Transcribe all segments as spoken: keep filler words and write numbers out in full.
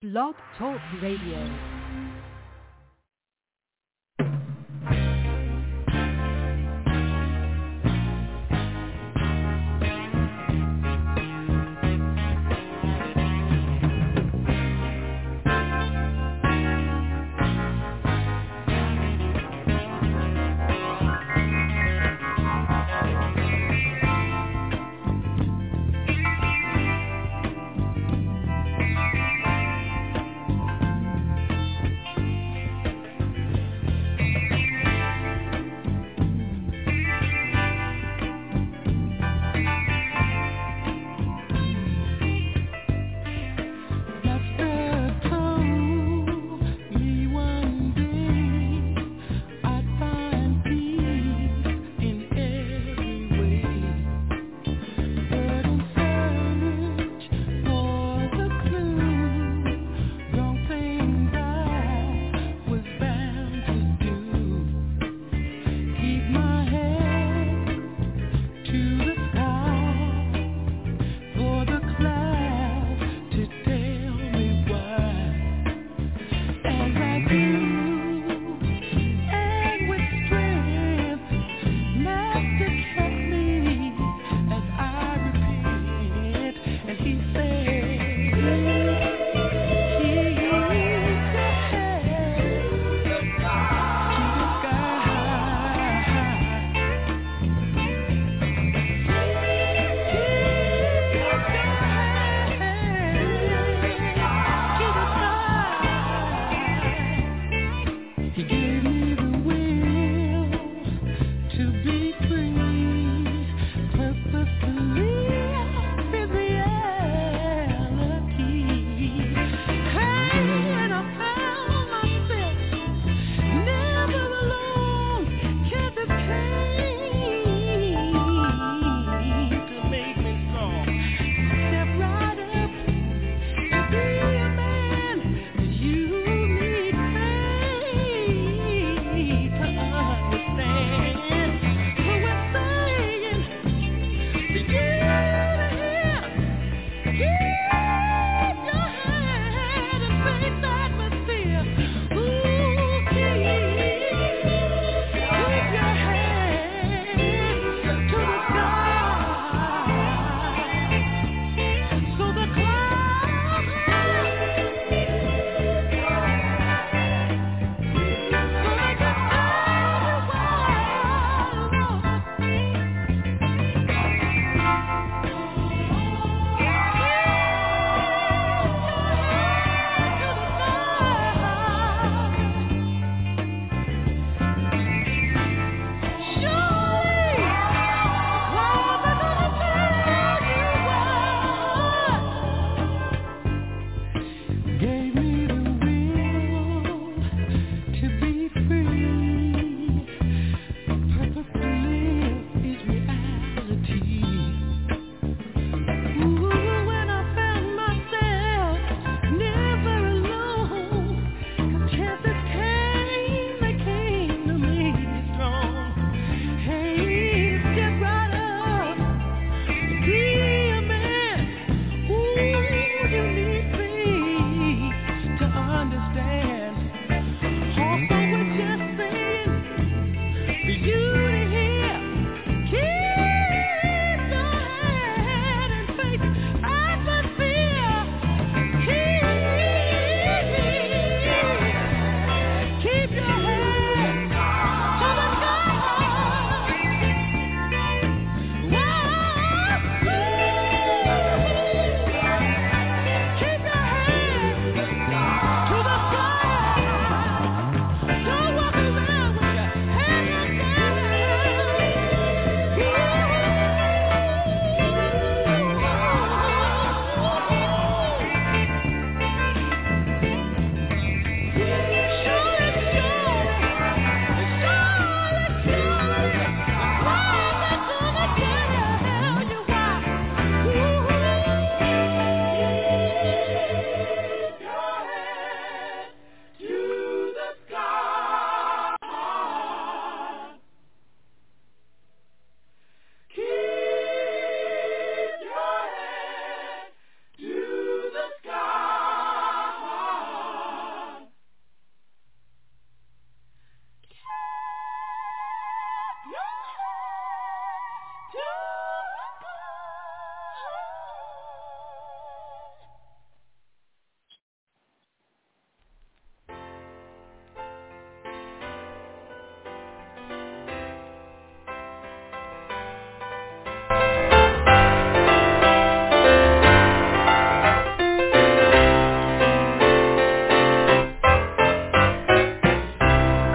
Blog Talk Radio.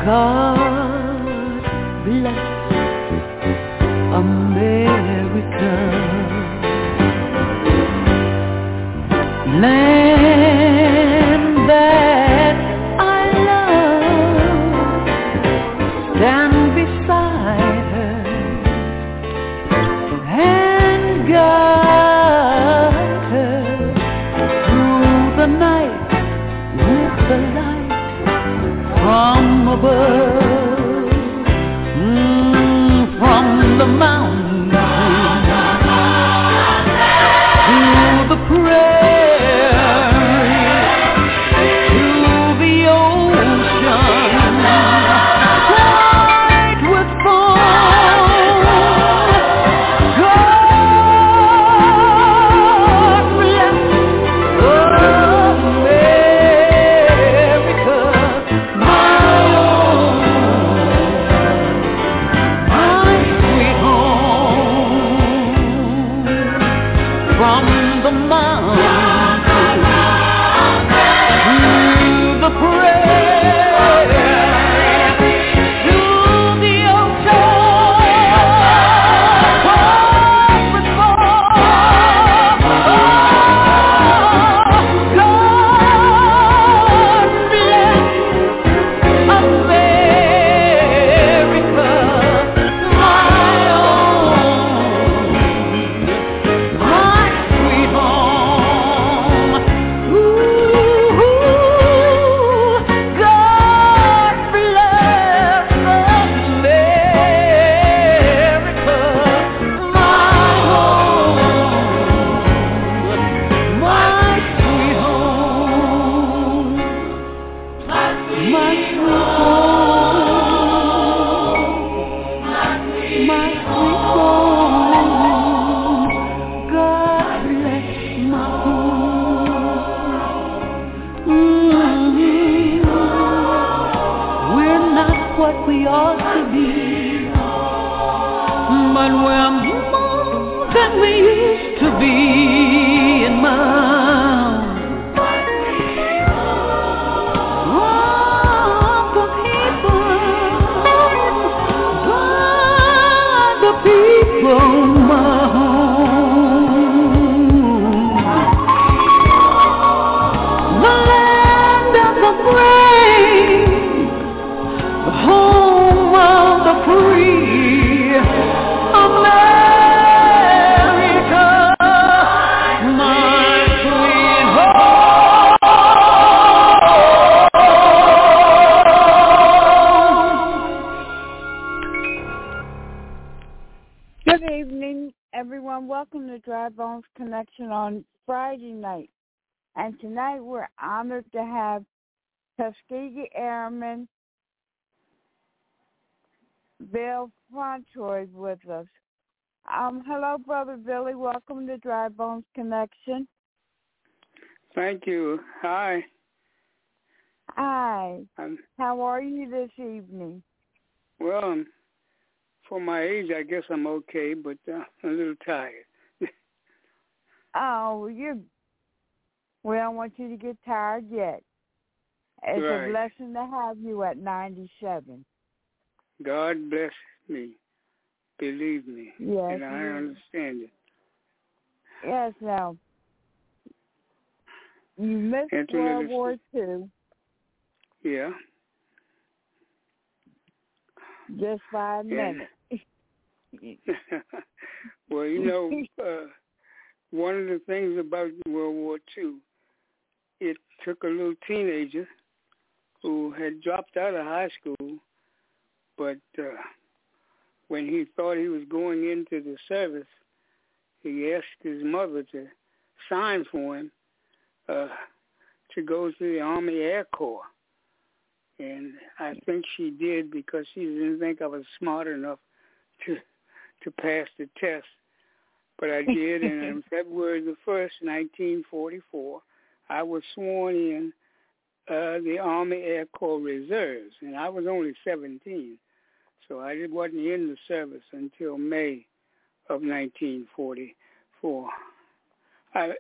God bless America, land that I love. Stand beside her and guide her through the night with the light from above, mm, from the mountain to the prairie to the ocean, white with foam. God bless America, my own, my sweet home. From the mountain to the prairie to the ocean, white with foam. God bless America, my own, my sweet home. Ooh, God bless America, my home, my sweet home, my sweet home, my sweet home. God bless my home. Mhm. We're not what we ought to be, but we're more than we used to be in my oh, the people, God, the people, my home, the land of the brave, the home of the free, America, my sweet home. Good evening, everyone. Welcome to Dry Bones Connection on Friday night. And tonight we're honored to have Tuskegee Airman Bill Fontroy with us. Um, hello, Brother Billy. Welcome to Dry Bones Connection. Thank you. Hi. Hi. Um, How are you this evening? well, um, for my age, I guess I'm okay, but uh, a little tired. Oh, you. We don't want you to get tired yet. It's Right. a blessing to have you at ninety-seven. God bless me. Believe me. Yes, And I yes. understand it. Yes, now, you missed And to World let us- War Two Yeah. just by a Yeah. minute. Well, you know, uh, one of the things about World War Two, it took a little teenager who had dropped out of high school, but uh, when he thought he was going into the service, he asked his mother to sign for him uh, to go to the Army Air Corps. And I think she did because she didn't think I was smart enough to to pass the test. But I did, and on February the first, nineteen forty-four, I was sworn in uh, the Army Air Corps Reserves, and I was only seventeen, so I wasn't in the service until May of nineteen forty-four. I,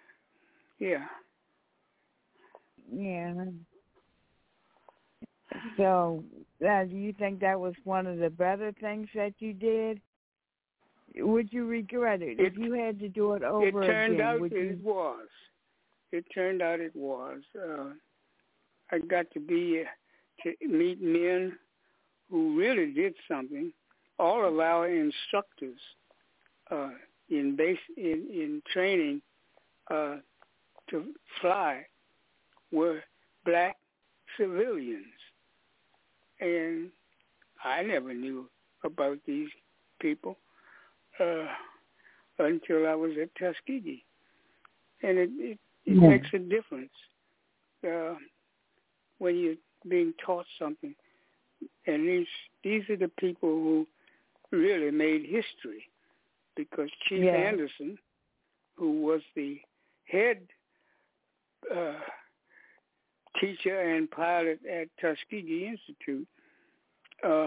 yeah. Yeah. So, uh, do you think that was one of the better things that you did? Would you regret it, it if you had to do it over It turned again? out would it you... was. It turned out it was. Uh, I got to be to meet men who really did something. All of our instructors uh, in base in, in training uh, to fly were black civilians, and I never knew about these people uh, until I was at Tuskegee, and it it, it yeah. makes a difference uh, when you're being taught something. And these these are the people who really made history, because Chief yeah. Anderson, who was the head uh, teacher and pilot at Tuskegee Institute, uh,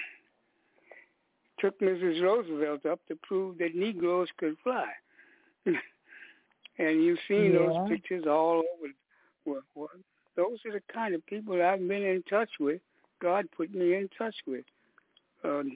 took Missus Roosevelt up to prove that Negroes could fly. And you've seen yeah. those pictures all over. Well, well, those are the kind of people I've been in touch with. God put me in touch with. Um,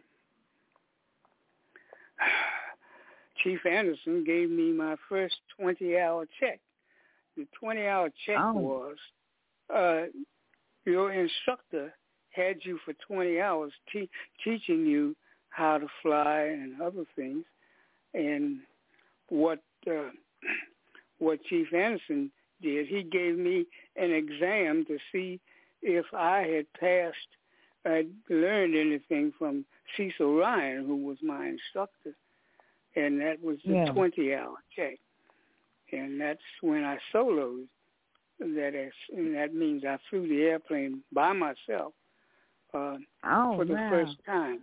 Chief Anderson gave me my first twenty-hour check. The twenty-hour check oh. was uh, your instructor had you for twenty hours te- teaching you how to fly and other things. And what uh, what Chief Anderson did, he gave me an exam to see if I had passed, I'd learned anything from Cecil Ryan, who was my instructor. And that was the yeah. twenty-hour check. And that's when I soloed. That is, and that means I flew the airplane by myself uh, oh, for the wow. first time.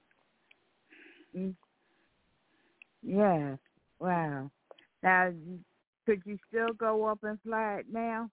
Yeah. Wow. Now, could you still go up and fly it now?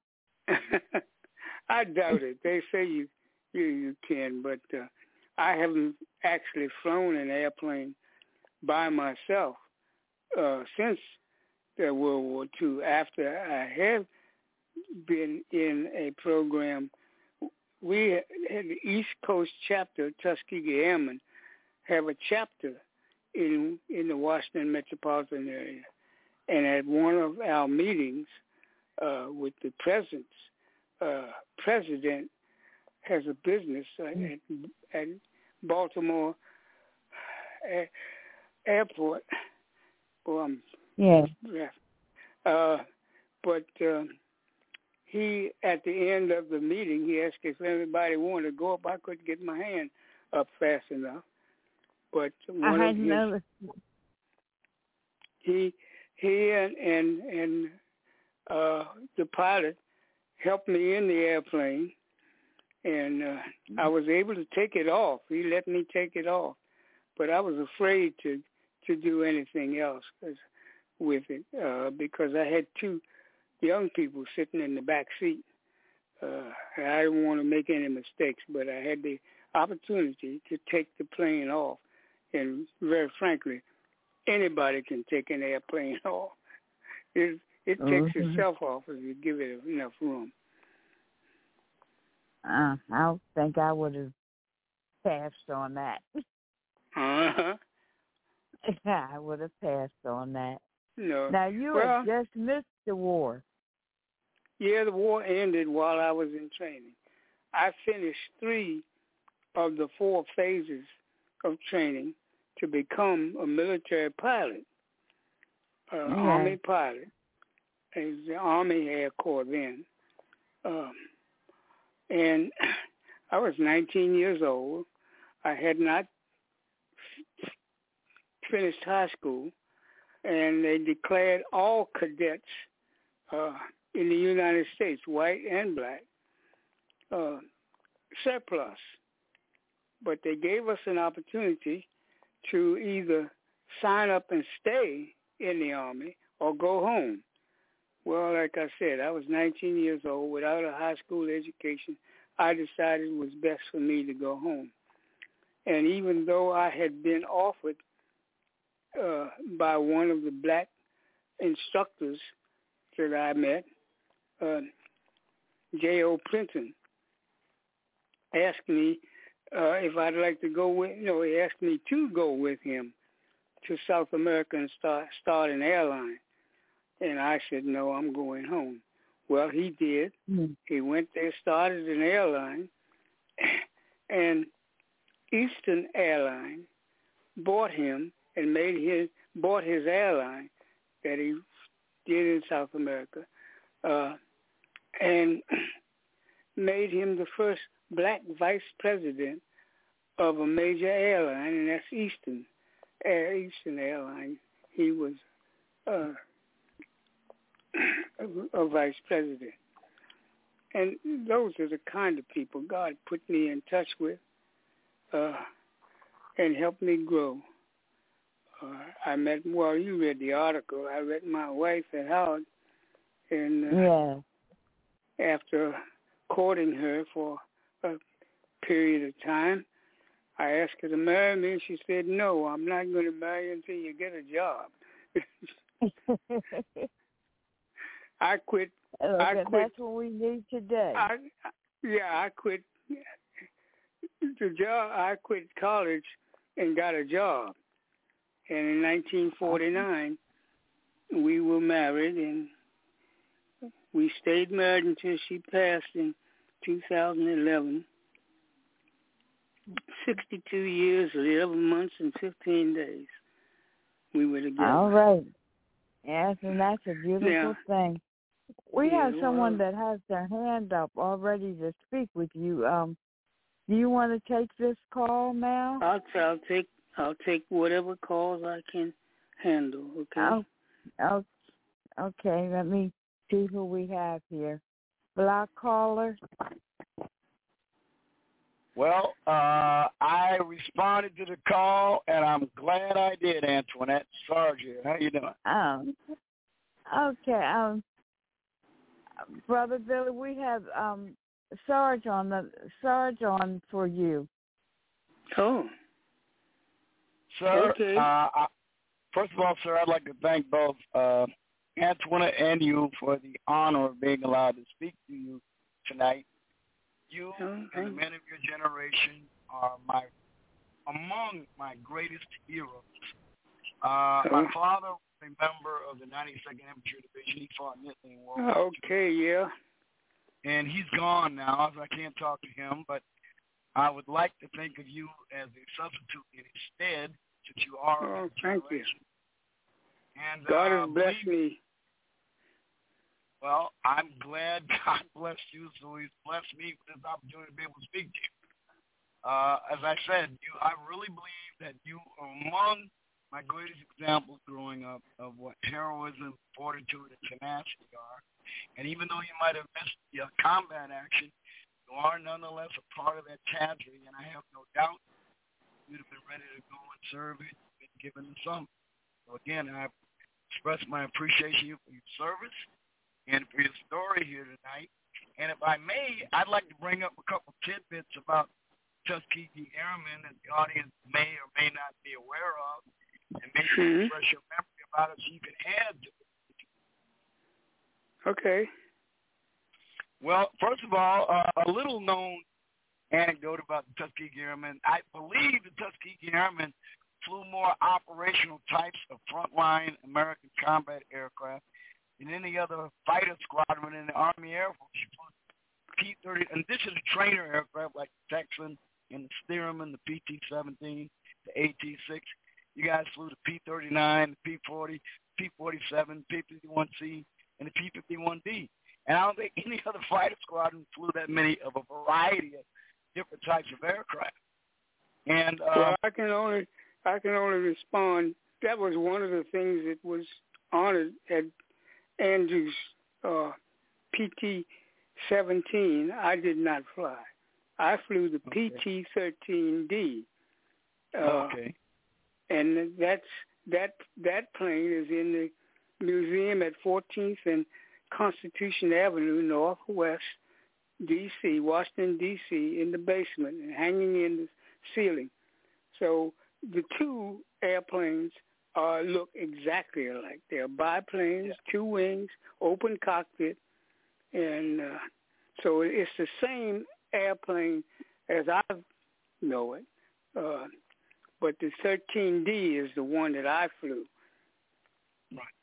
I doubt it. They say you you, you can, but uh, I haven't actually flown an airplane by myself uh, since the World War Two. After I have been in a program, we had the East Coast chapter, Tuskegee Airmen, have a chapter in in the Washington metropolitan area. And at one of our meetings uh, with the presidents, uh, president has a business uh, at, at Baltimore uh, Airport. Well, I'm, yeah. Uh, but uh, he, at the end of the meeting, he asked if everybody wanted to go up. I couldn't get my hand up fast enough. But one I of his, noticed. he he and and, and uh, the pilot helped me in the airplane, and uh, I was able to take it off. He let me take it off, but I was afraid to to do anything else with it uh, because I had two young people sitting in the back seat. Uh, I didn't want to make any mistakes, but I had the opportunity to take the plane off. And very frankly, anybody can take an airplane off. It, it takes mm-hmm. itself off if you give it enough room. Uh, I don't think I would have passed on that. Uh-huh. I would have passed on that. No. Now, you well, had just missed the war. Yeah, the war ended while I was in training. I finished three of the four phases of training to become a military pilot, uh, yeah. Army pilot. It was the Army Air Corps then. Um, and I was nineteen years old. I had not f- finished high school, and they declared all cadets uh, in the United States, white and black, uh, surplus. But they gave us an opportunity to either sign up and stay in the Army or go home. Well, like I said, I was nineteen years old without a high school education. I decided it was best for me to go home. And even though I had been offered uh, by one of the black instructors that I met, uh, J O Clinton, asked me uh, if I'd like to go with, you know, he asked me to go with him to South America and start start an airline. And I said, no, I'm going home. Well, he did. Mm-hmm. He went there, started an airline, and Eastern Airline bought him and made his bought his airline that he did in South America, uh, and made him the first black vice president of a major airline, and that's Eastern Air, Eastern Airline. He was uh, a, a vice president. And those are the kind of people God put me in touch with uh, and helped me grow. Uh, I met, well, you read the article. I met my wife at Howard, and uh, yeah. after courting her for a period of time, I asked her to marry me, and she said, no, I'm not going to marry you until you get a job. I quit. Okay, I quit. That's what we need today. I, yeah, I quit the job. I quit college and got a job. And in nineteen forty-nine, we were married, and we stayed married until she passed in two thousand eleven. sixty-two years, eleven months, and fifteen days we were together. All right. Yes, and that's a beautiful yeah. thing. We yeah, have someone well, that has their hand up already to speak with you. Um, do you want to take this call now? I'll, I'll take I'll take whatever calls I can handle. Okay. Oh, oh, okay. Let me see who we have here. Block caller. Well, uh, I responded to the call, and I'm glad I did, Antoinette. Sarge here. How you doing? Um, okay. Um, Brother Billy, we have um, Sarge on the Sarge on for you. Oh. Sir, okay. uh, I, first of all, sir, I'd like to thank both uh, Antoinette and you for the honor of being allowed to speak to you tonight. You okay. and the men of your generation are my among my greatest heroes. Uh, my father was a member of the ninety-second Infantry Division. He fought in Italy in World War Two. Okay, yeah. And he's gone now, so I can't talk to him, but I would like to think of you as a substitute in his stead, since you are oh, of his thank generation. You. And, God uh, has blessed me. Well, I'm glad God blessed you, so he's blessed me with this opportunity to be able to speak to you. Uh, as I said, you, I really believe that you are among my greatest examples growing up of what heroism, fortitude, and tenacity are. And even though you might have missed the uh, combat action, you are nonetheless a part of that cadre, and I have no doubt you'd have been ready to go and serve it, been given the sum. So again, I express my appreciation for your service and for your story here tonight. And if I may, I'd like to bring up a couple tidbits about Tuskegee Airmen that the audience may or may not be aware of, and maybe mm-hmm. refresh your memory about it so you can add to it. Okay. Well, first of all, uh, a little-known anecdote about the Tuskegee Airmen. I believe the Tuskegee Airmen flew more operational types of frontline American combat aircraft than any other fighter squadron in the Army Air Force. P thirty, and this is a trainer aircraft like the Texan and the Stearman, the P T seventeen, the A T six. You guys flew the P thirty-nine, the P forty, P forty-seven, P fifty-one C, and the P fifty-one D. And I don't think any other fighter squadron flew that many of a variety of different types of aircraft. And uh, well, I can only I can only respond. That was one of the things that was honored at Andrews uh, P T seventeen. I did not fly. I flew the okay. P T thirteen D. Uh, okay. And that's that that plane is in the museum at fourteenth and Constitution Avenue, Northwest, D C, Washington, D C, in the basement and hanging in the ceiling. So the two airplanes uh, look exactly alike. They're biplanes, yeah. two wings, open cockpit, and uh, so it's the same airplane as I know it. Uh, but the thirteen D is the one that I flew. Right.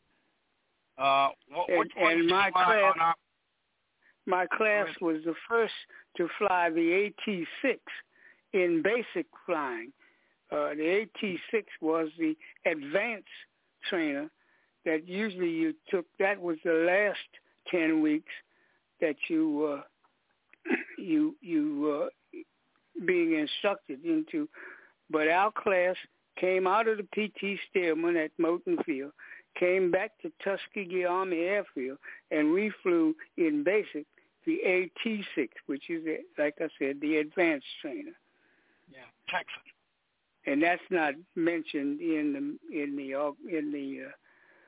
Uh, what, and which one and did my you fly class, on our, my class was the first to fly the A T six in basic flying. Uh, the A T six was the advanced trainer that usually you took. That was the last ten weeks that you uh, you you uh, being instructed into. But our class came out of the P T Stearman at Moulton Field, came back to Tuskegee Army Airfield, and we flew in basic the A T six, which is, like I said, the advanced trainer. Yeah, Texas. And that's not mentioned in the in the in the uh,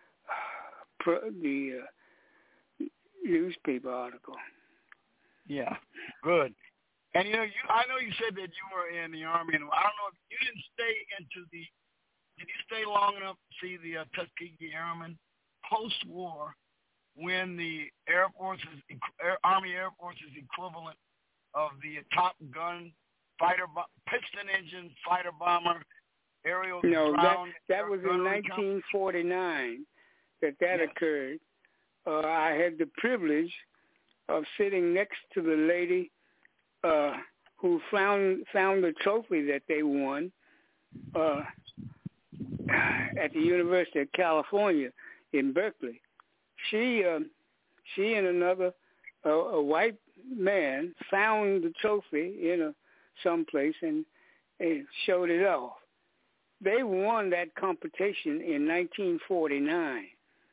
pro, the uh, newspaper article. Yeah, good. And you know, you I know you said that you were in the Army, and I don't know if you didn't stay into the. Did you stay long enough to see the uh, Tuskegee Airmen post-war, when the Air Force's Air, Army Air Force's equivalent of the Top Gun fighter piston engine fighter bomber aerial no ground that that was in nineteen forty-nine that that yes. occurred. uh, I had the privilege of sitting next to the lady uh, who found found the trophy that they won uh, at the University of California in Berkeley. She uh, she and another uh, a white man found the trophy in a someplace and, and showed it off. They won that competition in nineteen forty-nine,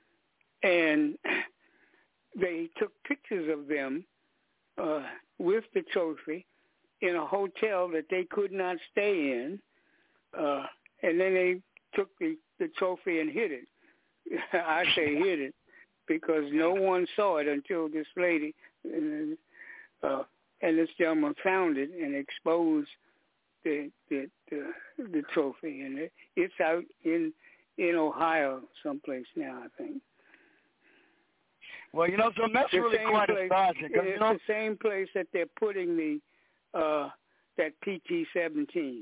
and they took pictures of them uh, with the trophy in a hotel that they could not stay in, uh, and then they took the, the trophy and hid it. I say hid it because no one saw it until this lady uh, and this gentleman found it and exposed the the the, the trophy, and it, it's out in in Ohio someplace now, I think. Well, you know, so that's the really quite place, astonishing. It's you know, the same place that they're putting the uh, that P T seventeen.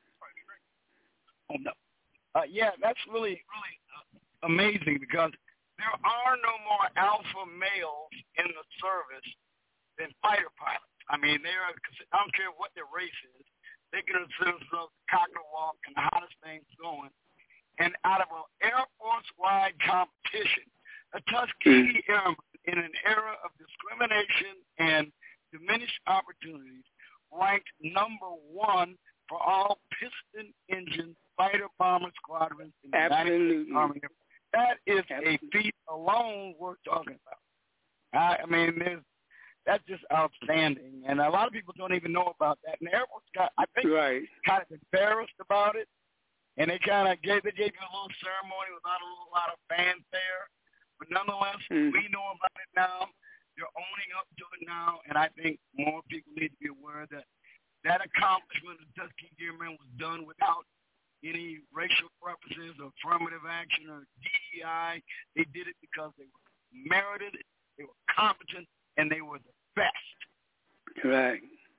Oh no, uh, yeah, that's really really uh, amazing because there are no more alpha males in the service than fighter pilots. I mean, they're, I don't care what their race is, they can consider themselves the cock and walk and the hottest things going. And out of an Air Force-wide competition, a Tuskegee Airman in an era of discrimination and diminished opportunities ranked number one for all piston engine fighter bomber squadrons in the Absolutely. United States Army. That is Absolutely. a feat alone worth talking about. I, I mean, there's That's just outstanding, and a lot of people don't even know about that. And the Air Force got, I think, right. kind of embarrassed about it, and they kind of gave they gave you a little ceremony without a little, lot of fanfare. But nonetheless, mm. we know about it now. They're owning up to it now, and I think more people need to be aware that that accomplishment of Tuskegee Airmen was done without any racial preferences or affirmative action or D E I. They did it because they were merited, they were competent, and they were the best. Right.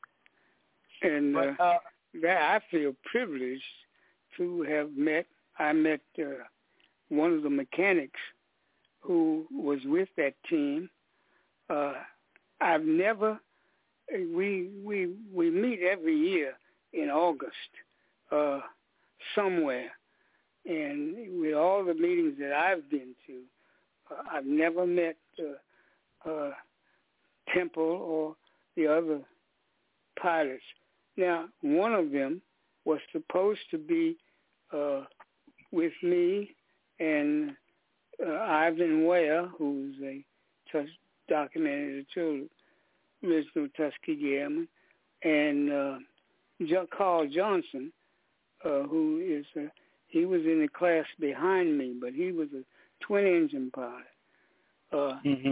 And but, uh, uh, that I feel privileged to have met. I met uh, one of the mechanics who was with that team. Uh, I've never. We we we meet every year in August uh, somewhere, and with all the meetings that I've been to, uh, I've never met. Uh, uh, Temple or the other pilots. Now, one of them was supposed to be uh, with me and uh, Ivan Ware, who's a tus- documented original Tuskegee Airman, and uh, John, Carl Johnson, uh, who is a, he was in the class behind me, but he was a twin-engine pilot. Uh, mm-hmm.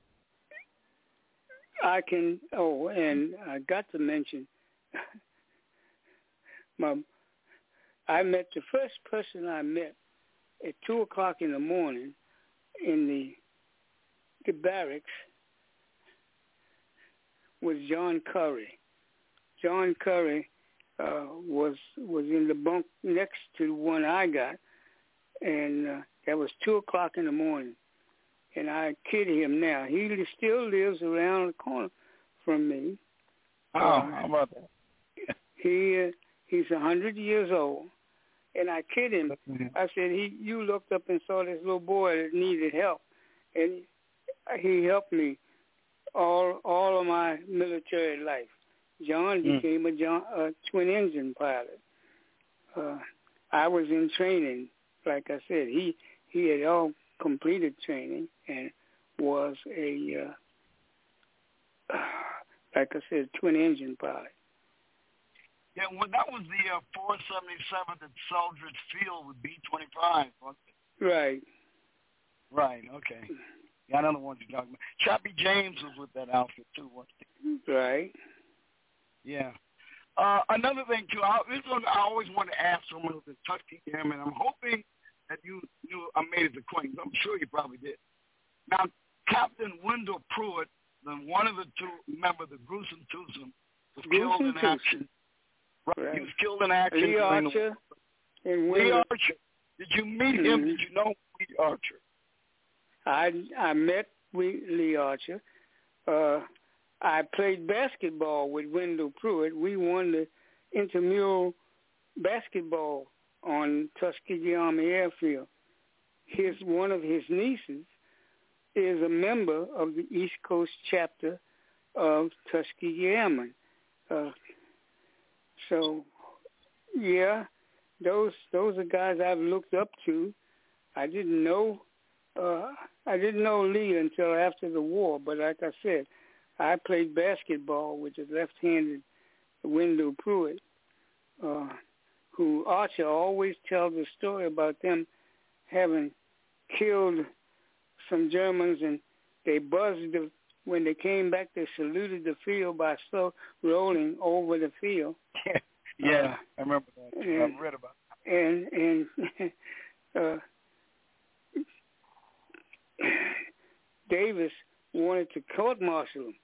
I can, oh, and I got to mention, my, I met, the first person I met at two o'clock in the morning in the, the barracks was John Curry. John Curry uh, was was in the bunk next to the one I got, and uh, that was two o'clock in the morning. And I kid him now. He still lives around the corner from me. Oh, uh, how about that? He uh, he's a hundred years old, and I kid him. I said, "He, you looked up and saw this little boy that needed help, and he helped me all all of my military life." John became a, John, a twin engine pilot. Uh, I was in training, like I said. He he had all completed training and was a uh, like I said, twin engine pilot. Yeah, well, that was the uh, four seventy-seven at Selfridge Field with B twenty-five, wasn't it? Right. Right, okay. Yeah, I know the ones you're talking about. Chappie James was with that outfit, too, wasn't he? Right. Yeah. Uh, another thing, too, I, this one I always wanted to ask someone who's in Tuskegee Airmen. I'm hoping that you knew I made his acquaintance. I'm sure you probably did. Now, Captain Wendell Pruitt, the, one of the two members of the Gruesome Twosome, was Gruesome killed in Twosome. action. Right. Right. He was killed in action. Lee Archer. And Lee Wendell. Archer. Did you meet him? Mm-hmm. Did you know Lee Archer? I I met Lee Archer. Uh, I played basketball with Wendell Pruitt. We won the intramural basketball on Tuskegee Army Airfield. His one of his nieces is a member of the East Coast chapter of Tuskegee Airmen. Uh, so, yeah, those those are guys I've looked up to. I didn't know uh, I didn't know Lee until after the war, but like I said, I played basketball with the left-handed Wendell Pruitt, uh, who Archer always tells a story about them having killed some Germans, and they buzzed the, when they came back, they saluted the field by slow rolling over the field. Yeah, uh, I remember that. And, I've read about that. And, and uh, Davis wanted to court-martial him.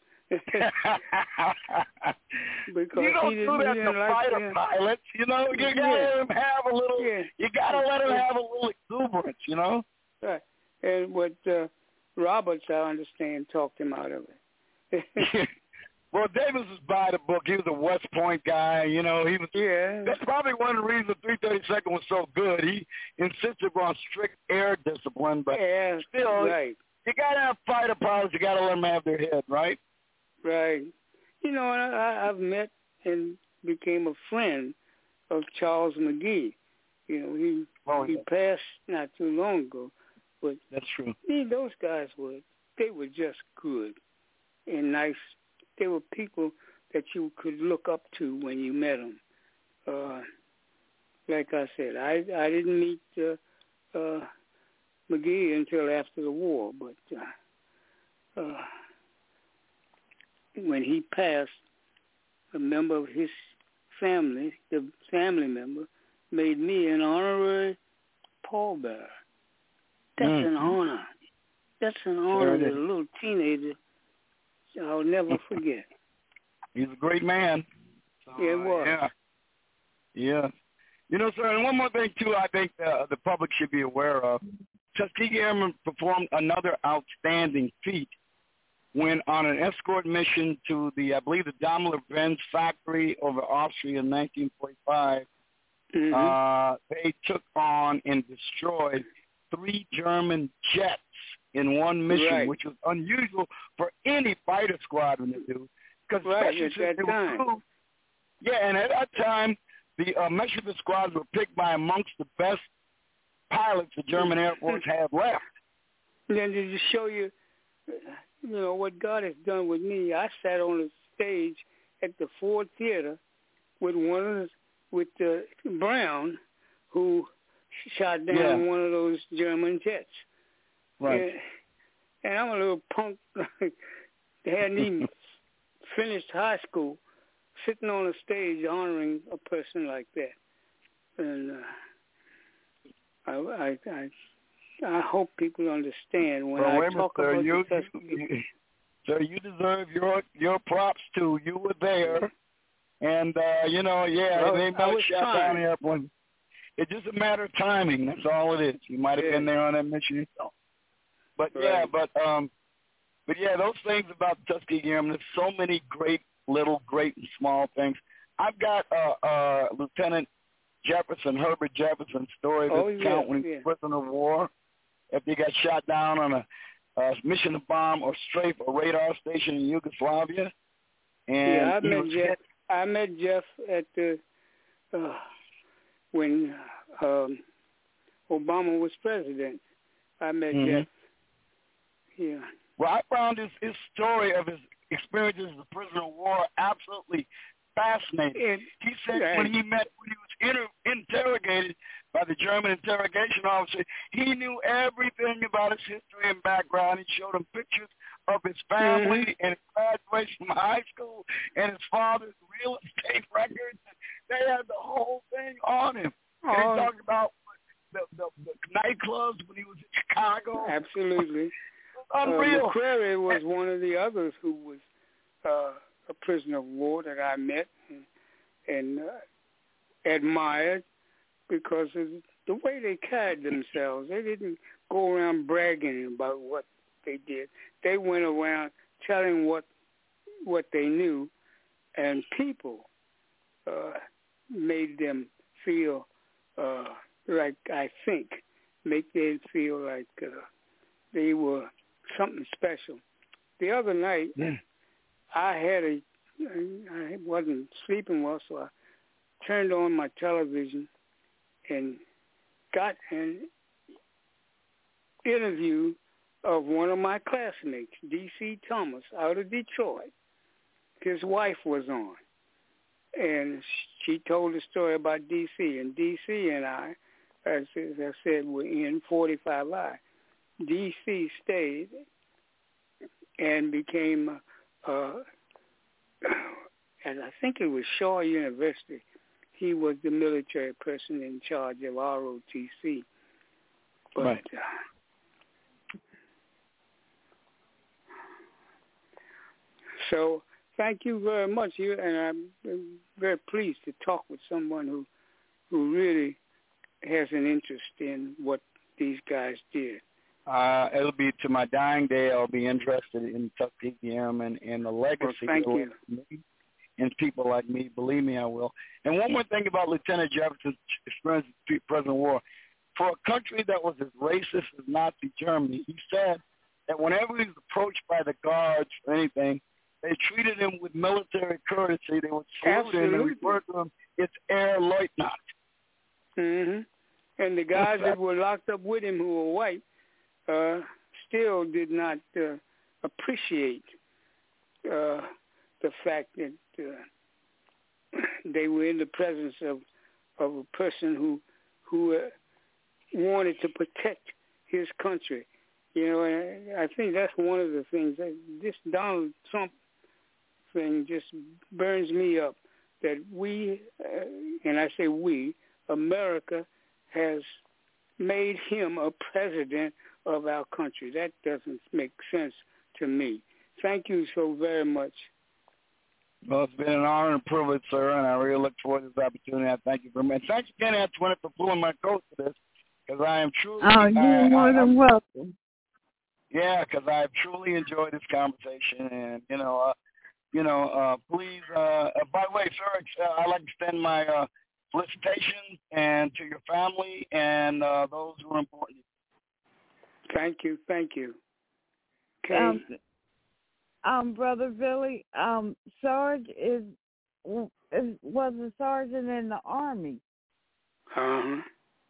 Because you don't he do that to like fighter him. pilots, you know. You gotta Yeah. let him have a little. Yeah. You gotta let him Yeah. have a little exuberance, you know. Right. And what uh, Roberts, I understand, talked him out of it. Well, Davis was by the book. He was a West Point guy, you know. He was. Yeah. That's probably one of the reasons the three thirty-second was so good. He insisted on strict air discipline, but yeah, still, right. you gotta have fighter pilots. You gotta let them have their head, right? Right. You know, I, I've met and became a friend of Charles McGee. You know, he oh, he yeah. passed not too long ago, but that's true. See, those guys were they were just good and nice. They were people that you could look up to when you met them. Uh, like I said, I I didn't meet uh, uh, McGee until after the war, but uh, uh, when he passed, a member of his family, the family member, made me an honorary pallbearer. That's mm. an honor. That's an honor that a little teenager I'll never forget. He's a great man. So, Yeah, it was. Uh, yeah. Yeah. You know, sir, and one more thing, too, I think uh, the public should be aware of. Tuskegee Airmen performed another outstanding feat when on an escort mission to the, I believe, the Daimler-Benz factory over Austria in nineteen forty-five, mm-hmm. uh, they took on and destroyed three German jets in one mission, right. which was unusual for any fighter squadron to do. Because right, especially at since that they time. were crew, yeah, and at that time, the uh, Messerschmitt squads were picked by amongst the best pilots the German Air Force had left. And then to just show you, you know, what God has done with me, I sat on the stage at the Ford Theater with one of the, with uh, Brown, who shot down yeah. one of those German jets. Right. And, and I'm a little punk that hadn't even finished high school, sitting on a stage honoring a person like that. And uh, I, I, I, I hope people understand when well, I wait talk sir, about you, the you, you, sir, you deserve your your props too. You were there. And, uh, you know, yeah, well, they might have shot trying. down the airplane. It's just a matter of timing. That's all it is. You might have yeah. been there on that mission yourself. But, right. yeah, but, um, but, yeah, those things about Tuskegee Airmen, there's so many great little, great and small things. I've got uh, uh, Lieutenant Jefferson, Herbert Jefferson's story oh, that yeah, count when he yeah. was prisoner of war. If he got shot down on a uh, mission to bomb or strafe a radar station in Yugoslavia. And yeah, I met was Jeff. hit. I met Jeff at the uh, when um, Obama was president. I met mm-hmm. Jeff. Yeah. Well, I found his, his story of his experiences as a prisoner of war absolutely fascinating. It, he said right. when he met, when he was inter- interrogated by the German interrogation officer, he knew everything about his history and background. He showed him pictures of his family mm-hmm. and his graduation from high school and his father's real estate records. They had the whole thing on him. Oh. And he talked about the, the, the nightclubs when he was in Chicago. Absolutely. Unreal. Uh, McCrary was one of the others who was uh, a prisoner of war that I met and, and uh, admired because of the way they carried themselves. They didn't go around bragging about what they did. They went around telling what what they knew, and people uh, made them feel uh, like, I think, make them feel like uh, they were something special. The other night, yeah. I had a, I wasn't sleeping well, so I turned on my television and got an interview of one of my classmates, D C Thomas, out of Detroit. His wife was on, and she told a story about D C, and D C and I, as I said, were in forty-five I. D C stayed and became, uh, and I think it was Shaw University. He was the military person in charge of R O T C. But, right. Uh, so thank you very much. You and I'm very pleased to talk with someone who, who really has an interest in what these guys did. Uh, it'll be to my dying day. I'll be interested in Tuskegee Airmen and the legacy well, thank of you. me and people like me. Believe me, I will. And one more thing about Lieutenant Jefferson's experience with President War. For a country that was as racist as Nazi Germany, he said that whenever he was approached by the guards or anything, they treated him with military courtesy. They would salute him and refer to him as Herr Leutnant. Mm-hmm. And the guys that were locked up with him who were white uh, still did not uh, appreciate uh, the fact that uh, they were in the presence of, of a person who who uh, wanted to protect his country. You know, and I think that's one of the things that this Donald Trump thing just burns me up, that we, uh, and I say we, America has made him a president of our country. That doesn't make sense to me. Thank you so very much. Well, it's been an honor and privilege, sir, and I really look forward to this opportunity. I thank you very much. Thanks again, Antoinette, for pulling my coat for this, because I am truly... Oh, you're more than welcome. Yeah, because I've truly enjoyed this conversation, and, you know, uh, you know, uh, please, uh, uh, by the way, sir, uh, I'd like to extend my uh, felicitations and to your family and uh, those who are important. Thank you, thank you. Okay. Um, um, Brother Billy, um, Sarge is, is was a sergeant in the Army. Uh-huh.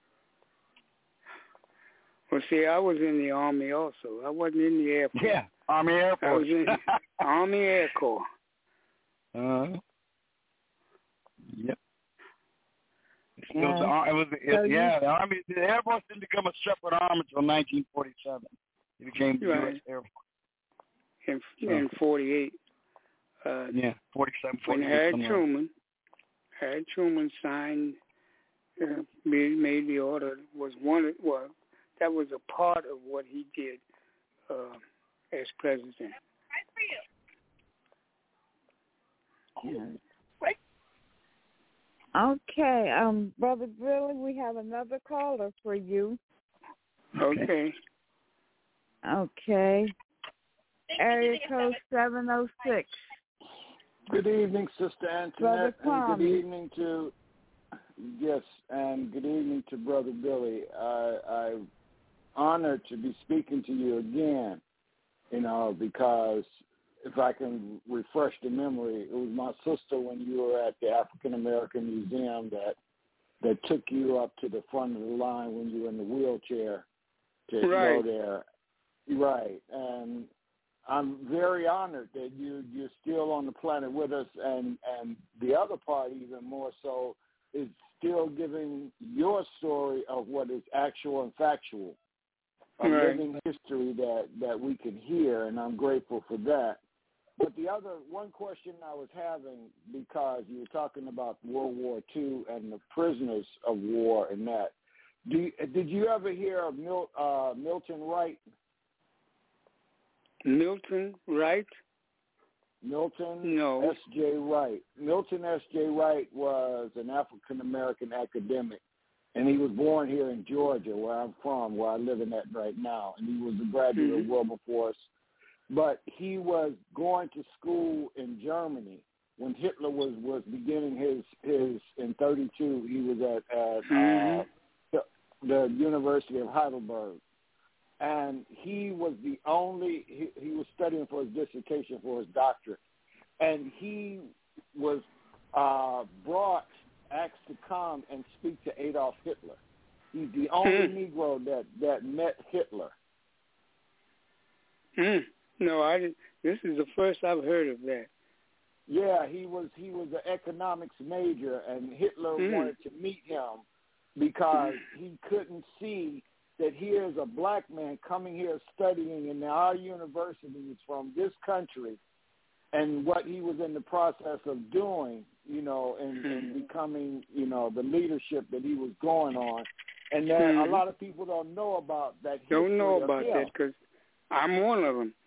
Well, see, I was in the Army also. I wasn't in the Air Force. Yeah, Army Air Force. I was in the Army Air Corps. Uh-huh. Yep. It Yeah. was, the, it was the, So it, yeah, you, the Army, the Air Force didn't become a separate arm until nineteen forty-seven. It became the right. U S Air Force. In, So, in forty-eight. Uh, yeah, forty-seven, when forty-eight. Harry somewhere. Truman, Harry Truman signed, uh, made, made the order, was one of, well, that was a part of what he did uh, as president. yeah. Okay, um, Brother Billy, we have another caller for you. Okay. Okay. Area code seven oh six. Good evening, Sister Antoinette, and good evening to, yes, and good evening to Brother Billy. I, I'm honored to be speaking to you again, you know, because if I can refresh the memory, it was my sister when you were at the African American Museum that that took you up to the front of the line when you were in the wheelchair to right. go there. Right, and I'm very honored that you, you're still on the planet with us, and, and the other part, even more so, is still giving your story of what is actual and factual, a right. living history that, that we can hear, and I'm grateful for that. But the other, one question I was having, because you were talking about World War Two and the prisoners of war and that, do you, did you ever hear of Mil, uh, Milton Wright? Milton Wright? Milton no. S J. Wright. Milton S J. Wright was an African-American academic, and he was born here in Georgia, where I'm from, where I live in at right now, and he was a graduate mm-hmm. of Wilberforce. But he was going to school in Germany when Hitler was, was beginning his, his, in thirty-two, he was at, at mm-hmm. uh, the, the University of Heidelberg. And he was the only, he, he was studying for his dissertation for his doctorate. And he was uh, brought, asked to come and speak to Adolf Hitler. He's the only mm. Negro that, that met Hitler. Mm. No, I didn't. This is the first I've heard of that. Yeah, he was he was an economics major, and Hitler mm. wanted to meet him because he couldn't see that here's a black man coming here studying in our universities from this country, and what he was in the process of doing, you know, and, mm. and becoming, you know, the leadership that he was going on. And that mm. a lot of people don't know about that history. Don't know about of him. that because I'm one of them.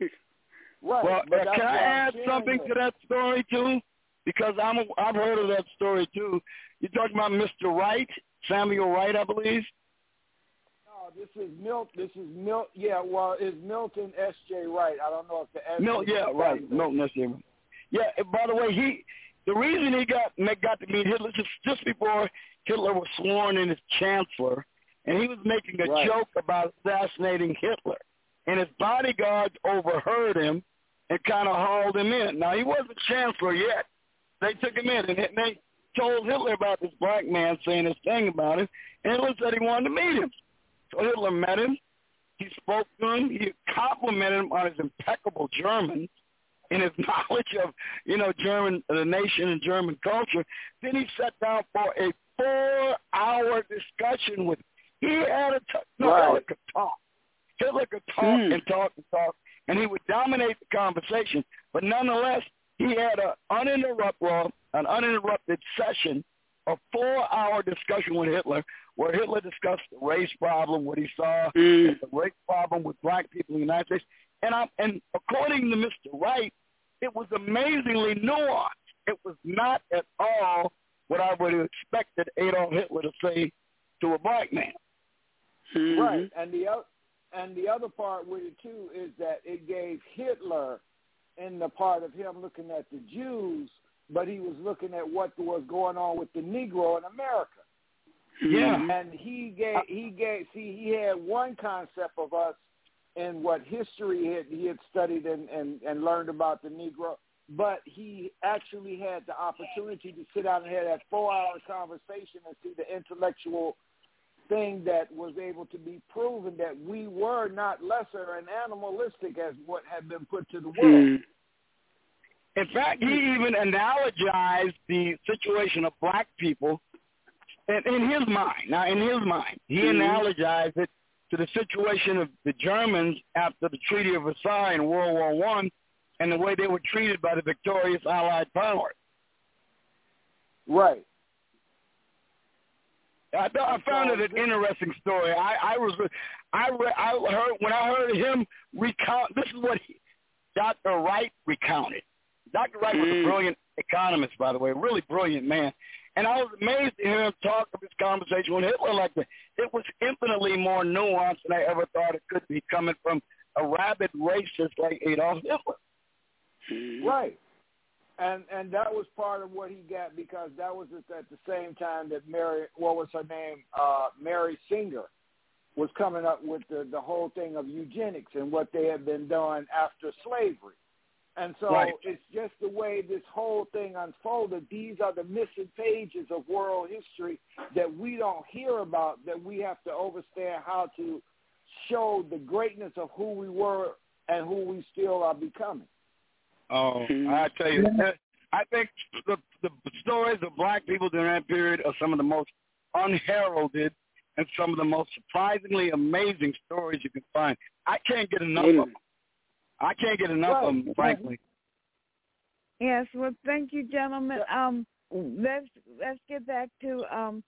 Right. Well, but can I add something it. to that story, too? Because I'm a, I've heard of that story, too. You're talking about Mister Wright, Samuel Wright, I believe? No, this is Milt. This is Milt. Yeah, well, it's Milton S J. Wright. I don't know if the S. Milt, yeah, right. Milton S J. Wright. Yeah, and by the way, he the reason he got got to meet Hitler just just before Hitler was sworn in as chancellor, and he was making a right. joke about assassinating Hitler, and his bodyguards overheard him and kind of hauled him in. Now he wasn't chancellor yet. They took him in, and they told Hitler about this black man saying this thing about him, and Hitler said he wanted to meet him. So Hitler met him. He spoke to him. He complimented him on his impeccable German and his knowledge of, you know, German, the nation and German culture. Then he sat down for a four-hour discussion with him. He had a t- no, right. Hitler could talk. Hitler could talk mm. and talk and talk, and he would dominate the conversation. But nonetheless, he had a uninterrupted, well, an uninterrupted session, a four-hour discussion with Hitler, where Hitler discussed the race problem, what he saw, mm. the race problem with black people in the United States. And, I, and according to Mister Wright, it was amazingly nuanced. It was not at all what I would have expected Adolf Hitler to say to a black man. Mm-hmm. Right, and the other and the other part with it too is that it gave Hitler, in the part of him looking at the Jews, but he was looking at what was going on with the Negro in America. Yeah, and he gave he gave see he had one concept of us in what history he had, he had studied and, and, and learned about the Negro, but he actually had the opportunity to sit down and have that four-hour conversation and see the intellectual thing that was able to be proven that we were not lesser and animalistic as what had been put to the world. In fact, he even analogized the situation of black people in, in his mind. Now, in his mind, he mm-hmm. analogized it to the situation of the Germans after the Treaty of Versailles in World War One and the way they were treated by the victorious Allied powers. Right. I, I found it an interesting story. I, I was, I, re, I heard when I heard him recount. This is what he, Doctor Wright recounted. Doctor Wright was a brilliant economist, by the way, a really brilliant man. And I was amazed to hear him talk of his conversation with Hitler like that. It was infinitely more nuanced than I ever thought it could be, coming from a rabid racist like Adolf Hitler. Right. And and that was part of what he got, because that was at, at the same time that Mary, what was her name, uh, Mary Singer, was coming up with the, the whole thing of eugenics and what they had been doing after slavery. And so right. It's just the way this whole thing unfolded. These are the missing pages of world history that we don't hear about, that we have to understand how to show the greatness of who we were and who we still are becoming. Oh, I tell you, I think the the stories of black people during that period are some of the most unheralded and some of the most surprisingly amazing stories you can find. I can't get enough mm. of them. I can't get enough right. of them, frankly. Yes, well, thank you, gentlemen. Um, let's let's get back to um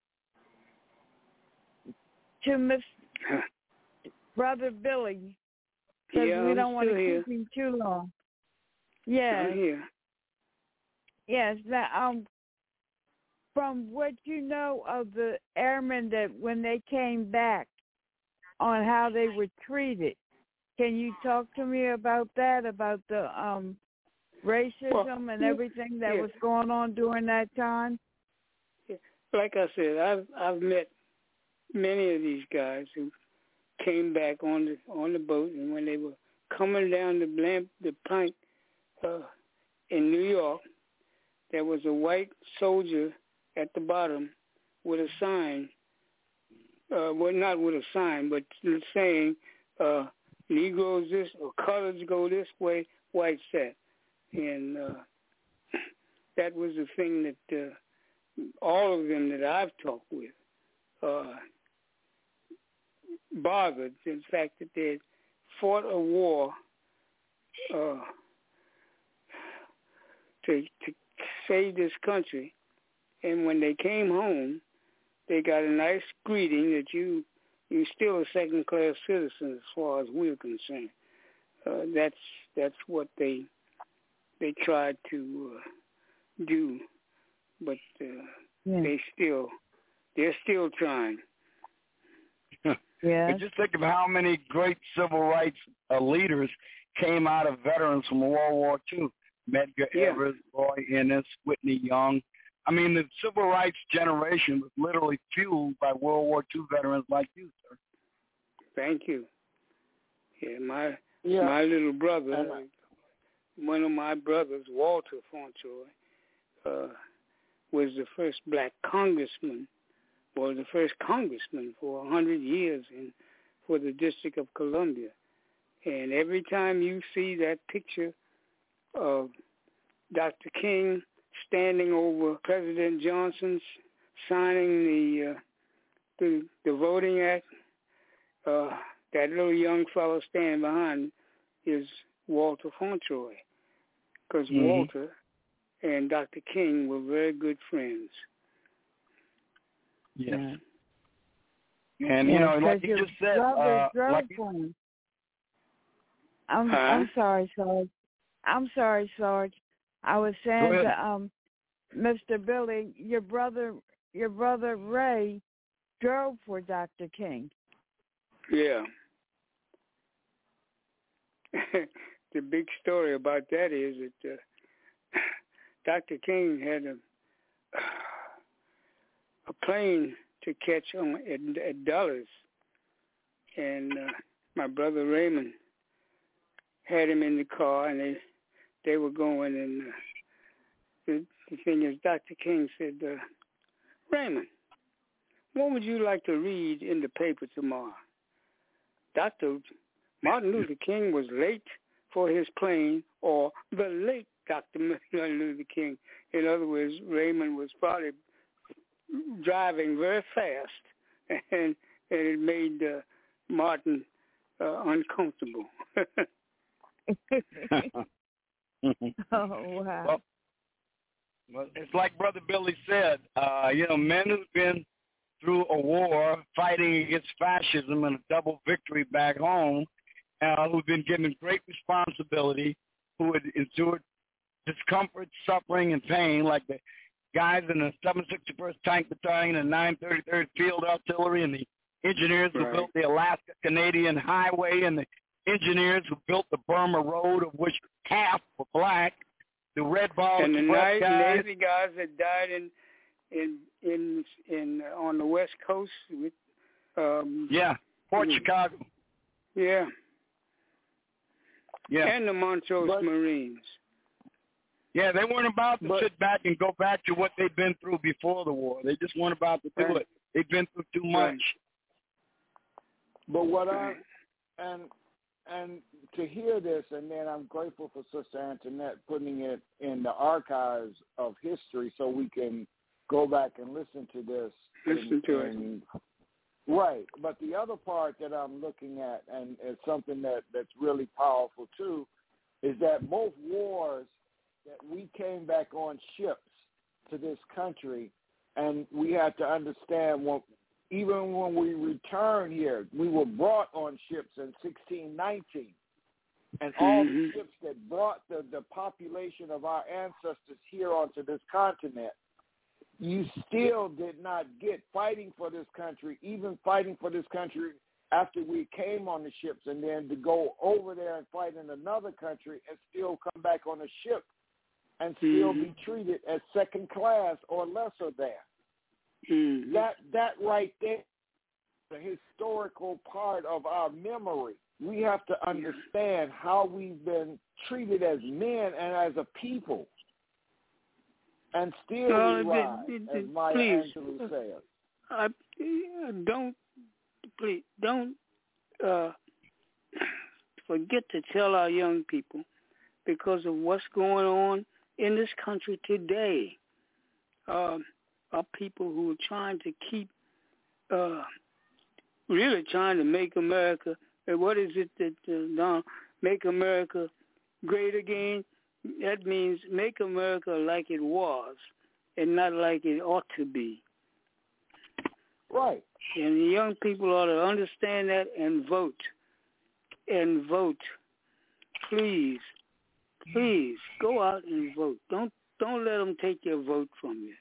to Miss Brother Billy, because yeah, we don't I'm want to here. keep him too long. Yes. I'm here. Yes. Now, um, from what you know of the airmen that when they came back, on how they were treated, can you talk to me about that? About the um, racism well, and everything that yeah. was going on during that time? Yeah. Like I said, I've I've met many of these guys who came back on the on the boat, and when they were coming down the blamp, the plank. Uh, in New York, there was a white soldier at the bottom with a sign, uh, well, not with a sign, but saying, uh, Negroes this, or colors go this way, whites that. And uh, that was the thing that uh, all of them that I've talked with uh, bothered, in fact, that they had fought a war uh, To, to save this country, and when they came home, they got a nice greeting that you you're still a second class citizen as far as we're concerned. Uh, that's that's what they they tried to uh, do, but uh, yeah. they still they're still trying. Yeah. But just think of how many great civil rights uh, leaders came out of veterans from World War Two. Medgar yeah. Evers, Roy Ennis, Whitney Young. I mean, the civil rights generation was literally fueled by World War Two veterans like you, sir. Thank you. Yeah, my yeah. my little brother, uh, one of my brothers, Walter Fauntroy, uh, was the first black congressman, was the first congressman for a hundred years in for the District of Columbia. And every time you see that picture of Doctor King standing over President Johnson's signing the uh, the, the Voting Act, uh, that little young fellow standing behind is Walter Fauntroy, because mm-hmm. Walter and Doctor King were very good friends. Yes. Yeah. And, you know, like you just said, uh, like you... I'm, huh? I'm sorry, Sarge. I'm sorry, Sarge. I was saying to um, Mister Billy, your brother, your brother Ray, drove for Doctor King. Yeah. The big story about that is that uh, Doctor King had a a plane to catch on at, at Dulles, and uh, my brother Raymond had him in the car, and they they were going, and uh, the, the thing is, Doctor King said, uh, Raymond, what would you like to read in the paper tomorrow? Doctor Martin Luther King was late for his plane, or the late Doctor Martin Luther King. In other words, Raymond was probably driving very fast, and, and it made uh, Martin uh, uncomfortable. Oh, wow. Well, well, it's like Brother Billy said, uh, you know, men who've been through a war fighting against fascism and a double victory back home, uh, who've been given great responsibility, who had endured discomfort, suffering, and pain, like the guys in the seven sixty-first Tank Battalion and nine thirty-third Field Artillery, and the engineers who Right. built the Alaska-Canadian Highway, and the engineers who built the Burma Road, of which half were black, the Red Ball and the Express Navy guys. Navy guys that died in in in in uh, on the West Coast with um Yeah, Fort mm. Chicago. yeah Yeah. and the Montrose But- Marines. Yeah, they weren't about to But- sit back and go back to what they'd been through before the war. They just weren't about to do Right. it. They'd been through too much. But what I Right. and and to hear this, and then I'm grateful for Sister Antoinette putting it in the archives of history so we can go back and listen to this. Listen and, to it. and, Right. But the other part that I'm looking at, and it's something that, that's really powerful too, is that both wars that we came back on ships to this country, and we had to understand what even when we returned here, we were brought on ships in sixteen nineteen. And all Mhm. the ships that brought the, the population of our ancestors here onto this continent, you still did not get fighting for this country, even fighting for this country after we came on the ships, and then to go over there and fight in another country and still come back on a ship and still Mhm. be treated as second class or lesser than. Mhm. That that right there, the historical part of our memory. We have to understand how we've been treated as men and as a people, and still Well, we it- rise, it- as it- Maya please. Angelou says. I, I don't please don't uh, forget to tell our young people, because of what's going on in this country today. Um, are people who are trying to keep, uh, really trying to make America. And what is it that uh, now make America great again? That means make America like it was, and not like it ought to be. Right. And the young people ought to understand that and vote. And vote. Please, please go out and vote. Don't don't let them take your vote from you.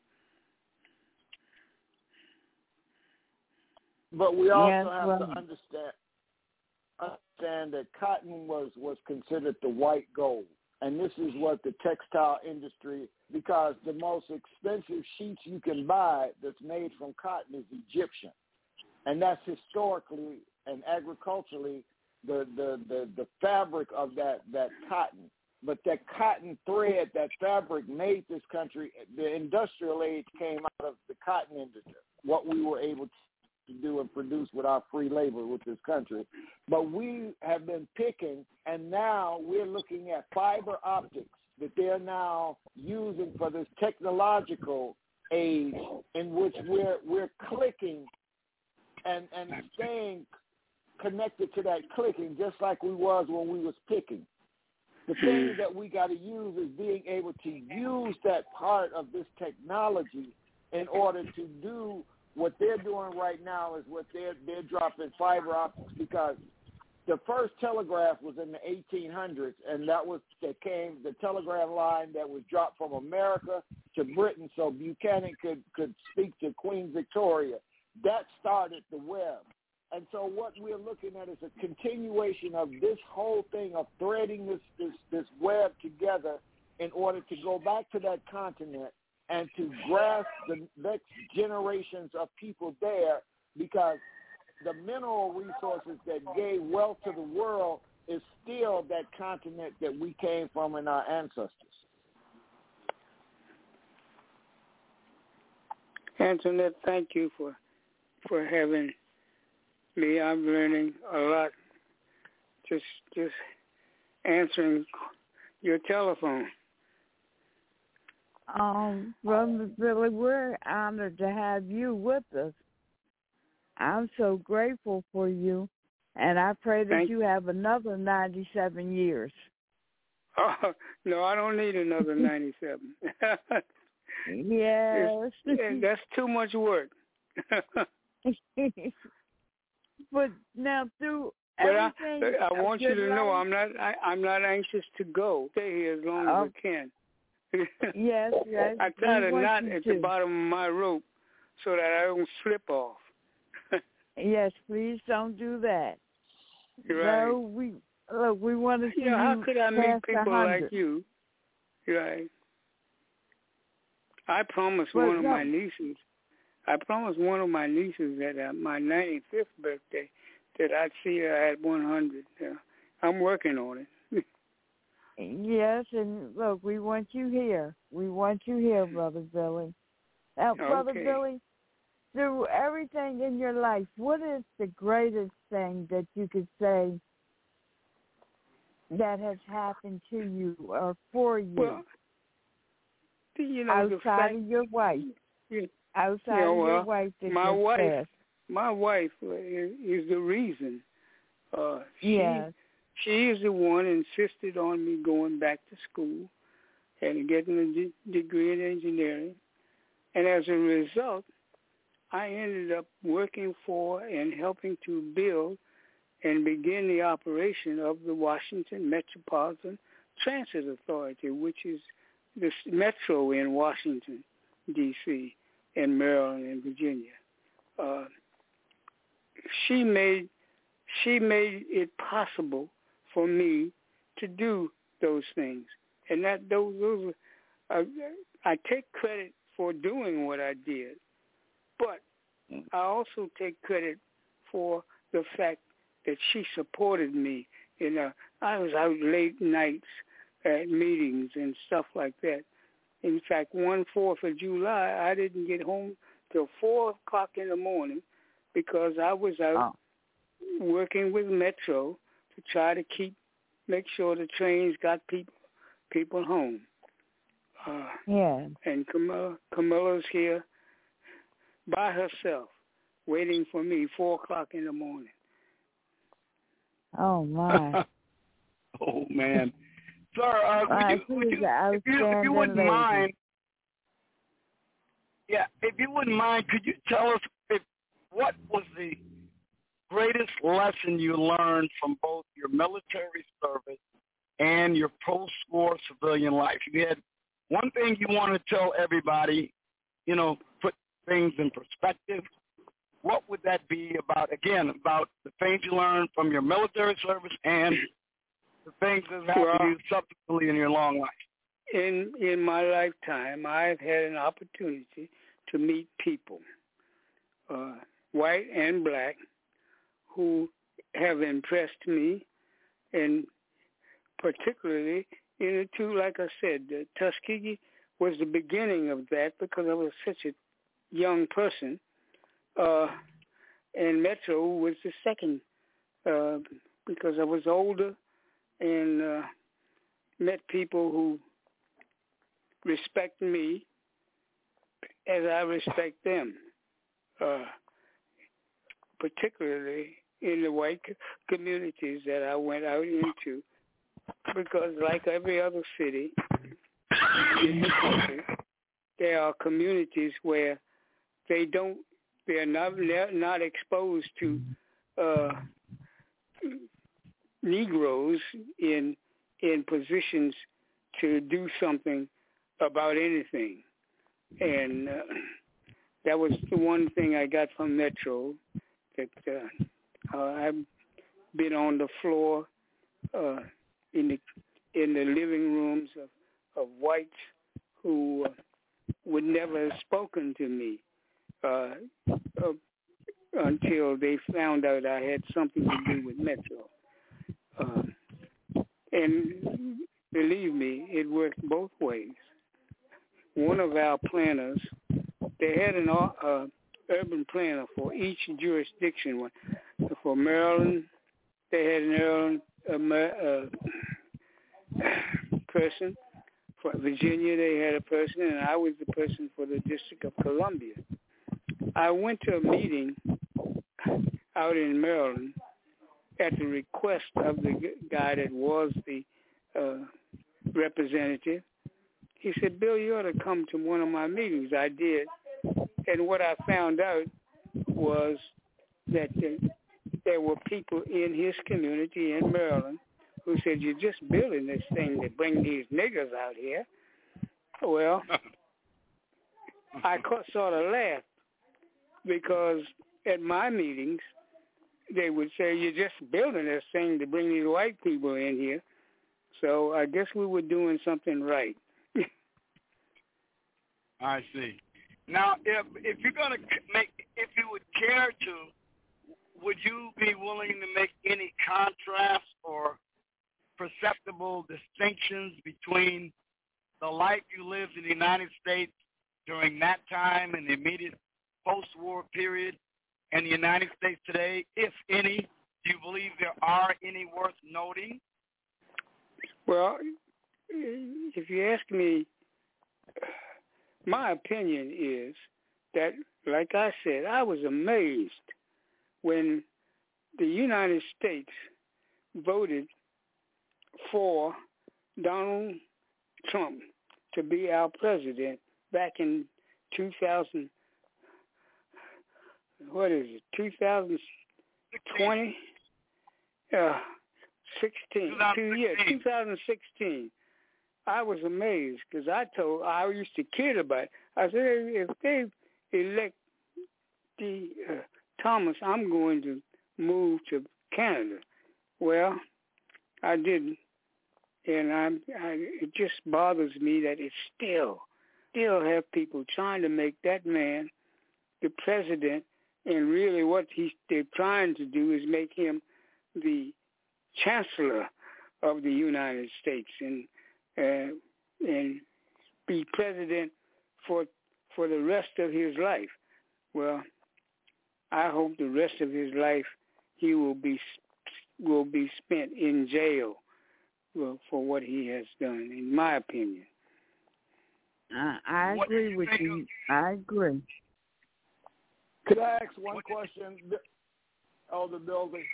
But we also Yes, have well- to understand understand that cotton was, was considered the white gold. And this is what the textile industry, because the most expensive sheets you can buy that's made from cotton is Egyptian. And that's historically and agriculturally the, the, the, the fabric of that, that cotton. But that cotton thread, that fabric made this country, the industrial age came out of the cotton industry, what we were able to do and produce with our free labor with this country. But we have been picking, and now we're looking at fiber optics that they're now using for this technological age in which we're we're clicking and, and staying connected to that clicking just like we was when we was picking. The thing that we got to use is being able to use that part of this technology in order to do what they're doing right now is what they're they're dropping fiber optics, because the first telegraph was in the eighteen hundreds, and that was that came the telegraph line that was dropped from America to Britain so Buchanan could could speak to Queen Victoria. That started the web. And so what we're looking at is a continuation of this whole thing of threading this, this, this web together in order to go back to that continent and to grasp the next generations of people there, because the mineral resources that gave wealth to the world is still that continent that we came from in our ancestors. Antoinette, thank you for for having me. I'm learning a lot just just answering your telephone. Um, Brother Billy, we're honored to have you with us. I'm so grateful for you, and I pray that Thank you have another ninety-seven years. Oh, no, I don't need another ninety-seven. Yes. That's too much work. But now through But I, everything, I want you to know life, I'm not I, I'm not anxious to go. Stay here as long Oh. as I can. Yes, yes. I tied a knot at to. the bottom of my rope so that I don't slip off. Yes, please don't do that. Right. No, we look. We want to see you. Know, how could I meet people like you? you? Right. I promised well, one of no. my nieces. I promised one of my nieces at uh, my ninety-fifth birthday that I'd see her at one hundred. Uh, I'm working on it. Yes, and look, we want you here. We want you here, Brother Billy. Now, okay. Brother Billy, through everything in your life, what is the greatest thing that you could say that has happened to you or for you? Well, you know, outside the fact, of your wife. Yeah, outside you know, of your well, wife that my wife, passed. my wife is, is the reason. Uh, she, yes. she is the one insisted on me going back to school and getting a de- degree in engineering. And as a result, I ended up working for and helping to build and begin the operation of the Washington Metropolitan Transit Authority, which is the metro in Washington, D C, and Maryland and Virginia. Uh, she made she made it possible for me to do those things, and that those those uh, I take credit for doing what I did, but I also take credit for the fact that she supported me. You know, I was out late nights at meetings and stuff like that. In fact, one Fourth of July, I didn't get home till four o'clock in the morning because I was out oh. working with Metro to try to keep, make sure the trains got people people home. Uh, yeah. And Camilla, Camilla's here by herself, waiting for me four o'clock in the morning. Oh my! Oh man, sir, uh, would you, would you, if you, if you wouldn't lady. mind, yeah, if you wouldn't mind, could you tell us if, what was the greatest lesson you learned from both your military service and your post-war civilian life? You had one thing you want to tell everybody, you know, put things in perspective. What would that be about, again, about the things you learned from your military service and the things that happened well, to you subsequently in your long life? In in my lifetime, I've had an opportunity to meet people, uh, white and black, who have impressed me, and particularly in the two, like I said, uh, Tuskegee was the beginning of that because I was such a young person. Uh, and Metro was the second uh, because I was older and uh, met people who respect me as I respect them, uh, particularly in the white communities that I went out into, because like every other city in the country, there are communities where they don't They're not they're not exposed to uh, Negroes in in positions to do something about anything, and uh, that was the one thing I got from Metro. That uh, uh, I've been on the floor uh, in the in the living rooms of, of whites who uh, would never have spoken to me. Uh, uh, until they found out I had something to do with Metro. Uh, and believe me, it worked both ways. One of our planners, they had an uh, urban planner for each jurisdiction. For Maryland, they had an urban uh, uh, person. For Virginia, they had a person, and I was the person for the District of Columbia. I went to a meeting out in Maryland at the request of the guy that was the uh, representative. He said, Bill, you ought to come to one of my meetings. I did. And what I found out was that there were people in his community in Maryland who said, you're just building this thing to bring these niggers out here. Well, I sort of laughed because at my meetings, they would say, you're just building this thing to bring these white people in here. So I guess we were doing something right. I see. Now, if if you're going to make, if you would care to, would you be willing to make any contrast or perceptible distinctions between the life you lived in the United States during that time and the immediate post-war period and the United States today, if any? Do you believe there are any worth noting? Well, if you ask me, my opinion is that, like I said, I was amazed when the United States voted for Donald Trump to be our president back in two thousand. What is it? two thousand twenty? Uh, sixteen. Two, yeah, two thousand sixteen. I was amazed because I told, I used to kid about it. I said, if they elect the uh, Thomas, I'm going to move to Canada. Well, I didn't, and I'm, I, it just bothers me that it still, still have people trying to make that man the president, and really what he's, they're trying to do is make him the chancellor of the United States and uh, and be president for for the rest of his life. Well, I hope the rest of his life he will be will be spent in jail for, for what he has done, in my opinion. Uh, I agree with you. I agree. Could I ask one question, Elder Builder?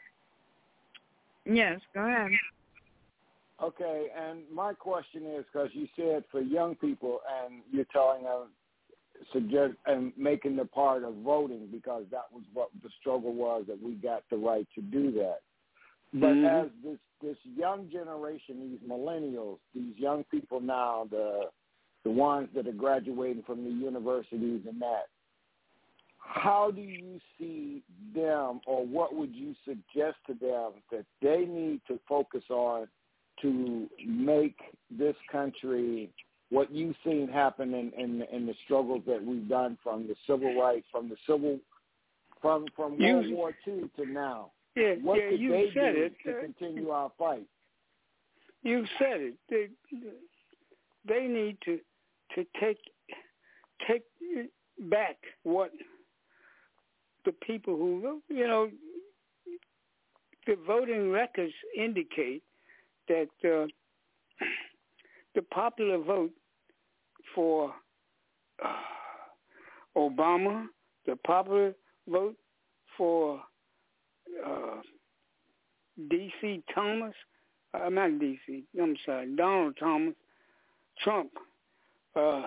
Yes, go ahead. Okay, and my question is, because you said for young people, and you're telling them, suggest and making the part of voting, because that was what the struggle was, that we got the right to do that. But mm-hmm. as this this young generation, these millennials, these young people now, the the ones that are graduating from the universities and that, how do you see them, or what would you suggest to them that they need to focus on to make this country what you've seen happen in, in, in the struggles that we've done from the civil rights, from the civil, from from you, World War Two to now? Yeah, what yeah, could you they said do it. to continue our fight? You said it. They, they need to to take take back what the people who, you know, the voting records indicate that uh, the popular vote for uh, Obama, the popular vote for uh, D C Thomas, I'm not D C, I'm sorry, Donald Thomas, Trump, uh,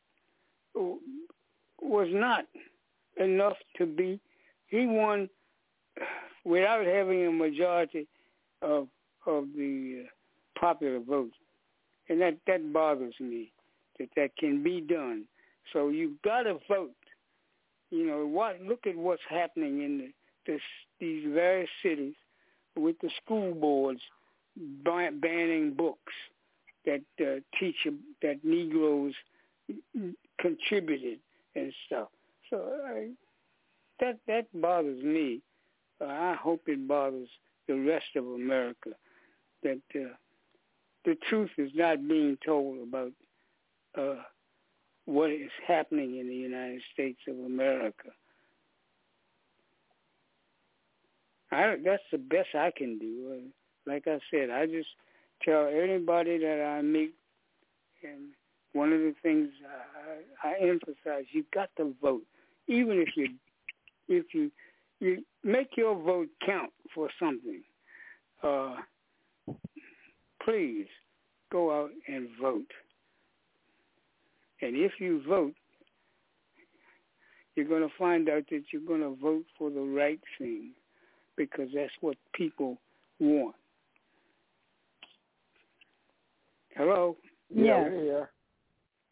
was not enough to be, he won without having a majority of of the uh, popular vote. And that, that bothers me, that that can be done. So you've got to vote. You know, what? Look at what's happening in the, this, these various cities with the school boards ban- banning books that uh, teach that Negroes contributed and stuff. So uh, that that bothers me. Uh, I hope it bothers the rest of America, that uh, the truth is not being told about uh, what is happening in the United States of America. I, that's the best I can do. Uh, like I said, I just tell anybody that I meet, and one of the things I, I emphasize, you've got to vote, even if you if you you make your vote count for something. Uh, please go out and vote. And if you vote, you're going to find out that you're going to vote for the right thing, because that's what people want. Hello? Yeah, we're here.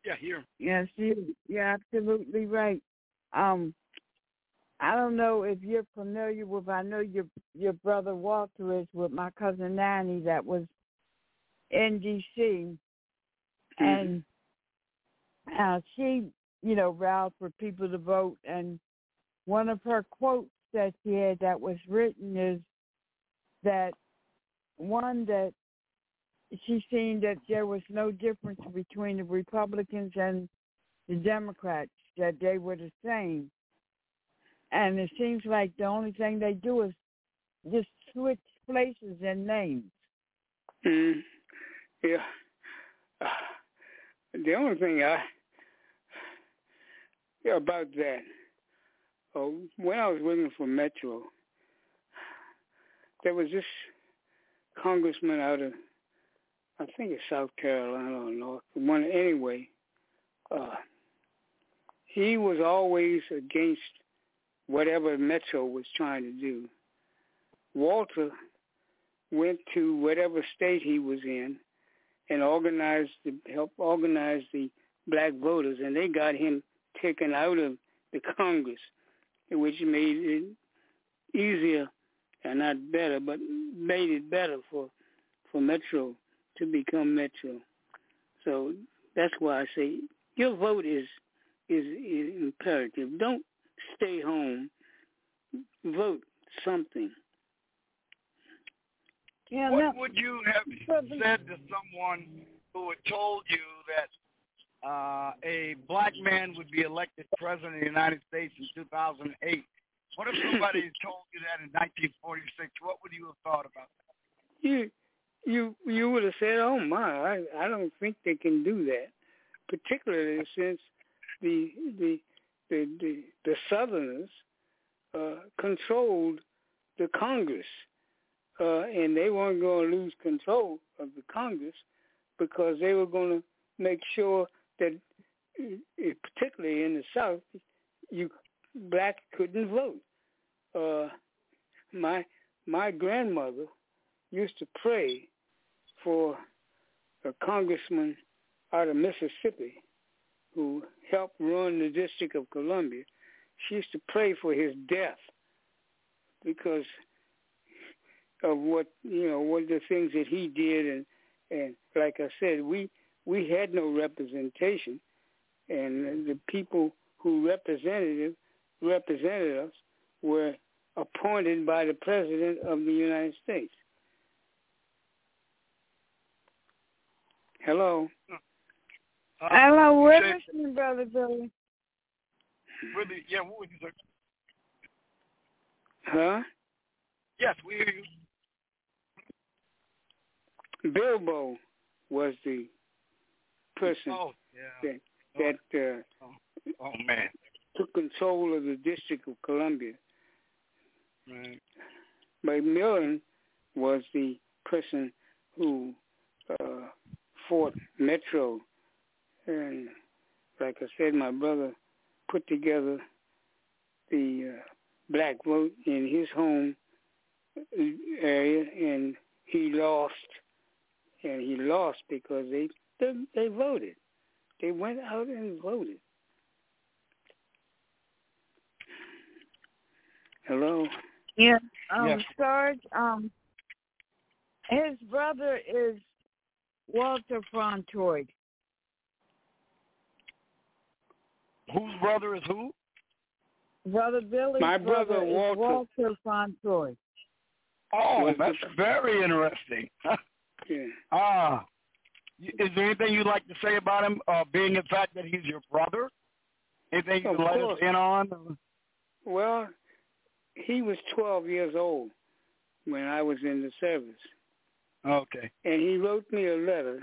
Yeah, here. Yes, you, you're absolutely right. Um, I don't know if you're familiar with, I know your your brother Walter is, with my cousin Nanny that was in D C, Mm-hmm. and uh, she, you know, vowed for people to vote, and one of her quotes that she had that was written is that one that she seen that there was no difference between the Republicans and the Democrats, that they were the same. And it seems like the only thing they do is just switch places and names. Mm, yeah. Uh, the only thing I yeah, about that, uh, when I was working for Metro, there was this congressman out of, I think it's South Carolina or North, one anyway. Uh, he was always against whatever Metro was trying to do. Walter went to whatever state he was in and organized, the, helped organize the black voters, and they got him taken out of the Congress, which made it easier, and not better, but made it better for, for Metro to become Metro. So that's why I say your vote is is, is imperative. Don't stay home. Vote something. Yeah, what no. would you have said to someone who had told you that uh, a black man would be elected president of the United States in two thousand eight? What if somebody had told you that in nineteen forty-six? What would you have thought about that? You you you would have said, "Oh my, I, I don't think they can do that," particularly since the the the the, the Southerners uh, controlled the Congress, uh, and they weren't going to lose control of the Congress because they were going to make sure that, particularly in the South, you black couldn't vote. Uh, my my grandmother used to pray for a congressman out of Mississippi who helped run the District of Columbia. She used to pray for his death because of what, you know, what the things that he did. And, and like I said, we, we had no representation, and the people who represented, represented us were appointed by the President of the United States. Hello. Uh, Hello, we're listening, Brother Billy. Really, yeah, what would you say? Huh? Yes, we hear you. Bilbo was the person oh, yeah. that that uh, oh. oh man took control of the District of Columbia. Right. McMillan was the person who uh, fought Metro, and like I said, my brother put together the uh, black vote in his home area, and he lost. And he lost because they they, they voted. They went out and voted. Hello? Yeah. Um, yes. Sarge, um, his brother is Walter Frontoid. Whose brother is who? Brother Billy's My brother, brother Walter. is Walter Frontoid. Oh, that's very interesting. Yeah. Ah. Is there anything you'd like to say about him, uh, being the fact that he's your brother? Anything you Of can let course. us in on? Well, he was twelve years old when I was in the service. Okay. And he wrote me a letter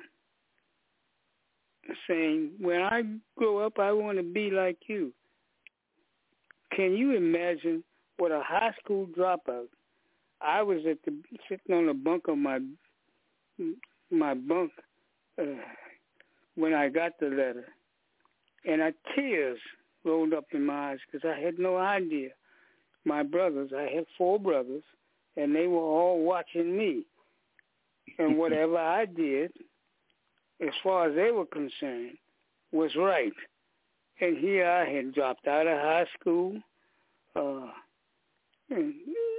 saying, when I grow up, I want to be like you. Can you imagine what a high school dropout? I was at the sitting on the bunk of my my bunk uh, when I got the letter, and I, tears rolled up in my eyes because I had no idea. My brothers, I had four brothers, and they were all watching me. And whatever I did, as far as they were concerned, was right. And here I had dropped out of high school. Uh, and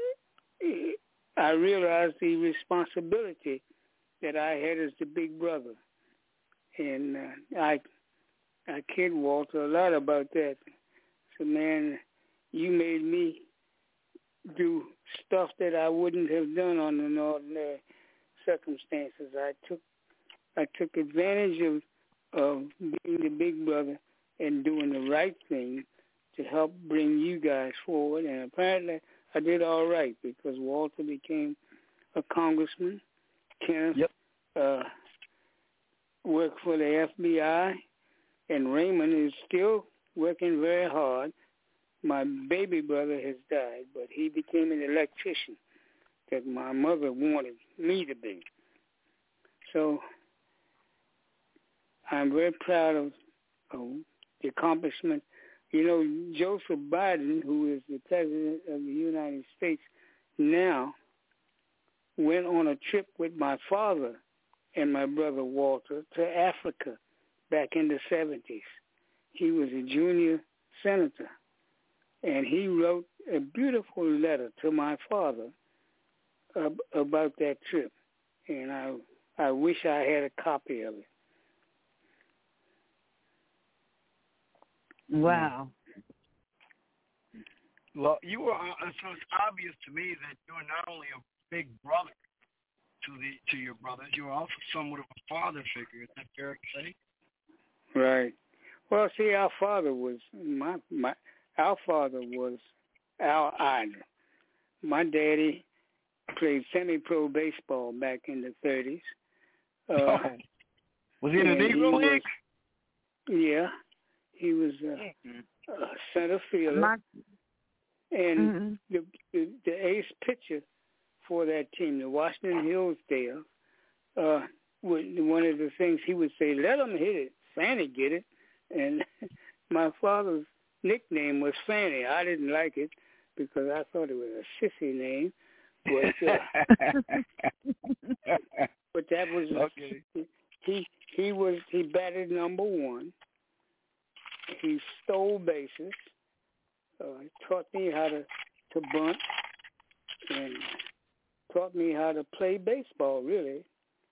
I realized the responsibility that I had as the big brother. And uh, I I kid Walter a lot about that. So, man, you made me do stuff that I wouldn't have done under ordinary circumstances. I took I took advantage of, of being the big brother and doing the right thing to help bring you guys forward. And apparently I did all right because Walter became a congressman. Kenneth yep. uh, worked for the F B I. And Raymond is still working very hard. My baby brother has died, but he became an electrician that my mother wanted me to be. So I'm very proud of, of the accomplishment. You know, Joseph Biden, who is the president of the United States now, went on a trip with my father and my brother Walter to Africa back in the seventies. He was a junior senator, and he wrote a beautiful letter to my father ab- about that trip, and I I wish I had a copy of it. Wow. Well, you were. Uh, so it's obvious to me that you're not only a big brother to the to your brothers, you're also somewhat of a father figure. Is that fair to say? Right. Well, see, our father was my my. Our father was Al Idler. My daddy played semi-pro baseball back in the thirties. Uh, oh. Was he in the Negro League? Yeah, he was a, a center fielder. My, and mm-hmm. the, the the ace pitcher for that team, the Washington Hillsdale, uh, would, one of the things he would say, "Let him hit it, Fanny get it," and my father's nickname was Fanny. I didn't like it because I thought it was a sissy name, but uh, but that was okay. he he was he batted number one. He stole bases. Uh, taught me how to to bunt and taught me how to play baseball. Really,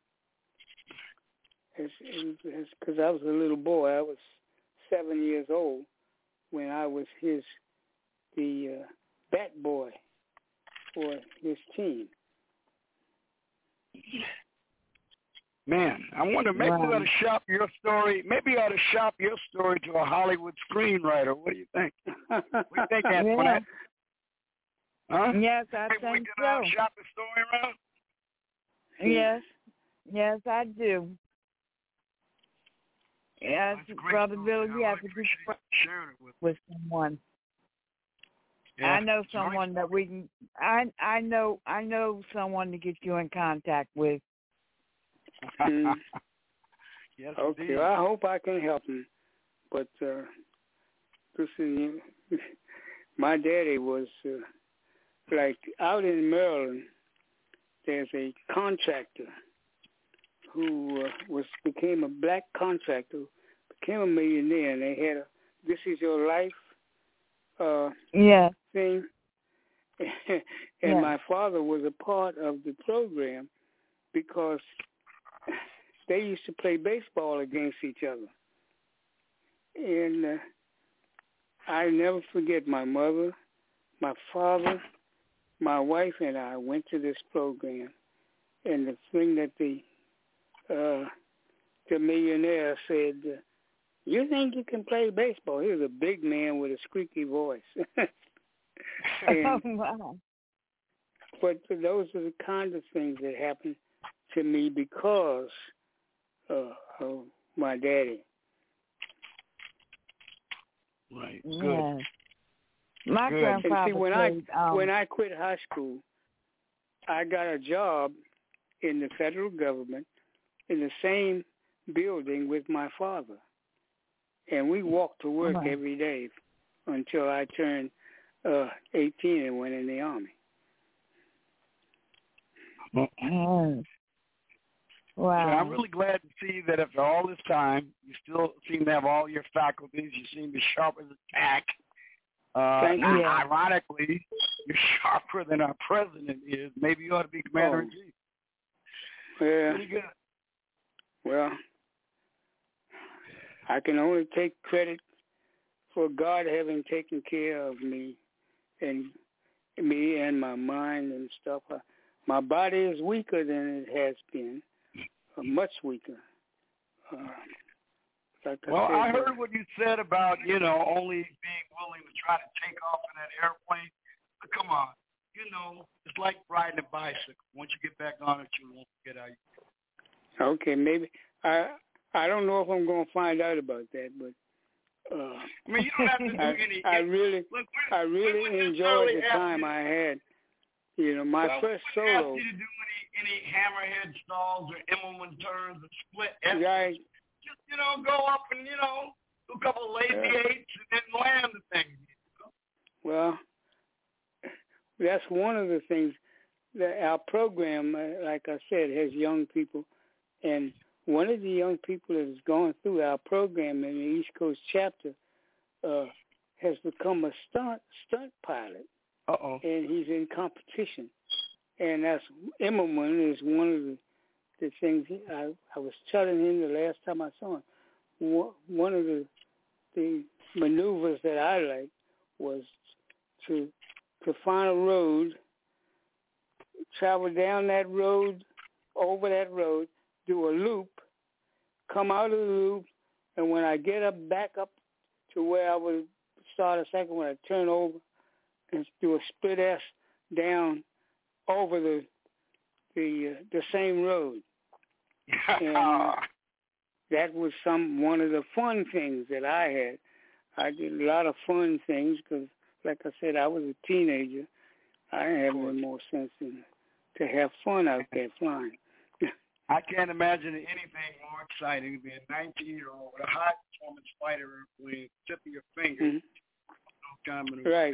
because I was a little boy. I was seven years old when I was his the uh, bat boy for his team. Man, I wonder, maybe wow. we ought to shop your story. Maybe you ought to shop your story to a Hollywood screenwriter. What do you think? What do you think, Antoinette? Yeah. Huh? Yes, I maybe think we can, so. Uh, shop the story around? Yes. Yes, I do. Yes, Brother Billy, you have to be sharing it with, with someone. Yeah, I know someone nice. that we can. I I know I know someone to get you in contact with. Mm. Yes, okay, indeed. well, I hope I can help him. But uh, listen, my daddy was uh, like out in Maryland. There's a contractor who uh, was became a black contractor, became a millionaire, and they had a "This Is Your Life" uh, yeah. thing. and yeah. my father was a part of the program because they used to play baseball against each other. And uh, I never forget my mother, my father, my wife, and I went to this program. And the thing that the uh, the millionaire said, uh, "You think you can play baseball?" He was a big man with a squeaky voice. and, oh, wow. But those are the kind of things that happen to me because uh, of my daddy. Right. Yes. Good. My Good. grandfather And see, when played, I um, when I quit high school, I got a job in the federal government in the same building with my father, and we walked to work right. every day until I turned uh, eighteen and went in the army. Yes. Wow. So I'm really glad to see that after all this time, you still seem to have all your faculties. You seem as sharp as a tack. Uh, Thank you. Ironically, you're sharper than our president is. Maybe you ought to be commander-in-chief. Oh. Yeah. Pretty good. Well, I can only take credit for God having taken care of me and me and my mind and stuff. Uh, my body is weaker than it has been, uh, much weaker. Uh, like I well, said, I heard what you said about, you know, only being willing to try to take off in that airplane. But come on, you know, it's like riding a bicycle. Once you get back on it, you won't get out. Okay, maybe. I I don't know if I'm going to find out about that, but uh, I mean, you don't have to do I, any. I really, look, I really enjoyed the time I had. You know, my well, first we wouldn't solo. ask you to do any, any hammerhead stalls or Immelman turns or split F's. Right. Just, you know, go up and, you know, do a couple of lazy Yeah. eights and then land the thing. Well, that's one of the things that our program, uh, like I said, has young people. And one of the young people that has gone through our program in the East Coast chapter uh, has become a stunt stunt pilot. Uh-oh. And he's in competition. And that's Immelman is one of the, the things he, I, I was telling him the last time I saw him. One of the the maneuvers that I liked was to to find a road, travel down that road, over that road, do a loop, come out of the loop, and when I get up back up to where I would start a second one, I turn over and do a split S down over the the uh, the same road. And uh, that was some one of the fun things that I had. I did a lot of fun things because, like I said, I was a teenager. I didn't have any more sense than to have fun out there flying. I can't imagine anything more exciting than a nineteen-year-old with a high-performance fighter airplane, tip of your finger. Mm-hmm. Right.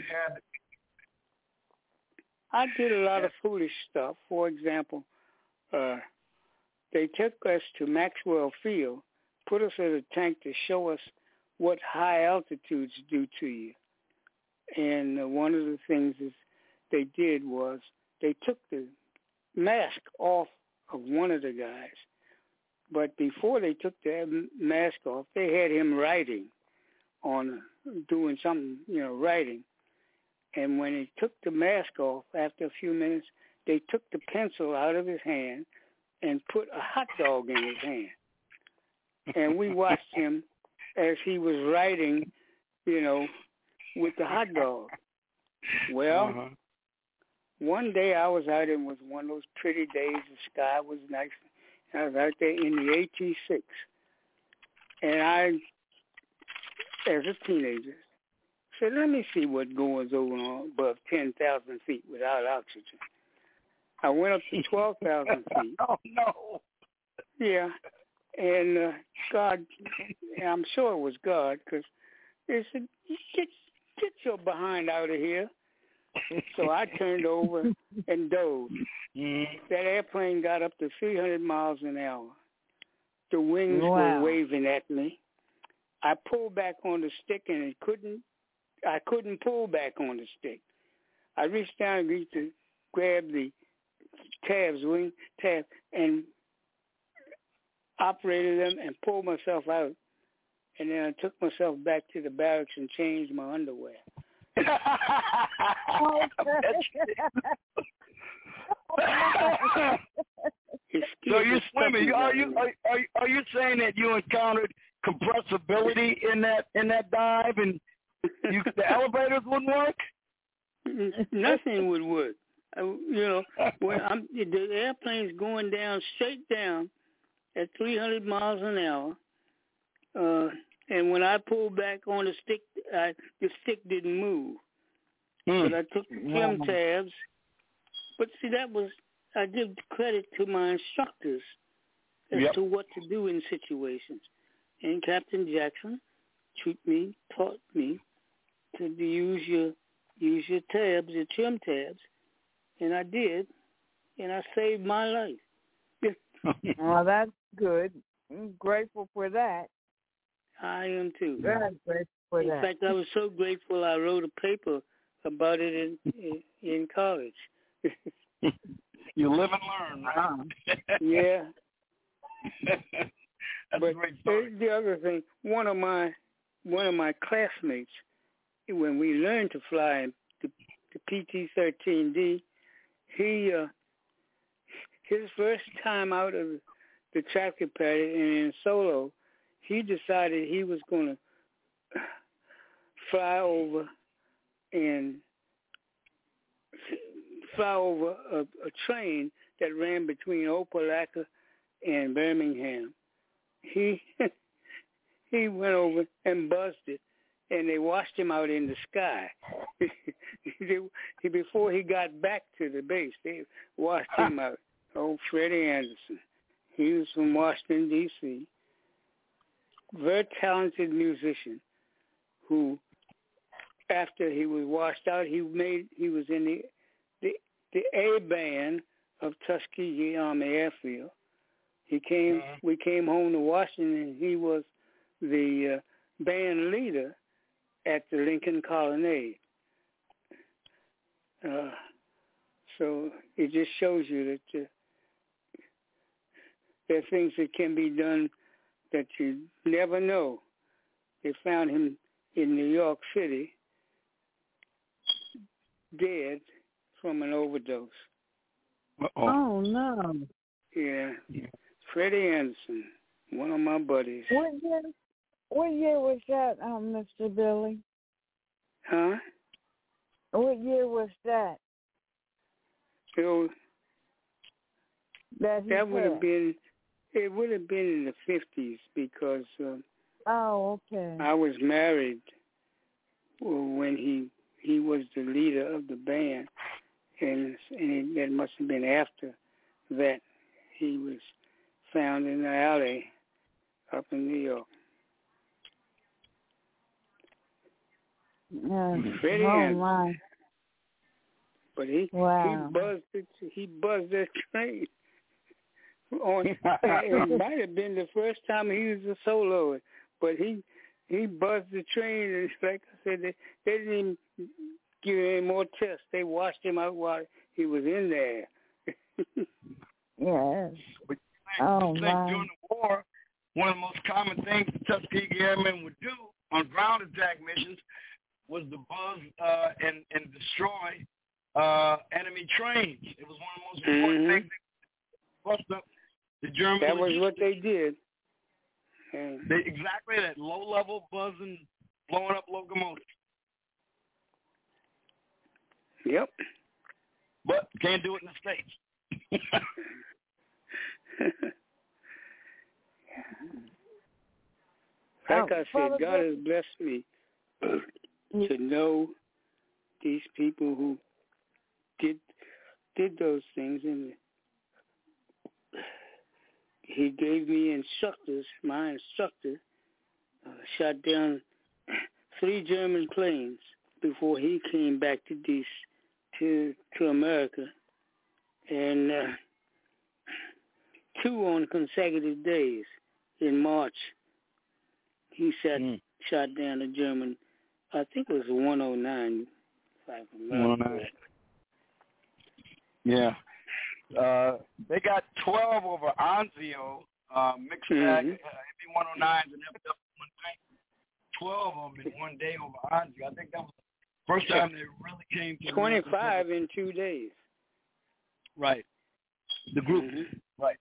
I did a lot of foolish stuff. For example, uh, they took us to Maxwell Field, put us in a tank to show us what high altitudes do to you. And uh, one of the things is they did was they took the mask off of one of the guys. But before they took the mask off, they had him writing on, doing something, you know, writing. And when he took the mask off, after a few minutes, they took the pencil out of his hand and put a hot dog in his hand. And we watched him as he was writing, you know, with the hot dog. Well, uh-huh. One day I was out, and it was one of those pretty days. The sky was nice. I was out there in the A T six. And I, as a teenager, said, let me see what goes on above ten thousand feet without oxygen. I went up to twelve thousand feet. Oh, no. Yeah. And uh, God, I'm sure it was God, because they said, get, get your behind out of here. So I turned over and dove. Mm-hmm. That airplane got up to three hundred miles an hour. The wings wow. were waving at me. I pulled back on the stick, and it couldn't. I couldn't pull back on the stick. I reached down and reached to grab the tabs, wing tab, and operated them and pulled myself out. And then I took myself back to the barracks and changed my underwear. So you're swimming. Are you are, are are you saying that you encountered compressibility in that in that dive, and you, the elevators wouldn't work? Nothing would work. I, you know, when I'm, the airplane's going down straight down at three hundred miles an hour, uh, and when I pulled back on the stick, I, the stick didn't move. Mm. But I took the trim tabs. But see, that was, I give credit to my instructors as yep. to what to do in situations. And Captain Jackson taught me, taught me to use your use your tabs, your trim tabs, and I did, and I saved my life. Well, that's good. I'm grateful for that. I am too. Very grateful for in that. fact, I was so grateful I wrote a paper about it in in, in college. You live and learn, right? Yeah. That's but a great story. The other thing, one of my one of my classmates, when we learned to fly the, the P T thirteen D, he uh, his first time out of the tractor pad and in solo, he decided he was going to fly over and fly over a, a train that ran between Opelika and Birmingham. He he went over and buzzed it, and they washed him out in the sky. Before he got back to the base, they washed him out. Oh, Freddie Anderson. He was from Washington, D C Very talented musician who, after he was washed out, he made he was in the the, the A band of Tuskegee Army Airfield. He came. Uh-huh. We came home to Washington, and he was the uh, band leader at the Lincoln Colonnade. Uh, so it just shows you that uh, there are things that can be done that you never know. They found him in New York City, dead from an overdose. Uh-oh. Oh, no. Yeah. Freddie Anderson, one of my buddies. What year, what year was that, um, Mister Billy? Huh? What year was that? So that that would have been, it would have been in the fifties because uh, oh, okay. I was married when he he was the leader of the band, and, and that must have been after that he was found in the alley up in New York. Uh, Freddie oh Anderson. my! But he wow. he buzzed it. He buzzed that train. On it might have been the first time he was a soloist, but he he buzzed the train. And like I said, they, they didn't even give him any more tests. They washed him out while he was in there. Yes. But oh, think wow. During the war, one of the most common things the Tuskegee Airmen would do on ground attack missions was to buzz uh, and, and destroy uh, enemy trains. It was one of the most important mm-hmm. things. They bust up the German That was logistics. what they did. Yeah. They, exactly that low-level buzzing, blowing up locomotives. Yep. But can't do it in the States. Like I said, God has blessed me to know these people who did did those things, and he gave me instructors. My instructor uh, shot down three German planes before he came back to D C to to America, and uh, two on consecutive days in March. He shot mm. shot down a German. I think it was a one oh nine. If I remember. Yeah. Uh, they got twelve over Anzio, uh, mixed mm-hmm. bag, uh, M B one oh nines and F W one ninety. twelve of them in one day over Anzio. I think that was the first time they really came to twenty-five in two days. Right. The group. Mm-hmm. Right.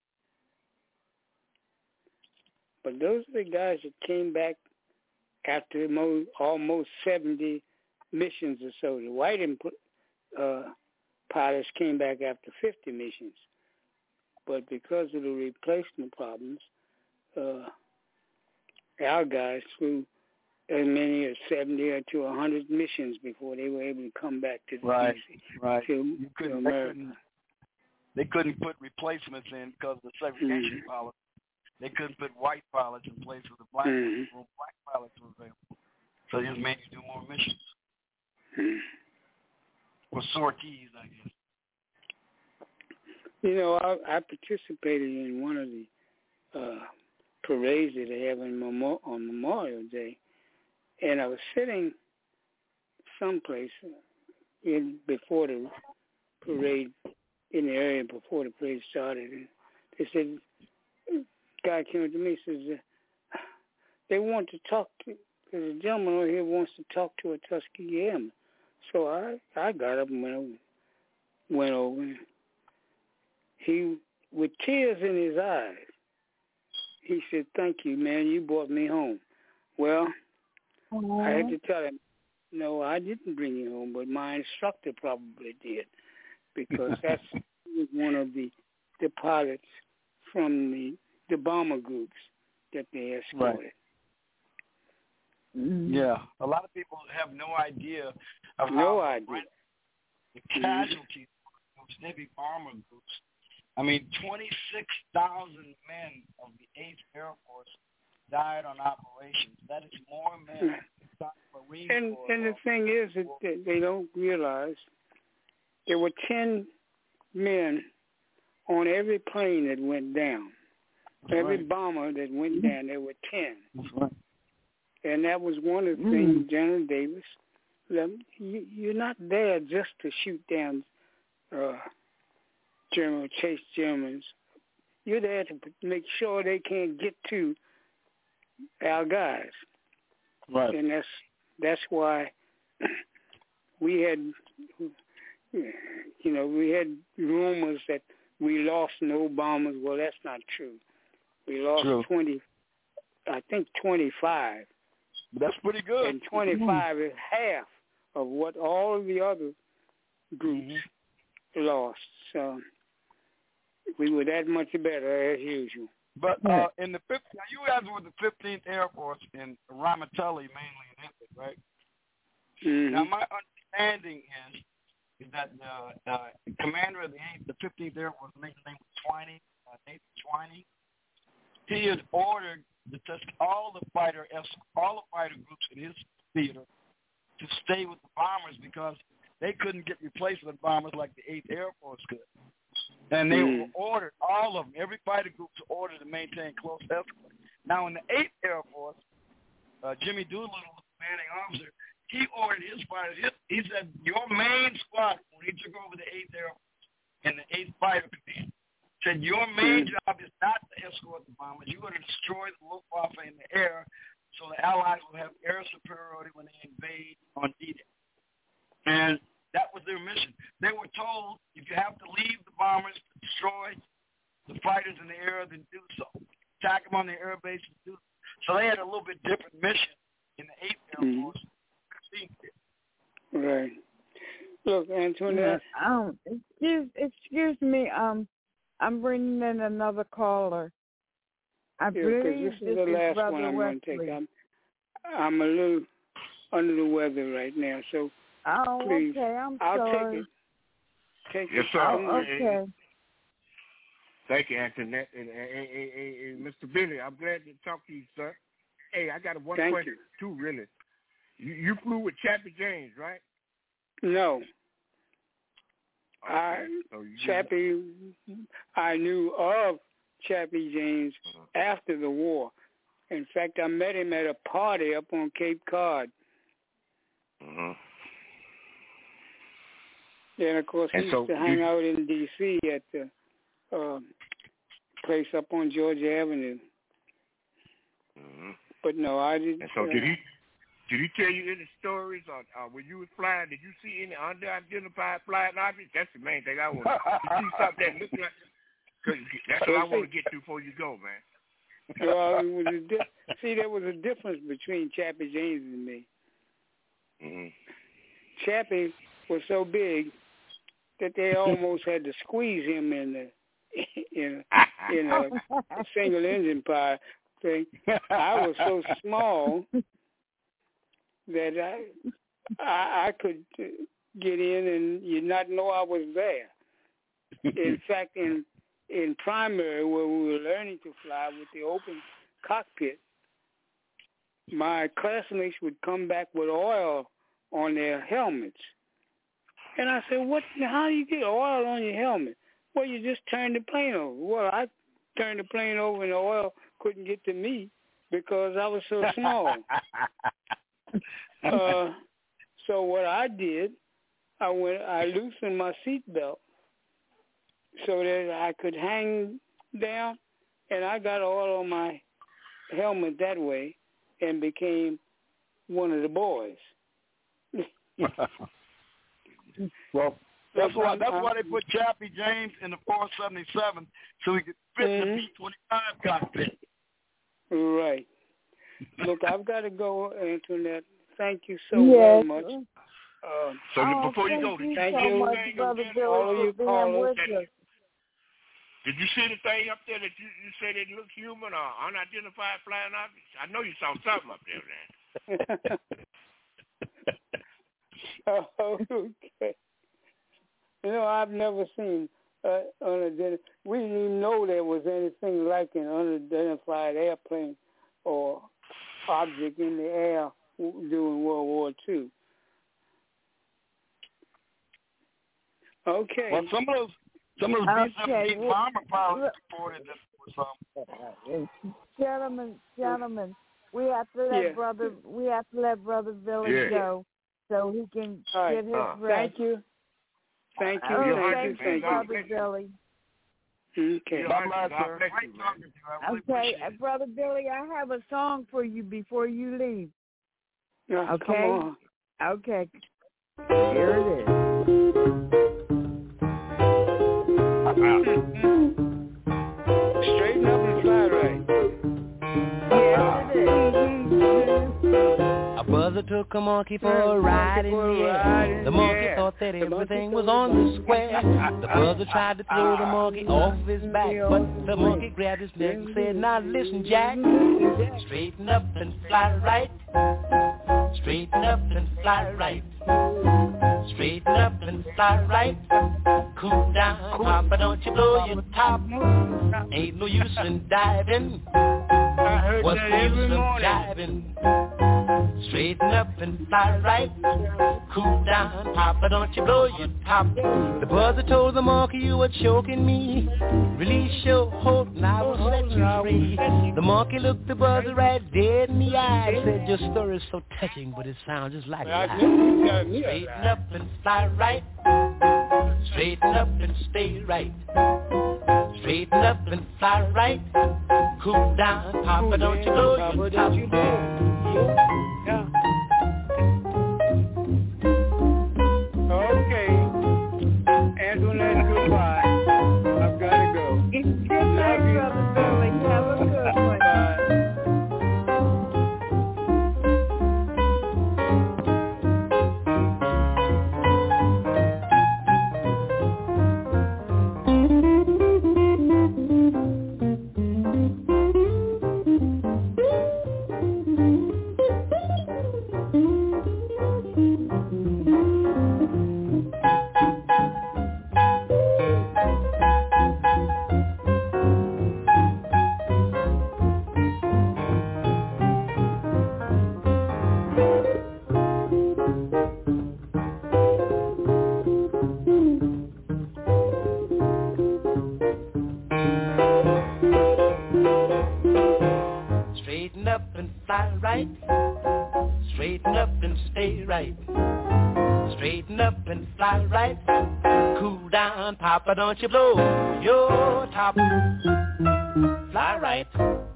But those are the guys that came back after mo- almost seventy missions or so. The white uh, pilots came back after fifty missions. But because of the replacement problems, uh, our guys flew as many as seventy or to one hundred missions before they were able to come back to the right, D C, right. to, to America. They couldn't, they couldn't put replacements in because of the segregation mm-hmm. policy. They couldn't put white pilots in place of the black mm-hmm. ones. Black pilots were available. So they just made you do more missions. Mm-hmm. Or sorties, I guess. You know, I, I participated in one of the uh, parades that they have in Memo- on Memorial Day, and I was sitting someplace in before the parade, in the area before the parade started, and they said, guy came up to me and says, uh, they want to talk to, there's a gentleman over here wants to talk to a Tuskegee Airman. So I, I got up and went over, went over, and he, with tears in his eyes, he said, thank you, man, you brought me home. Well, Aww. I had to tell him, no, I didn't bring you home, but my instructor probably did, because that's one of the, the pilots from the, the bomber groups that they escorted. Right. Yeah, a lot of people have no idea of no how idea. the casualties of Navy bomber groups. I mean, twenty-six thousand men of the eighth Air Force died on operations. That is more men than the Marine and, Corps. And the thing is that they don't realize there were ten men on every plane that went down. That's every right. bomber that went down, there were ten. That's right. And that was one of the things, mm. General Davis, you, you're not there just to shoot down uh, General Chase Germans. You're there to make sure they can't get to our guys. Right. And that's that's why we had, you know, we had rumors that we lost no bombers. Well, that's not true. We lost true. twenty, I think twenty-five. That's pretty good. And twenty-five mm-hmm. is half of what all of the other groups mm-hmm. lost. So we were that much better as usual. But uh, in the fifth, now you guys were the fifteenth Air Force in Ramitelli, mainly in Italy, right? Mm-hmm. Now my understanding is is that the uh, commander of the eighth, the fifteenth Air Force, his name was Twining, uh, Nathan Twining. He had ordered the all the fighter all the fighter groups in his theater to stay with the bombers because they couldn't get replacement bombers like the eighth Air Force could. And they mm. were ordered, all of them, every fighter group was ordered to maintain close escort. Now, in the eighth Air Force, uh, Jimmy Doolittle, the commanding officer, he ordered his fighters. He, he said, your main squad, when he took over the eighth Air Force and the eighth Fighter Command, said your main mm. job is not to escort the bombers. You're going to destroy the Luftwaffe in the air so the Allies will have air superiority when they invade on D-Day. And that was their mission. They were told, if you have to leave the bombers to destroy the fighters in the air, then do so. Attack them on the air base and do so. So they had a little bit different mission in the eighth Air Force. Mm-hmm. Right. Look, Antoinette. Um, excuse, excuse me. Um, I'm bringing in another caller. I yeah, believe this is the last Brother one I'm Wesley. going to take. I'm, I'm a little under the weather right now, so oh, please, okay. I'm I'll sorry. take it. Take yes, it. sir. Oh, okay. Thank you, Antoinette. And, and, and, and, and Mister Billy, I'm glad to talk to you, sir. Hey, I got one Thank question, you. too, really. You, you flew with Chappie James, right? No. Okay. I so you Chappie, I knew of Chappie James uh-huh. after the war. In fact, I met him at a party up on Cape Cod. Uh-huh. Then, of course, he and used so to hang you, out in D C at the uh, place up on Georgia Avenue. uh-huh. But no, I didn't. And so uh, did he did he tell you any stories or uh, when you was flying, did you see any unidentified flying objects? That's the main thing I want to see. Something that looked like, cause that's what I want to get to before you go, man. Well, it was a di- see, there was a difference between Chappie James and me. Mm-hmm. Chappie was so big that they almost had to squeeze him in the in in a single engine pilot thing. I was so small that I I, I could get in and you not know I was there. In fact, in in primary, where we were learning to fly with the open cockpit, my classmates would come back with oil on their helmets. And I said, "What? How do you get oil on your helmet?" well, you just turned the plane over. Well, I turned the plane over and the oil couldn't get to me because I was so small. uh, so what I did, I went, I loosened my seatbelt so that I could hang down, and I got oil on my helmet that way and became one of the boys. Well, that's why that's why they put Chappie James in the four seventy-seven so he could fit mm-hmm. the B twenty-five cockpit. Right. Look, I've got to go, Antoinette. Thank you so yes. very much. Uh, so oh, thank before you go, you thank so you, much, Brother Billy, all of you callers. Did you see the thing up there that you, you said it looked human or unidentified flying objects? I know you saw something up there, man. Oh, okay. You know, I've never seen uh, unidentified. We didn't even know there was anything like an unidentified airplane or object in the air during World War Two. Okay. Well, some of those, some of those B seventeen well, bomber pilots reported that there was some. Gentlemen, gentlemen, we have to let yeah. brother, we have to let Brother Billy yeah. go so he can right. get his uh, rest. Thank you. Thank you. Oh, thank, thank you. you, Thank Brother you. Billy. Okay. God bless you. Really okay, uh, Brother Billy, I have a song for you before you leave. Uh, okay. Come on. Okay. Here it is. Straighten up and fly right. Yes, it is. A brother took a monkey for a ride in the air. The monkey thought that everything was on the square. The brother tried to throw the monkey off his back, but the monkey grabbed his neck and said, now listen, Jack, straighten up and fly right. Straighten up and fly right. Straighten up and fly right. Cool down, Papa, don't you blow your top. Ain't no use in diving. What's the use of jiving? Straighten up and fly right. Cool down, Papa, don't you blow your top. The brother told the monkey, you were choking me. Release your hold and I will set you free. The monkey looked the brother right dead in the eye and said, your story's so touching, but it sounds just like a lie. Straighten up and fly right. Straighten up and stay right. Straighten up and fly right. Cool down, Papa, don't you blow your top. Yeah. Okay. Antoinette, goodbye. I've got to go. Good night, Brother Billy. Have a good one. Bye. Straighten up and fly right. Straighten up and stay right. Straighten up and fly right. Cool down, Papa, don't you blow your top. Fly right.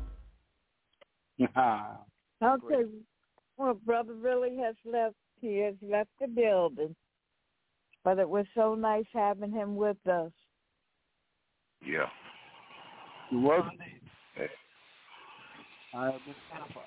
Okay. Well, Brother Billy has left. He has left the building. But it was so nice having him with us. Yeah. It was indeed. I have been satisfied.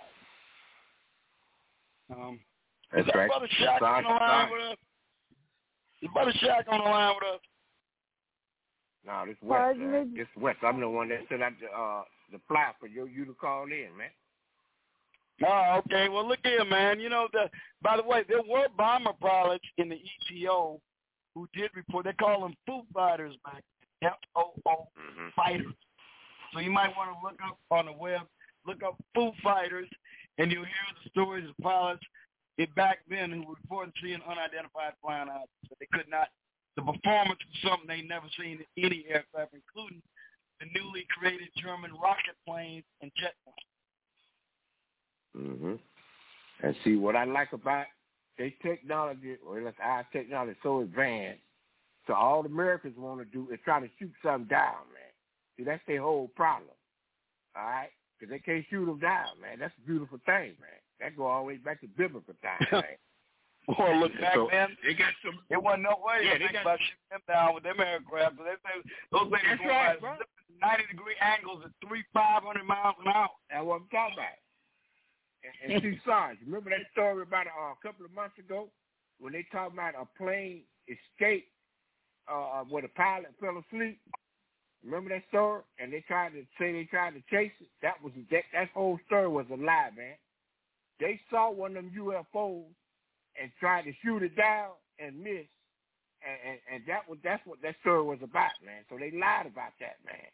Um, is that Brother Shaq on the line with us? Is Brother Shaq on the line with us? No, this West. Uh, this West. I'm the one that set up the uh the flyer for you you to call in, man. Oh, okay. Well, look here, man. You know, the by the way, there were bomber pilots in the E T O who did report. They call them Foo Fighters back then, F O O mm-hmm. Fighters. So you might want to look up on the web, look up Foo Fighters, and you'll hear the stories of pilots it back then who reported seeing unidentified flying objects. But they could not The performance was something they never seen in any aircraft, including the newly created German rocket planes and jet planes. Mm-hmm. And see, what I like about their technology, or like our technology, is so advanced. So all the Americans want to do is try to shoot something down, man. See, that's their whole problem. All right? Because they can't shoot them down, man. That's a beautiful thing, man. That go all the way back to biblical times, man. Boy, look back so then, they got some. It wasn't no way Yeah, to they think got about shooting them down with them aircraft. They say those things That's go right, by bro. ninety degree angles at three, five hundred miles an hour. That's what I'm talking about. And, and see, Sarge, remember that story about uh, a couple of months ago when they talked about a plane escape uh, where the pilot fell asleep? Remember that story? And they tried to say they tried to chase it. That was that, that whole story was a lie, man. They saw one of them U F Os and tried to shoot it down and missed, and, and, and that was that's what that story was about, man. So they lied about that, man.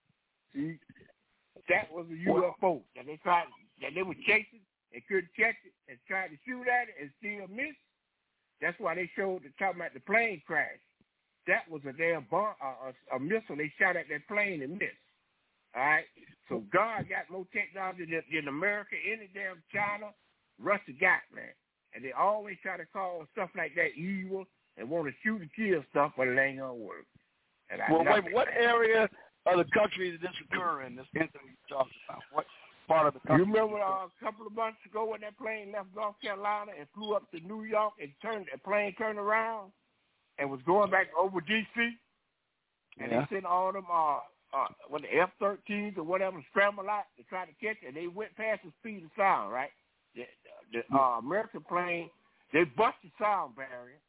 See, that was a U F O that they tried that they were chasing and couldn't catch it and tried to shoot at it and still missed. That's why they showed the talking about the plane crash. That was a damn bomb, uh, a, a missile they shot at that plane and missed. All right, so God got more technology than, than America, any damn China, Russia got, man. And they always try to call stuff like that evil and want to shoot and kill stuff, but it ain't gonna work. And I well, wait, it, what man. area of the country did this occur in? This incident you talked about? What part of the country? You remember uh, a couple of months ago when that plane left North Carolina and flew up to New York and turned the plane turned around and was going back over D C And yeah. they sent all them uh, uh, when the F thirteens or whatever scramble out to try to catch it. And they went past the speed of sound, right? The, the uh, American plane, they bust the sound barrier,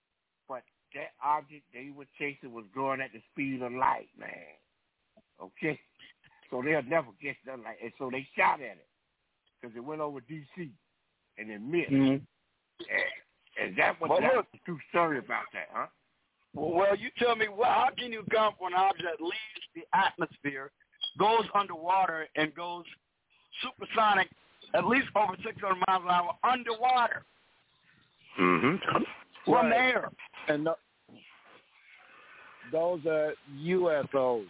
but that object they were chasing was going at the speed of light, man. Okay? So they'll never get nothing like it. So they shot at it because it went over D C and it missed. Mm-hmm. And, and that was well, that look, was a true story about that, huh? Well, well, you tell me, well, how can you come for an object that leaves the atmosphere, goes underwater, and goes supersonic at least over six hundred miles an hour underwater Mm-hmm. from Right. the air? And th- those are U S Os.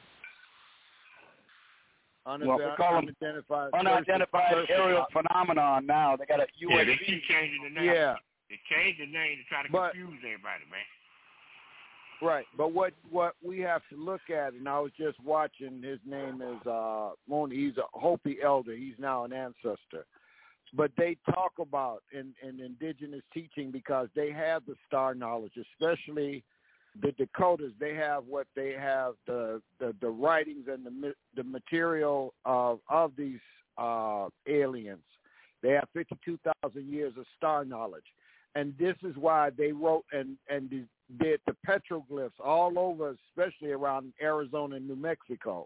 Unidentified, Well, we call them unidentified, unidentified surface- aerial phenomenon now. They got a U A V. Yeah, they keep changing the name. Yeah, They changed the name to try to But- confuse everybody, man. right. But what what we have to look at, and I was just watching. His name is uh, Moni. He's a Hopi elder. He's now an ancestor. But they talk about in, in indigenous teaching because they have the star knowledge, especially the Dakotas. They have what they have the the, the writings and the the material of of these uh, aliens. They have fifty-two thousand years of star knowledge, and this is why they wrote and and did the petroglyphs all over, especially around Arizona and New Mexico.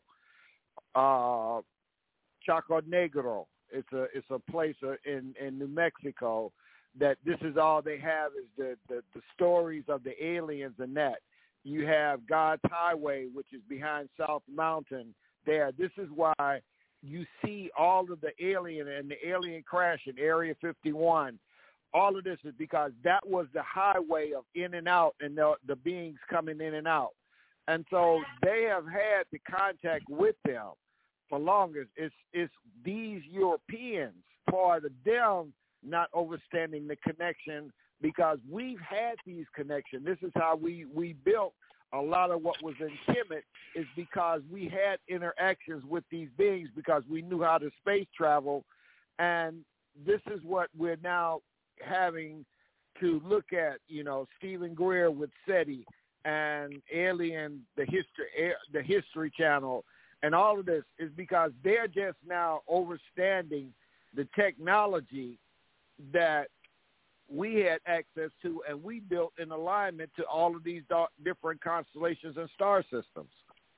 Uh, Chaco Negro. It's a it's a place in, in New Mexico that this is all they have is the, the, the stories of the aliens and that. You have God's Highway, which is behind South Mountain there. This is why you see all of the alien and the alien crash in Area fifty-one. All of this is because that was the highway of in and out and the, the beings coming in and out. And so they have had the contact with them for longest. It's it's these Europeans, part of them not understanding the connection because we've had these connections. This is how we, we built a lot of what was in Kemet is because we had interactions with these beings because we knew how to space travel. And this is what we're now having to look at, you know, Stephen Greer with SETI and Alien, the history, the History Channel, and all of this is because they're just now understanding the technology that we had access to, and we built in alignment to all of these different constellations and star systems.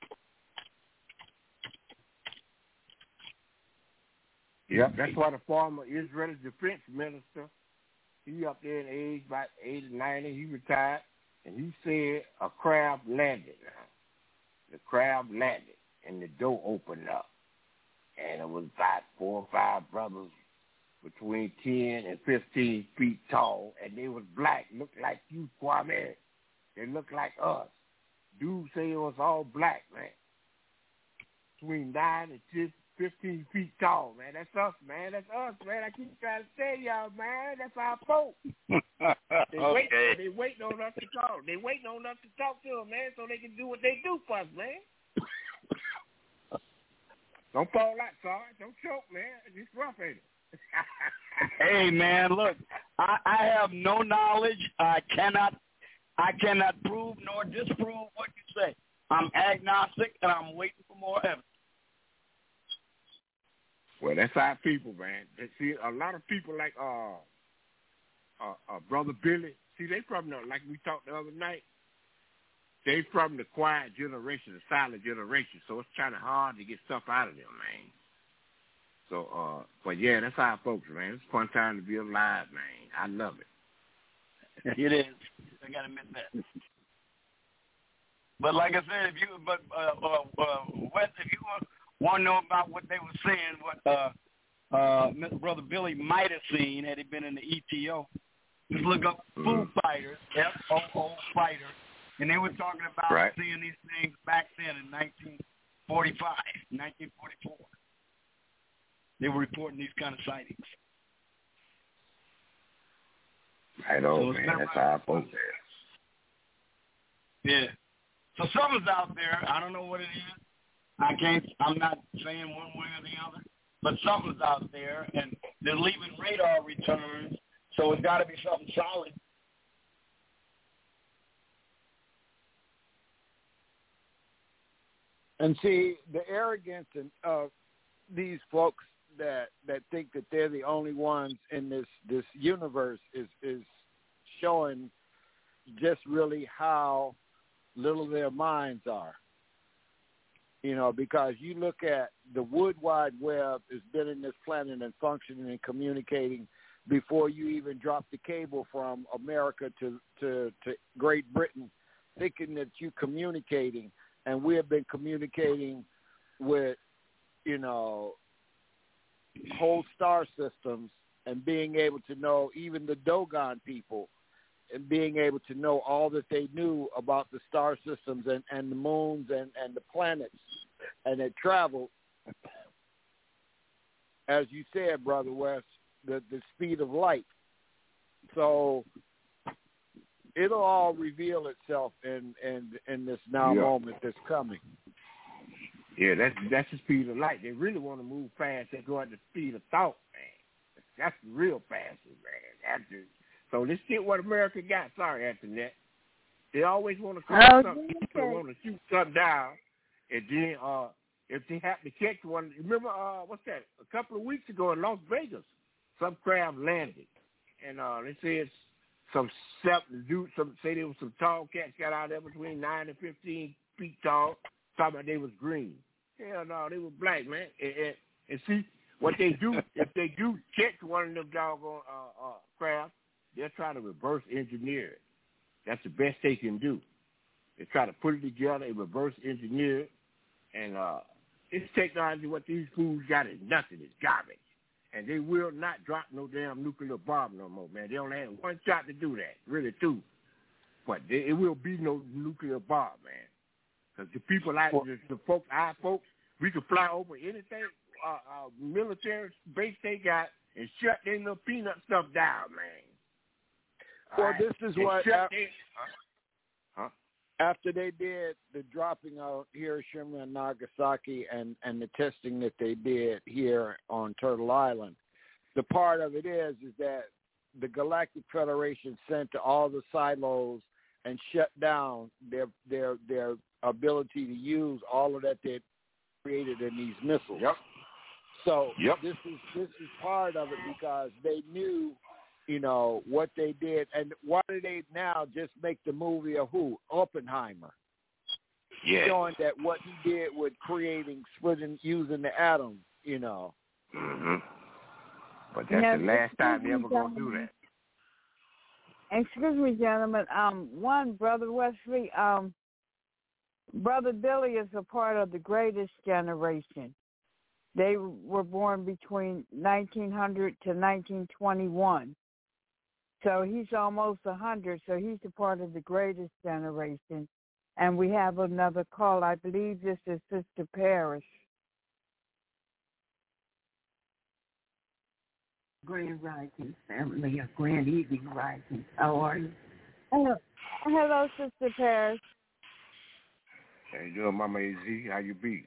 Yep, that's why the former Israeli defense minister, he up there in age, about eighty, ninety, he retired, and he said a craft landed. The craft landed. And the door opened up, and it was about four or five brothers between ten and fifteen feet tall, and they was black, looked like you, Kwame. They look like us. Dudes say it was all black, man. Between nine and fifteen feet tall, man. That's us, man. That's us, man. I keep trying to tell y'all, man. That's our folks. They okay. wait. They waiting on us to talk. They waiting on us to talk to them, man, so they can do what they do for us, man. Don't fall out, Sarge. Don't choke, man. It's rough, ain't it? Hey, man, look, I, I have no knowledge. I cannot, I cannot prove nor disprove what you say. I'm agnostic, and I'm waiting for more evidence. Well, that's our people, man. See, a lot of people like uh, uh, uh, Brother Billy. See, they from the, like we talked the other night. They from the quiet generation, the silent generation. So it's kind of hard to get stuff out of them, man. So, uh, but yeah, that's our folks, man. It's a fun time to be alive, man. I love it. It is. I gotta admit that. But like I said, if you, but uh, uh, uh, Wes, if you want, want to know about what they were saying, what uh, uh, Mister Brother Billy might have seen had he been in the E T O, just look up Foo Fighters, F O O Fighters, and they were talking about right. seeing these things back then in nineteen forty-five, nineteen forty-four. They were reporting these kind of sightings. I know, so man. That's how I folks there. Yeah. So something's out there. I don't know what it is. I can't. I'm not saying one way or the other, but something's out there, and they're leaving radar returns. So it's got to be something solid. And see, the arrogance of these folks that that think that they're the only ones in this this universe is is showing just really how little their minds are. You know, because you look at the Wood Wide Web has been in this planet and functioning and communicating before you even drop the cable from America to, to, to Great Britain, thinking that you're communicating, and we have been communicating with, you know, whole star systems and being able to know even the Dogon people and being able to know all that they knew about the star systems and, and the moons and, and the planets, and it traveled, as you said, Brother West, the, the speed of light. So it'll all reveal itself in, in, in this now yeah. moment that's coming. Yeah, that's that's the speed of light. They really want to move fast. They go at the speed of thought, man. That's real fast, man. That's just, so let's get what America got. Sorry, Antoinette. They always want to call oh, something. Okay. They want to shoot something down, and then uh, if they happen to catch one, remember uh, what's that? A couple of weeks ago in Las Vegas, some craft landed, and uh, they said some seven dudes, some say there was some tall cats got out there between nine and fifteen feet tall. Talking about they was green. Hell no, they were black, man. And, and, and see what they do if they do catch one of them doggone uh, uh, craft, they're trying to reverse engineer it. That's the best they can do. They try to put it together and reverse engineer it. And uh, this technology, what these fools got is nothing. It's garbage. And they will not drop no damn nuclear bomb no more, man. They only have one shot to do that, really two. But they, it will be no nuclear bomb, man. Because the people like the, the folks, our folks, we can fly over anything, uh, uh, military base they got and shut their little peanut stuff down, man. Well, right? this is and what after, after, huh? after they did the dropping of Hiroshima and Nagasaki and, and the testing that they did here on Turtle Island, the part of it is is that the Galactic Federation sent to all the silos and shut down their their their ability to use all of that they created in these missiles. Yep. So yep. this is this is part of it because they knew, you know, what they did. And why do they now just make the movie of who? Oppenheimer. Yeah. Showing that what he did with creating, splitting, using the atom, you know. Mm-hmm. But that's now, the last time they ever going to do that. Excuse me, gentlemen. Um, one, Brother Wesley, um, Brother Billy is a part of the greatest generation. They were born between nineteen hundred to nineteen twenty-one. So he's almost a hundred. So he's a part of the greatest generation. And we have another call. I believe this is Sister Paris. Grand Rising family, or Grand Evening Rising. How are you? Hello, Hello Sister Paris. How you doing, Mama A Z? How you be?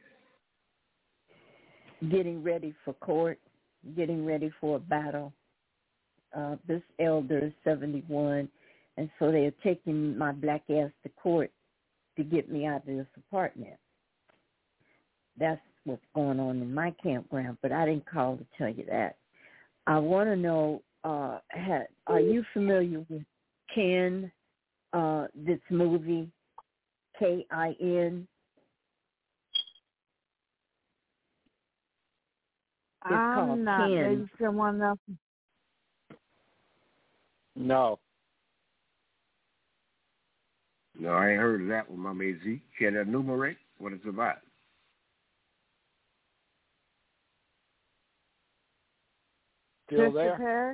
Getting ready for court, getting ready for a battle. Uh, this elder is seventy-one, and so they're taking my black ass to court to get me out of this apartment. That's what's going on in my campground, but I didn't call to tell you that. I want to know, uh, ha, are you familiar with Kin, uh, this movie, K I N? It's I'm not. Kin. Maybe someone else. No. No, I ain't heard of that one, Mama A Z. Can you enumerate what it's about? Still Sister there? Paris?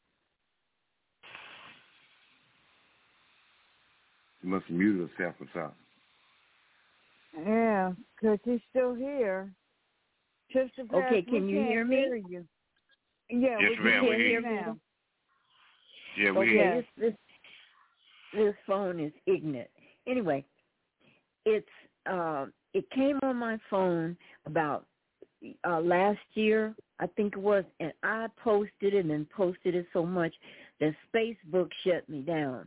You must have muted herself or something. Yeah, because he's still here. Sister Paris, Okay, can we you can't hear me? Hear you. Yeah, Yes, we ma'am, can we hear hear you you. now. Yeah, we Okay, hear you. this, this this phone is ignorant. Anyway, it's uh, it came on my phone about uh, last year, I think it was, and I posted it and posted it so much that Facebook shut me down.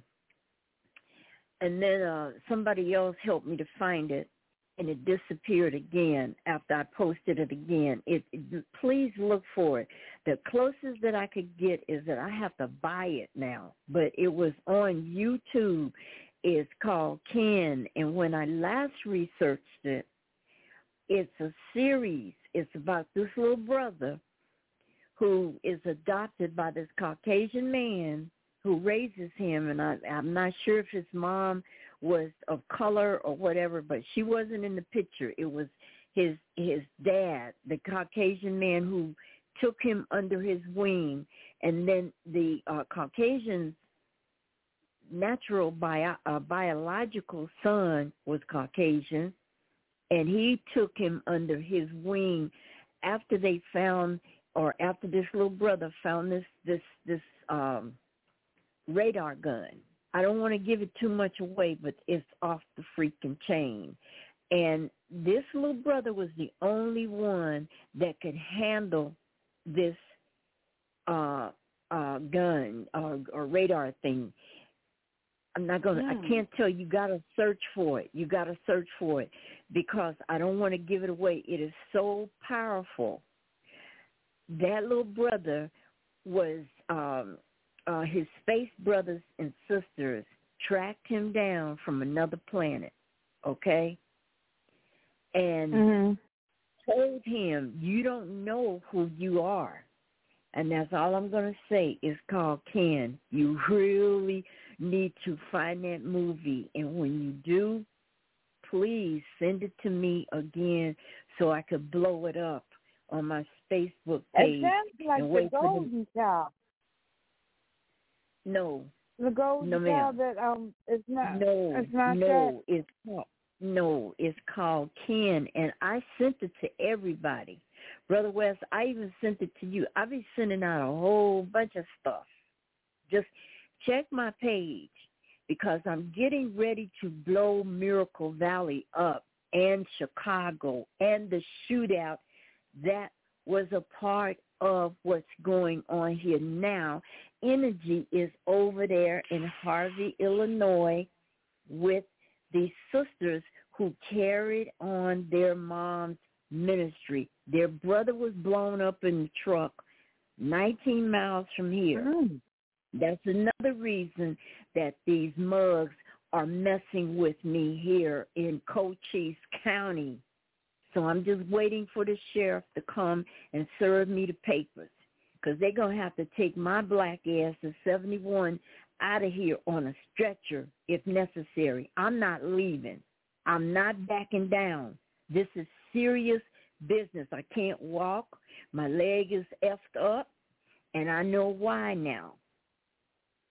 And then uh, somebody else helped me to find it, and it disappeared again after I posted it again. It, it please look for it. The closest that I could get is that I have to buy it now, but it was on YouTube. It's called Kin, and when I last researched it, it's a series. It's about this little brother who is adopted by this Caucasian man who raises him, and I, I'm not sure if his mom was of color or whatever, but she wasn't in the picture. It was his his dad, the Caucasian man who took him under his wing, and then the uh, Caucasian's natural bio, uh, biological son was Caucasian, and he took him under his wing after they found, or after this little brother found this this this um, radar gun. I don't want to give it too much away, but it's off the freaking chain. And this little brother was the only one that could handle this uh, uh, gun or, or radar thing. I'm not going to, Mm. I can't tell you, you got to search for it. You got to search for it because I don't want to give it away. It is so powerful. That little brother was, um, uh, his space brothers and sisters tracked him down from another planet, okay? And Mm-hmm. told him, you don't know who you are. And that's all I'm going to say. It's called Kin. You really need to find that movie. And when you do, please send it to me again so I could blow it up on my Facebook page. It sounds like and the wait for Golden Child. No. The Golden no, Child that um it's not No, it's not no, that. it's called, no, it's called Kin, and I sent it to everybody. Brother West, I even sent it to you. I've been sending out a whole bunch of stuff. Just check my page because I'm getting ready to blow Miracle Valley up and Chicago and the shootout that was a part of what's going on here now. Energy is over there in Harvey, Illinois with the sisters who carried on their mom's ministry. Their brother was blown up in the truck nineteen miles from here. Mm. That's another reason that these mugs are messing with me here in Cochise County. So I'm just waiting for the sheriff to come and serve me the papers because they're going to have to take my black ass at seventy-one out of here on a stretcher if necessary. I'm not leaving. I'm not backing down. This is serious business. I can't walk. My leg is effed up, and I know why now.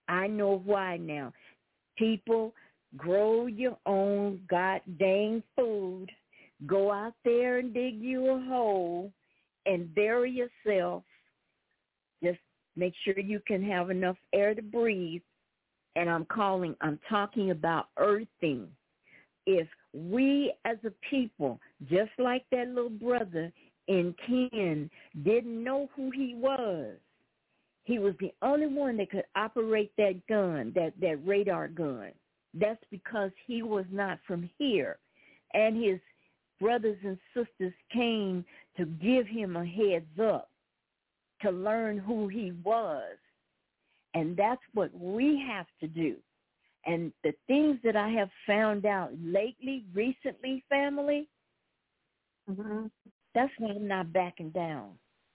I know why now. People, grow your own goddamn food. Go out there and dig you a hole and bury yourself. Just make sure you can have enough air to breathe. And I'm calling, I'm talking about earthing. If we as a people, just like that little brother in Ken, didn't know who he was, he was the only one that could operate that gun, that, that radar gun. That's because he was not from here. And his brothers and sisters came to give him a heads up, to learn who he was. And that's what we have to do. And the things that I have found out lately, recently, family, mm-hmm. that's why I'm not backing down.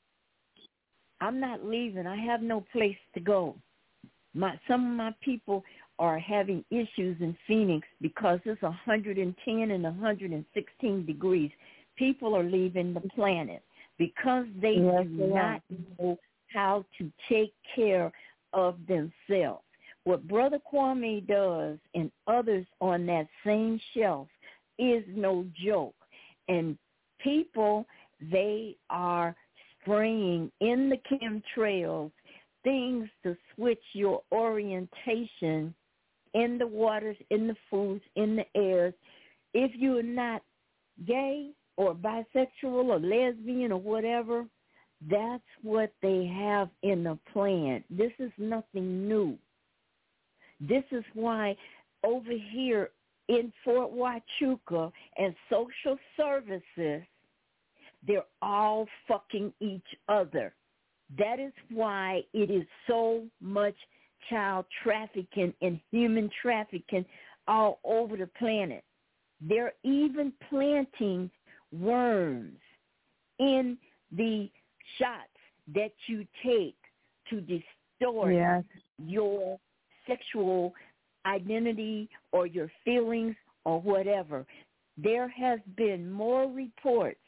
I'm not leaving. I have no place to go. My some of my people are having issues in Phoenix because it's one hundred ten and one hundred sixteen degrees. People are leaving the planet because they yes, do they not know how to take care of themselves. What Brother Kwame does and others on that same shelf is no joke. And people, they are spraying in the chemtrails things to switch your orientation in the waters, in the foods, in the airs. If you're not gay or bisexual or lesbian or whatever, that's what they have in the plan. This is nothing new. This is why over here in Fort Huachuca and social services, they're all fucking each other. That is why it is so much child trafficking and human trafficking all over the planet. They're even planting worms in the shots that you take to distort yes. your sexual identity or your feelings or whatever. There has been more reports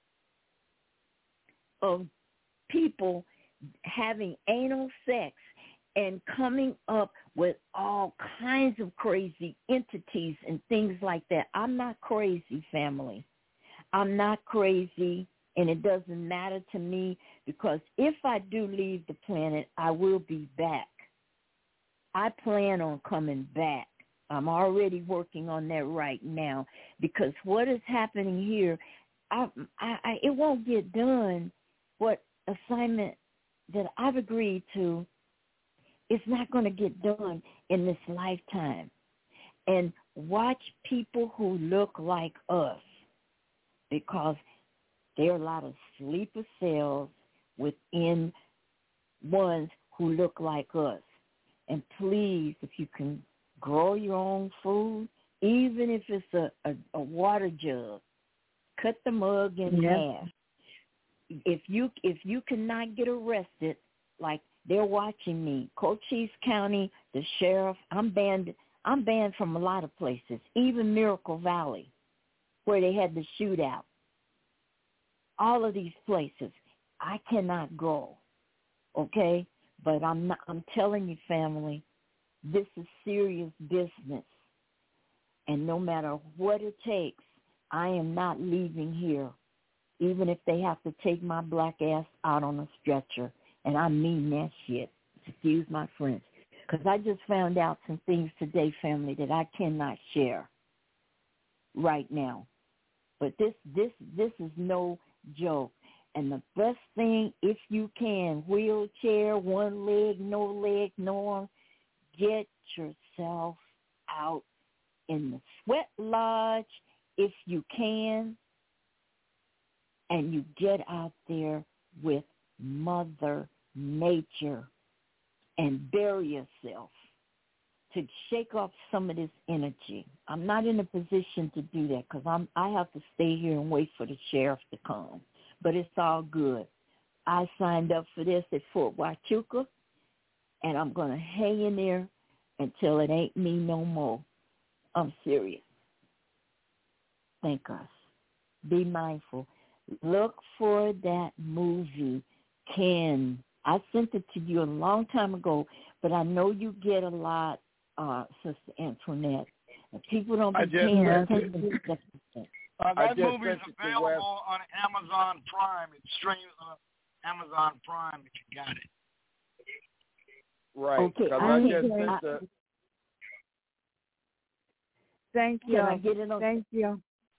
of people having anal sex and coming up with all kinds of crazy entities and things like that. I'm not crazy, family. I'm not crazy, and it doesn't matter to me because if I do leave the planet, I will be back. I plan on coming back. I'm already working on that right now because what is happening here, I, I, I, it won't get done. What assignment that I've agreed to, it's not going to get done in this lifetime. And watch people who look like us because there are a lot of sleeper cells within ones who look like us. And please, if you can grow your own food, even if it's a, a, a water jug, cut the mug in yep. half. If you if you cannot get arrested, like they're watching me, Cochise County, the sheriff, I'm banned. I'm banned from a lot of places, even Miracle Valley, where they had the shootout. All of these places, I cannot go. Okay, but I'm not. I'm telling you, family, this is serious business, and no matter what it takes, I am not leaving here. Even if they have to take my black ass out on a stretcher. And I mean that shit. Excuse my French. Because I just found out some things today, family, that I cannot share right now. But this this this is no joke. And the best thing, if you can, wheelchair, one leg, no leg, no arm, get yourself out in the sweat lodge if you can. And you get out there with Mother Nature and bury yourself to shake off some of this energy. I'm not in a position to do that because I'm I have to stay here and wait for the sheriff to come. But it's all good. I signed up for this at Fort Huachuca, and I'm going to hang in there until it ain't me no more. I'm serious. Thank us. Be mindful. Look for that movie, Ken, I sent it to you a long time ago, but I know you get a lot, uh, Sister Antoinette. People don't be paying attention to that. Uh, that movie is available on Amazon Prime. It's streamed on Amazon Prime if you got it. Right. Okay. I I just I, the, Thank you. Can I get it on? Thank you.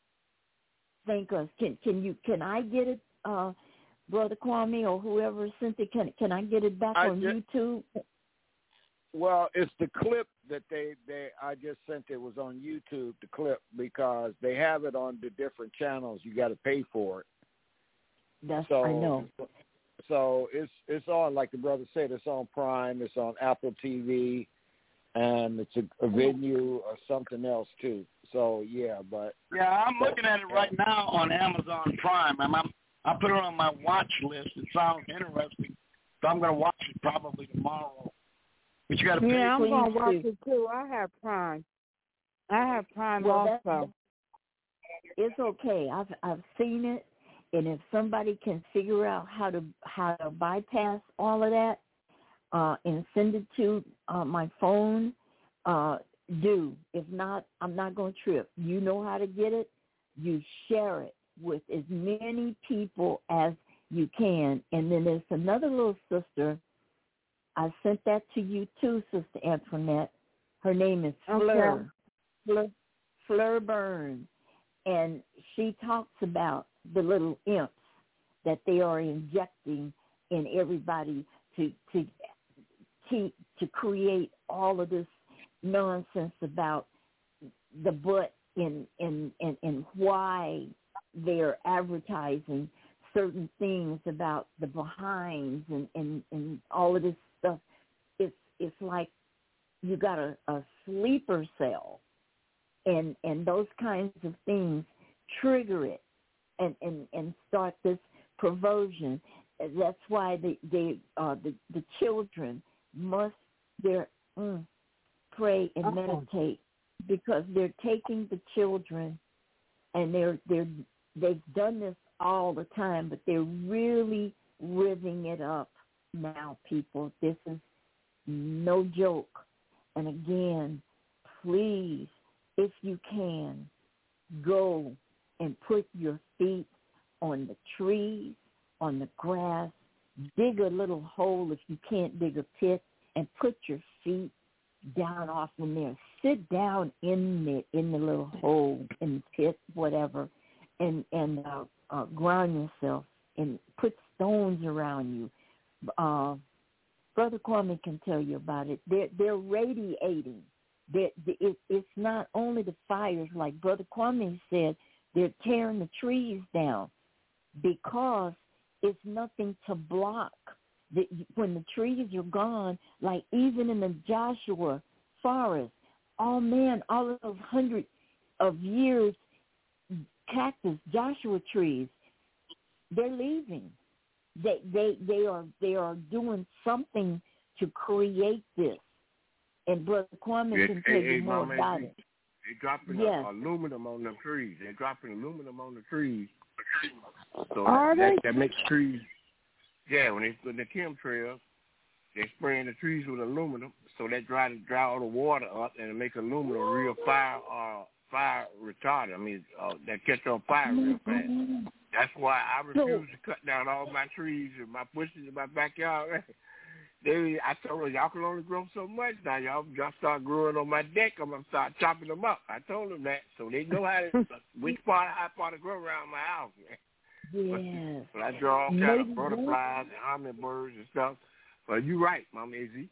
Thank us. Can can you? Can I get it, uh, Brother Kwame or whoever sent it? Can can I get it back I on just, YouTube? Well, it's the clip that they, they I just sent. It was on YouTube, the clip, because they have it on the different channels. You got to pay for it. That's so, I know. So it's it's on, like the brother said, it's on Prime, it's on Apple T V, and it's a, a venue or something else too. So yeah, but yeah, I'm looking at it right now on Amazon Prime. I'm, I'm I put it on my watch list. It sounds interesting, so I'm going to watch it probably tomorrow. But you got to pay. Yeah, I'm going to watch it too. I have Prime. I have Prime well, also. That, it's okay. I've I've seen it, and if somebody can figure out how to how to bypass all of that uh, and send it to uh, my phone, uh, do. If not, I'm not going to trip. You know how to get it. You share it with as many people as you can. And then there's another little sister. I sent that to you too, Sister Antoinette. Her name is Fleur. Okay. Fleur, Fleur Burns. And she talks about the little imps that they are injecting in everybody to to to, to create all of this nonsense about the butt and and, and, and why they're advertising certain things about the behinds and, and, and all of this stuff. It's it's like you got a, a sleeper cell, and and those kinds of things trigger it and, and, and start this perversion. That's why they, they uh, the the children must their mm, pray and uh-huh. meditate, because they're taking the children and they're they're they've done this all the time, but they're really riving it up now, people. This is no joke. And again, please, if you can, go and put your feet on the trees, on the grass, dig a little hole if you can't dig a pit, and put your feet down off in there. Sit down in the in the little hole, in the pit, whatever, and and uh, uh, ground yourself and put stones around you. Uh, Brother Kwame can tell you about it. They're they're radiating. They're, it, it's not only the fires, like Brother Kwame said. They're tearing the trees down because it's nothing to block. The, when the trees are gone, like even in the Joshua forest, oh man, all of those hundreds of years cactus, Joshua trees, they're leaving. They they they are they are doing something to create this. And Brother Kwame yeah, can tell hey, you hey, more Mama, about they, it. They're dropping yes. a, aluminum on the trees. They're dropping aluminum on the trees. So Are that, they? that makes trees. Yeah, when they put the chemtrails, they're spraying the trees with aluminum, so that dry dry all the water up and it make aluminum real fire uh, fire retardant. I mean, uh, that catch on fire real fast. That's why I refuse to cut down all my trees and my bushes in my backyard. They, I told them, y'all can only grow so much now. Y'all just start growing on my deck. I'm going to start chopping them up. I told them that, so they know how to, which part, how far to grow around my house. Yes. But, but I draw all kind of butterflies and hummingbirds and stuff. But you're right, Mama Izzy.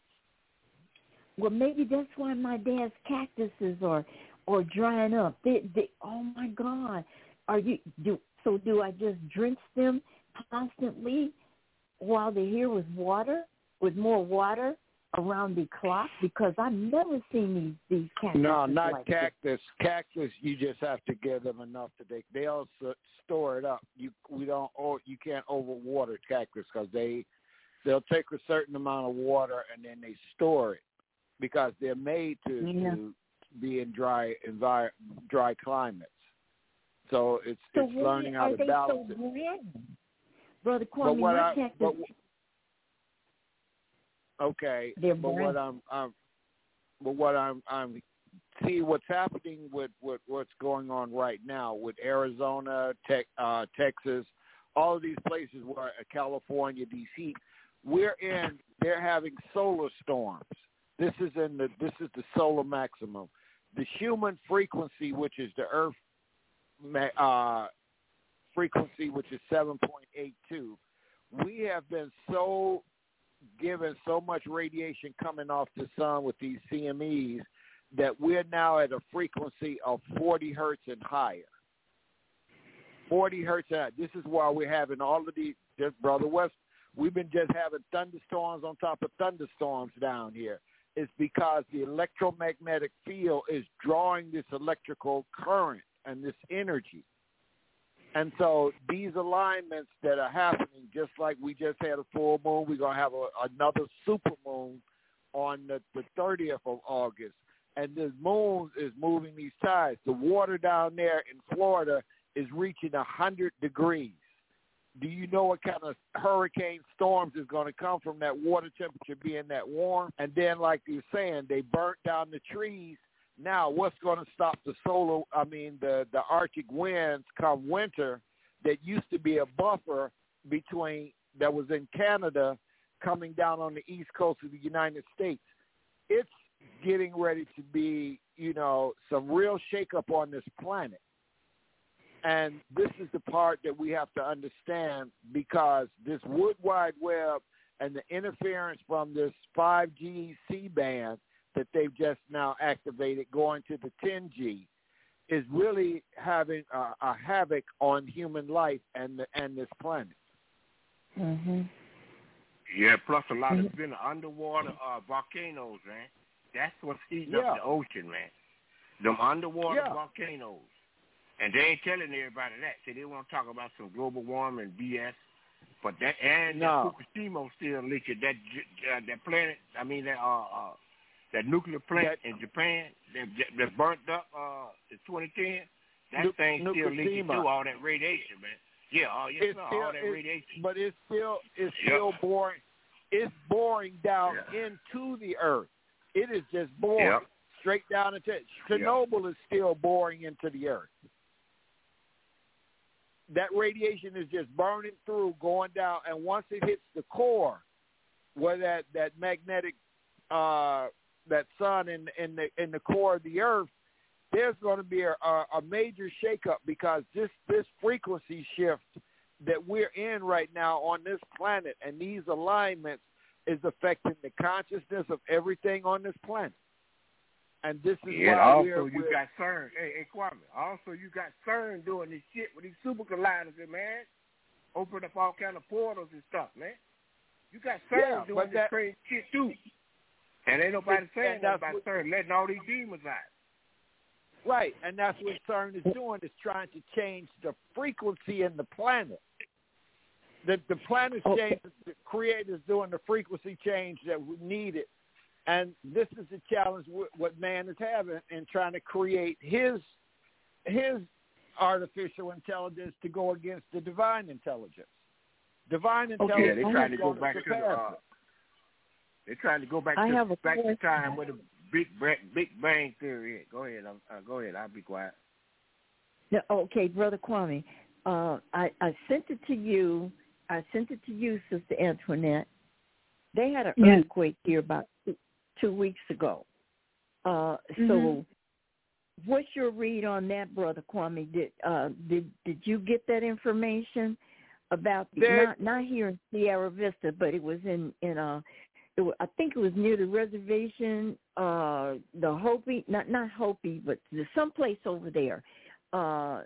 Well, maybe that's why my dad's cactuses are, are drying up. They, they, oh, my God. Are you do So do I just drench them constantly while they're here with water? With more water around the clock, because I've never seen these these cactus. No, not like cactus. This. Cactus, you just have to give them enough to they they also store it up. You we don't oh you can't overwater cactus because they they'll take a certain amount of water and then they store it because they're made to, yeah. to be in dry envir- dry climates. So it's so it's learning how are to they balance so it. green? Brother Kwame, But what my I, cactus. but, Okay, They're but what I'm, I'm, but what I'm, I'm see what's happening with, with what's going on right now with Arizona, tech, uh, Texas, all of these places where California, D C, we're in. They're having solar storms. This is in the. This is the solar maximum. The human frequency, which is the Earth uh, frequency, which is seven point eight two. We have been so given so much radiation coming off the sun with these C M Es that we're now at a frequency of forty hertz and higher. forty hertz and higher. This is why we're having all of these, just Brother West, we've been just having thunderstorms on top of thunderstorms down here. It's because the electromagnetic field is drawing this electrical current and this energy. And so these alignments that are happening, just like we just had a full moon, we're going to have a, another super moon on the, the thirtieth of August. And this moon is moving these tides. The water down there in Florida is reaching one hundred degrees. Do you know what kind of hurricane storms is going to come from that water temperature being that warm? And then, like you're saying, they burnt down the trees. Now, what's going to stop the solar, I mean, the, the Arctic winds come winter that used to be a buffer between, that was in Canada coming down on the east coast of the United States? It's getting ready to be, you know, some real shakeup on this planet. And this is the part that we have to understand, because this Wood Wide Web and the interference from this five G C-band that they've just now activated going to the ten G is really having a, a havoc on human life and the, and this planet. Mm-hmm. Yeah, plus a lot of been underwater uh, volcanoes, man. That's what's heating yeah. up the ocean, man. Them underwater yeah. volcanoes. And they ain't telling everybody that. See, they want to talk about some global warming B S. But that, and no. that Fukushima still leaking. That uh, that planet, I mean, that uh, uh that nuclear plant that, in Japan that, that burnt up uh, in twenty ten, that nu- thing still Fukushima. leaking through all that radiation, man. Yeah, oh, yes, it's no, still, all that radiation. But it's still it's yep. still boring. It's boring down yeah. into the earth. It is just boring. Yep. Straight down into Chernobyl yep. is still boring into the earth. That radiation is just burning through, going down, and once it hits the core, where that, that magnetic, uh, that sun in in the in the core of the earth, there's going to be a, a, a major shakeup, because this this frequency shift that we're in right now on this planet and these alignments is affecting the consciousness of everything on this planet. And this is yeah, why also we're, you we're, got CERN. Hey, hey, Kwame. Also, you got CERN doing this shit with these super colliders, man. Open up all kind of portals and stuff, man. You got CERN yeah, doing this that, crazy shit too. And ain't nobody saying nothing about what, CERN letting all these demons out. Right, and that's what CERN is doing, is trying to change the frequency in the planet. The the planet's okay. change, the creator's doing the frequency change that we needed. And this is the challenge what man is having in trying to create his his artificial intelligence to go against the divine intelligence. Divine intelligence. Okay, they're trying to go to back to the. Uh, they're trying to go back I to have a back question. to time with the big big bang theory. Go ahead, uh, go ahead. I'll be quiet. No, okay, Brother Kwame, uh, I I sent it to you. I sent it to you, Sister Antoinette. They had an yes. earthquake here about two, two weeks ago. Uh, mm-hmm. So, what's your read on that, Brother Kwame? Did uh, did did you get that information about the, not not here in Sierra Vista, but it was in in a, it was, I think it was near the reservation, uh, the Hopi, not not Hopi, but there's someplace over there. Uh,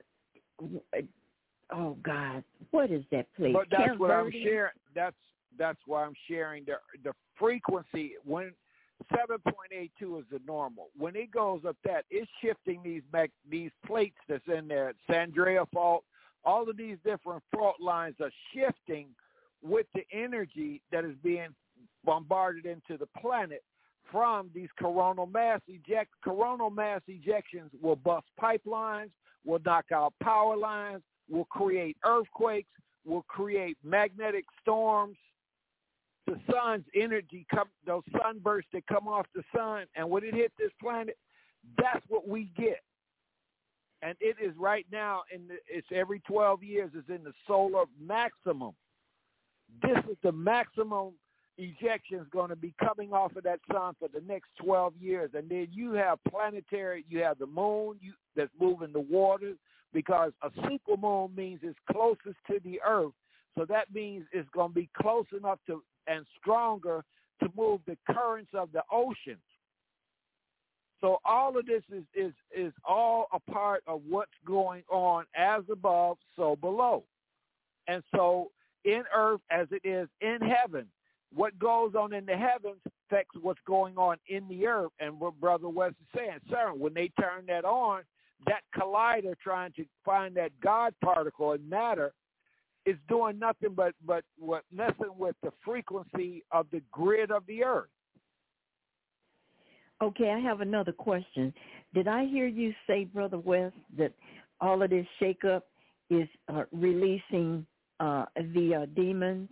oh God, what is that place? But that's Camp what Verde? I'm sharing. That's that's why I'm sharing the the frequency. When seven point eight two is the normal, when it goes up that, it's shifting these back, these plates that's in there. Sandrea fault, all of these different fault lines are shifting with the energy that is being bombarded into the planet from these coronal mass eject. Coronal mass ejections will bust pipelines, will knock out power lines, will create earthquakes, will create magnetic storms. the sun's energy, come, those sunbursts that come off the sun, and when it hit this planet, that's what we get. And it is right now, in the, it's every twelve years, is in the solar maximum. This is the maximum ejection is going to be coming off of that sun for the next twelve years. And then you have planetary, you have the moon you, that's moving the waters, because a supermoon means it's closest to the earth. So that means it's going to be close enough to and stronger to move the currents of the oceans. So all of this is, is, is all a part of what's going on as above, so below. And so in earth as it is in heaven, what goes on in the heavens affects what's going on in the earth. And what Brother West is saying, sir, when they turn that on, that collider trying to find that God particle and matter is doing nothing but, but what messing with the frequency of the grid of the earth. Okay, I have another question. Did I hear you say, Brother West, that all of this shakeup is uh, releasing uh, the uh, demons?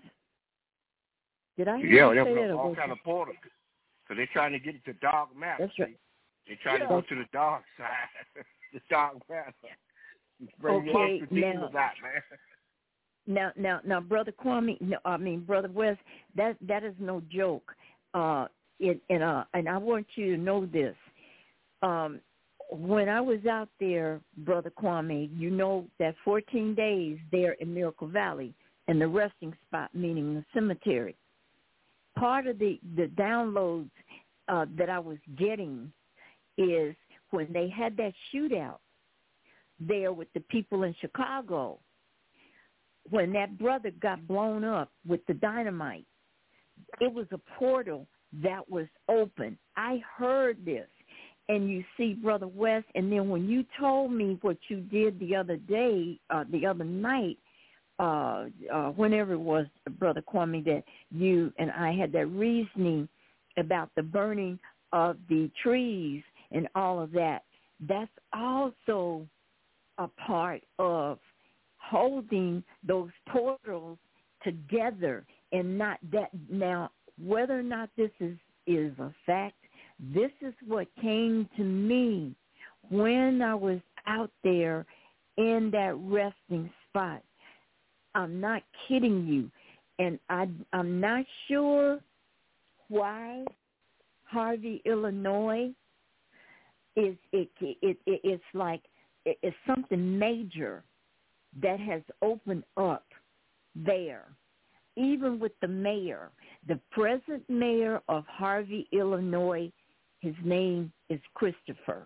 Did I hear yeah, you say that? Yeah, all kind of portals. So they're trying to get into dark matter. That's right. They're trying yeah. to go to the dark side, the dark matter. Bring okay, the demons out, man. Now, now, now, Brother Kwame, no, I mean, Brother West, that that is no joke. Uh, it, and uh, and I want you to know this. Um, when I was out there, Brother Kwame, you know that fourteen days there in Miracle Valley, and the resting spot, meaning the cemetery. Part of the the downloads uh, that I was getting is when they had that shootout there with the people in Chicago. When that brother got blown up with the dynamite, it was a portal that was open. I heard this. And you see, Brother West, and then when you told me what you did the other day, uh, the other night, uh, uh, whenever it was, Brother Kwame, that you and I had that reasoning about the burning of the trees and all of that, that's also a part of holding those portals together, and not that. Now, whether or not this is, is a fact, this is what came to me when I was out there in that resting spot. I'm not kidding you. And I, I'm not sure why Harvey, Illinois, is it, it, it, it's like it, it's something major that has opened up there, even with the mayor. The present mayor of Harvey, Illinois, his name is Christopher.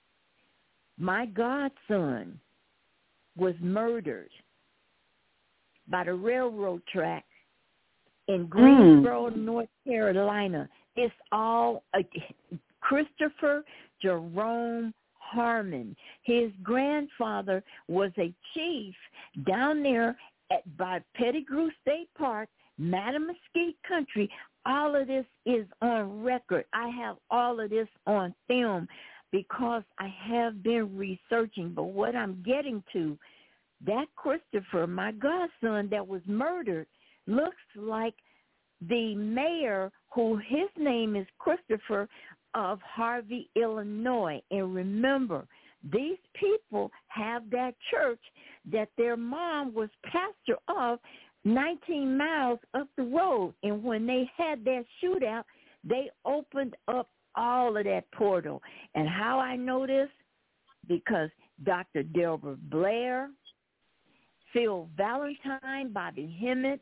My godson was murdered by the railroad track in Greensboro, mm. North Carolina. It's all uh, Christopher Jerome Harmon. His grandfather was a chief down there at by Pettigrew State Park, Mattamuskeet Country. All of this is on record. I have all of this on film because I have been researching. But what I'm getting to, that Christopher, my godson that was murdered, looks like the mayor, who his name is Christopher, of Harvey, Illinois. And remember, these people have that church that their mom was pastor of nineteen miles up the road. And when they had that shootout, they opened up all of that portal. And how I know this? Because Doctor Delbert Blair, Phil Valentine, Bobby Hemmett,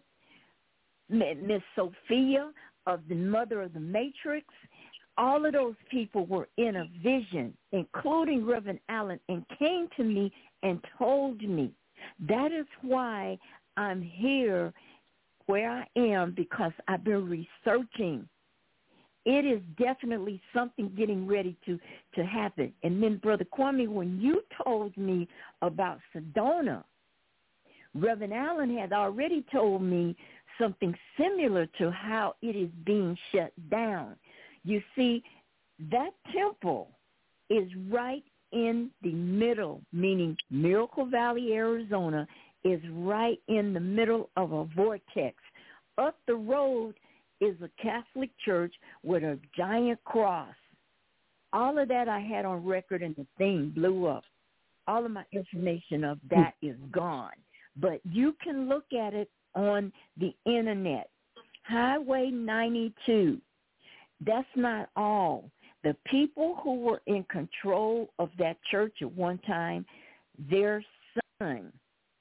Miss Sophia of the Mother of the Matrix, all of those people were in a vision, including Reverend Allen, and came to me and told me. That is why I'm here where I am, because I've been researching. It is definitely something getting ready to, to happen. And then, Brother Kwame, when you told me about Sedona, Reverend Allen had already told me something similar to how it is being shut down. You see, that temple is right in the middle, meaning Miracle Valley, Arizona, is right in the middle of a vortex. Up the road is a Catholic church with a giant cross. All of that I had on record, and the thing blew up. All of my information of that is gone. But you can look at it on the internet. Highway ninety-two. That's not all. The people who were in control of that church at one time, their son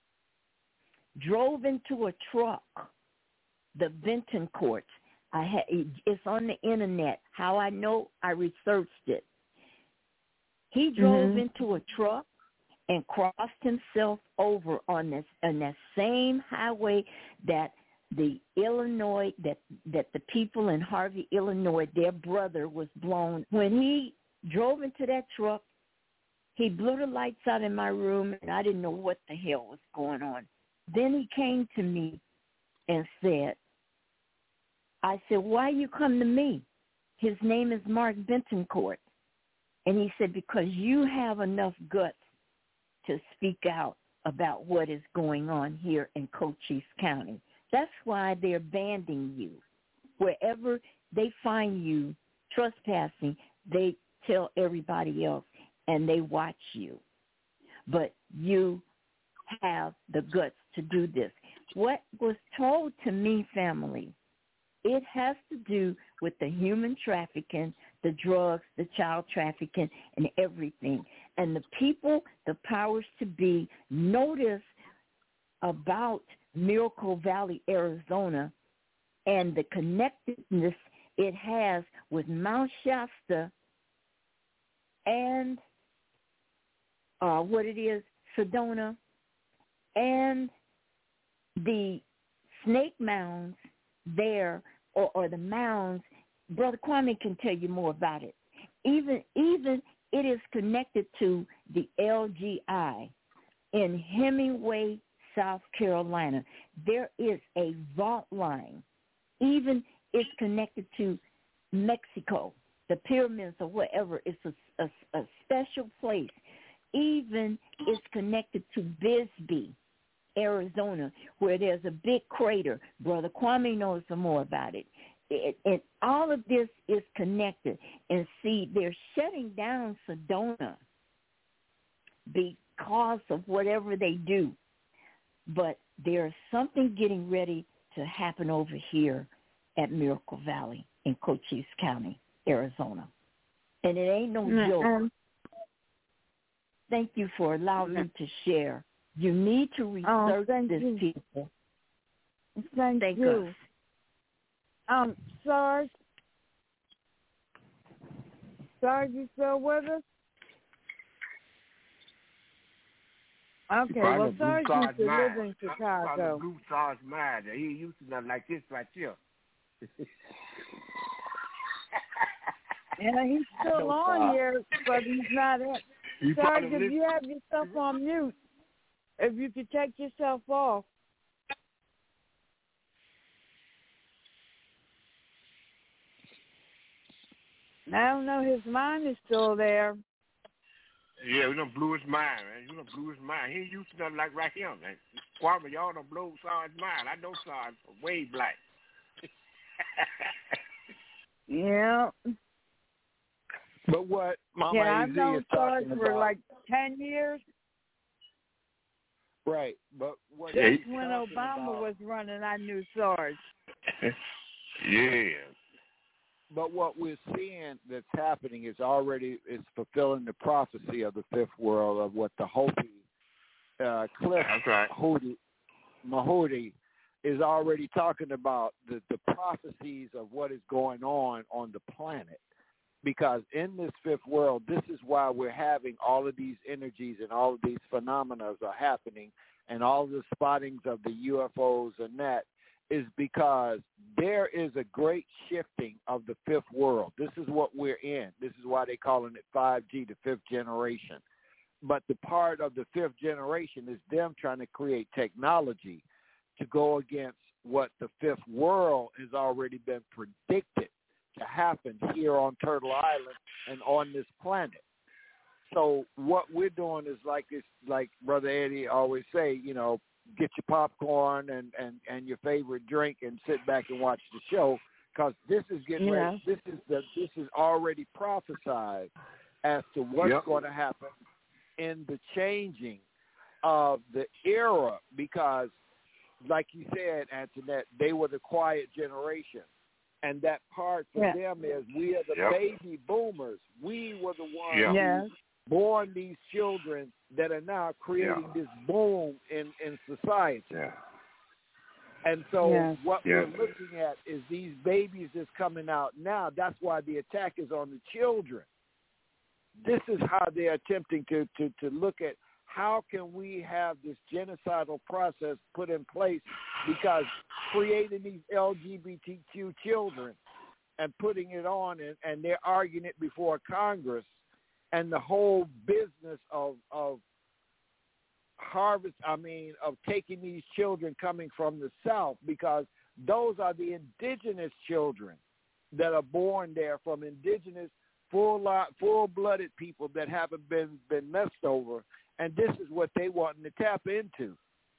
drove into a truck, the Benton Courts. I had, it's on the internet. How I know, I researched it. He drove mm-hmm. into a truck and crossed himself over on this on that same highway that the Illinois that that the people in Harvey, Illinois, their brother was blown. When he drove into that truck, he blew the lights out in my room, and I didn't know what the hell was going on. Then he came to me and said, I said, why you come to me? His name is Mark Bentoncourt. And he said, because you have enough guts to speak out about what is going on here in Cochise County. That's why they're banding you. Wherever they find you trespassing, they tell everybody else, and they watch you. But you have the guts to do this. What was told to me, family, it has to do with the human trafficking, the drugs, the child trafficking, and everything. And the people, the powers to be, notice about Miracle Valley, Arizona, and the connectedness it has with Mount Shasta and uh, what it is, Sedona, and the snake mounds there, or, or the mounds. Brother Kwame can tell you more about it. Even even it is connected to the L G I in Hemingway, South Carolina. There is a vault line. Even it's connected to Mexico, the pyramids or whatever. It's a, a, a special place. Even it's connected to Bisbee, Arizona, where there's a big crater. Brother Kwame knows some more about it. It, and all of this is connected. And see, they're shutting down Sedona because of whatever they do. But there's something getting ready to happen over here at Miracle Valley in Cochise County, Arizona. And it ain't no mm-hmm. joke. Thank you for allowing mm-hmm. me to share. You need to research oh, this, you. people. Thank, thank you. Us. Um, Sarge? Sarge, you still with us? Okay, well, Sarge used to live in Chicago. Blue Sarge mind. He used to nothing like this right here. Yeah, he's still no, on uh, here, but he's not in. He Sarge, if listen. you have yourself on mute, if you could take yourself off. I don't know. His mind is still there. Yeah, we done blew his mind, man. We done blew his mind. He ain't used to nothing like right here, man. Kwame, y'all done blow Sarge's mind. I know Sarge way black. Yeah. But what Mama yeah, A Z I've known is talking Sarge about for like ten years. Right, but what Just he's when Obama about, was running, I knew Sarge. Yeah. But what we're seeing that's happening is already is fulfilling the prophecy of the fifth world of what the Hopi, uh, Cliff right. Mahudi, Mahudi is already talking about the, the prophecies of what is going on on the planet. Because in this fifth world, this is why we're having all of these energies and all of these phenomena are happening, and all the spottings of the U F Os and that is because there is a great shifting of the fifth world. This is what we're in. This is why they're calling it five G, the fifth generation. But the part of the fifth generation is them trying to create technology to go against what the fifth world has already been predicted to happen here on Turtle Island and on this planet. So what we're doing is like this, like Brother Eddie always say, you know, get your popcorn and, and, and your favorite drink and sit back and watch the show, because this is getting yeah. ready. This is the this is already prophesied as to what's yep. going to happen in the changing of the era, because, like you said, Antoinette, they were the quiet generation. And that part for yeah. them is we are the yep. baby boomers. We were the ones yep. yes. who born these children that are now creating yeah. this boom in, in society. Yeah. And so yes. what yes. we're looking at is these babies that's coming out now. That's why the attack is on the children. This is how they're attempting to, to, to look at how can we have this genocidal process put in place, because creating these L G B T Q children and putting it on, and, and they're arguing it before Congress, and the whole business of, of harvest, I mean, of taking these children coming from the South, because those are the indigenous children that are born there from indigenous full full-blooded people that haven't been, been messed over. And this is what they wanting to tap into.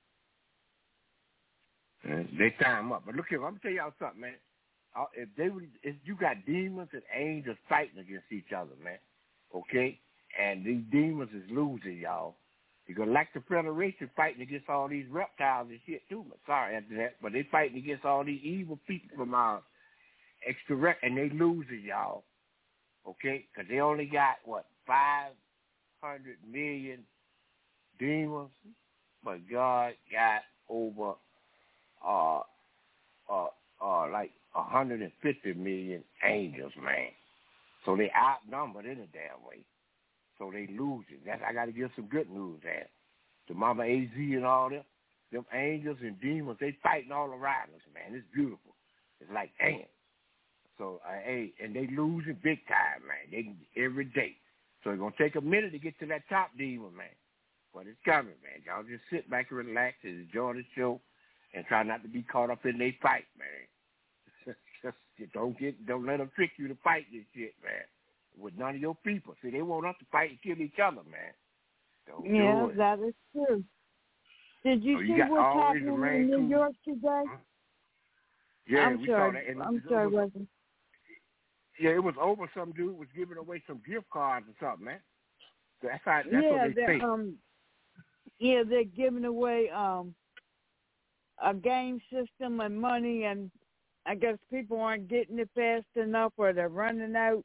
And they tie them up. But look here, I'm going to tell y'all something, man. If they would, if you got demons and angels fighting against each other, man, okay? And these demons is losing, y'all. You're going to like the Federation fighting against all these reptiles and shit, too. Sorry after that. But they fighting against all these evil people from our extra, and they losing, y'all. Okay? Because they only got, what, five hundred million demons, but God got over uh uh uh like a hundred and fifty million angels, man. So they outnumbered in a damn way. So they losing. That's I gotta give some good news there. To Mama A Z and all them, them angels and demons, they fighting all around us, man. It's beautiful. It's like damn. So uh, hey, and they losing big time, man. They every day. So it's gonna take a minute to get to that top demon, man. But it's coming, man. Y'all just sit back and relax and enjoy the show, and try not to be caught up in they fight, man. Just, just don't get, don't let them trick you to fight this shit, man. With none of your people. See, they want us to fight and kill each other, man. Don't yeah, do it. that is true. Did you so see you what's happening in New cool. York today? Huh? Yeah, I'm we sorry. saw that. And I'm it, sorry, it was, wasn't. Yeah, it was over. Some dude was giving away some gift cards or something, man. So that's how, that's yeah, what they say. Um, yeah, they're giving away um, a game system and money, and I guess people aren't getting it fast enough, or they're running out.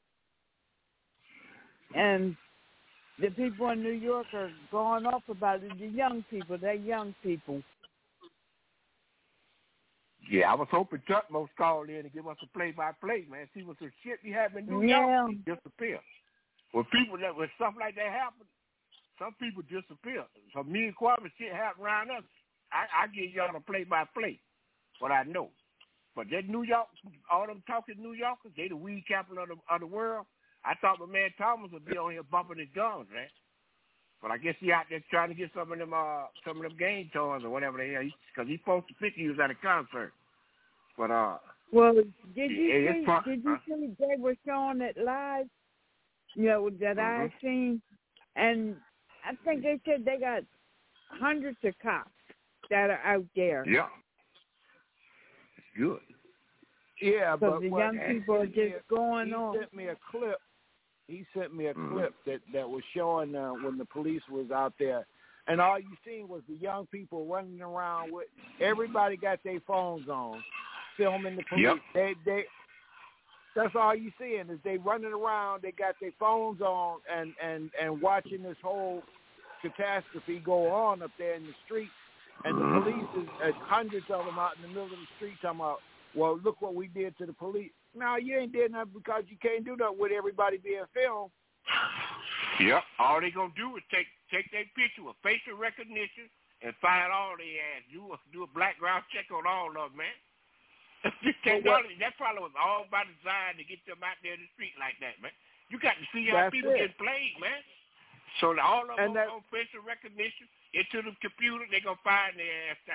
And the people in New York are going off about it. The young people, they're young people. Yeah, I was hoping Tutmo's called in and give us a play-by-play, man. See what some shit be happening in New yeah. York, disappear. When people that when stuff like that happen, some people disappear. So me and Kwame, shit happen around us. I, I give y'all a play-by-play, what I know. But that New York, all them talking New Yorkers, they the weed capital of the, of the world. I thought my man Thomas would be on here bumping his guns, man. But I guess he out there trying to get some of them, uh, some of them game toys or whatever they are, because he posted pictures he was at a concert. But uh, well, did you yeah, see? fun, did you huh? see they were showing it live? You know that mm-hmm. I seen, and I think they said they got hundreds of cops that are out there. Yeah, it's good. Yeah, but the young people are just he, going he on. He sent me a clip. He sent me a mm-hmm. clip that, that was showing uh, when the police was out there, and all you seen was the young people running around with everybody got their phones on, filming the police. Yep. They they. That's all you seeing is they running around. They got their phones on and, and, and watching this whole catastrophe go on up there in the street. And the police is uh, hundreds of them out in the middle of the street talking about, well, look what we did to the police. No, you ain't did nothing because you can't do that with everybody being filmed. Yep. All they gonna do is take take their picture with facial recognition and find all they ass. Do a do a background check on all of them, man. Technology, that probably was all by design to get them out there in the street like that, man. You got to see how That's people it. get played, man. So all of them that, on facial recognition into the computer, they gonna find their ass.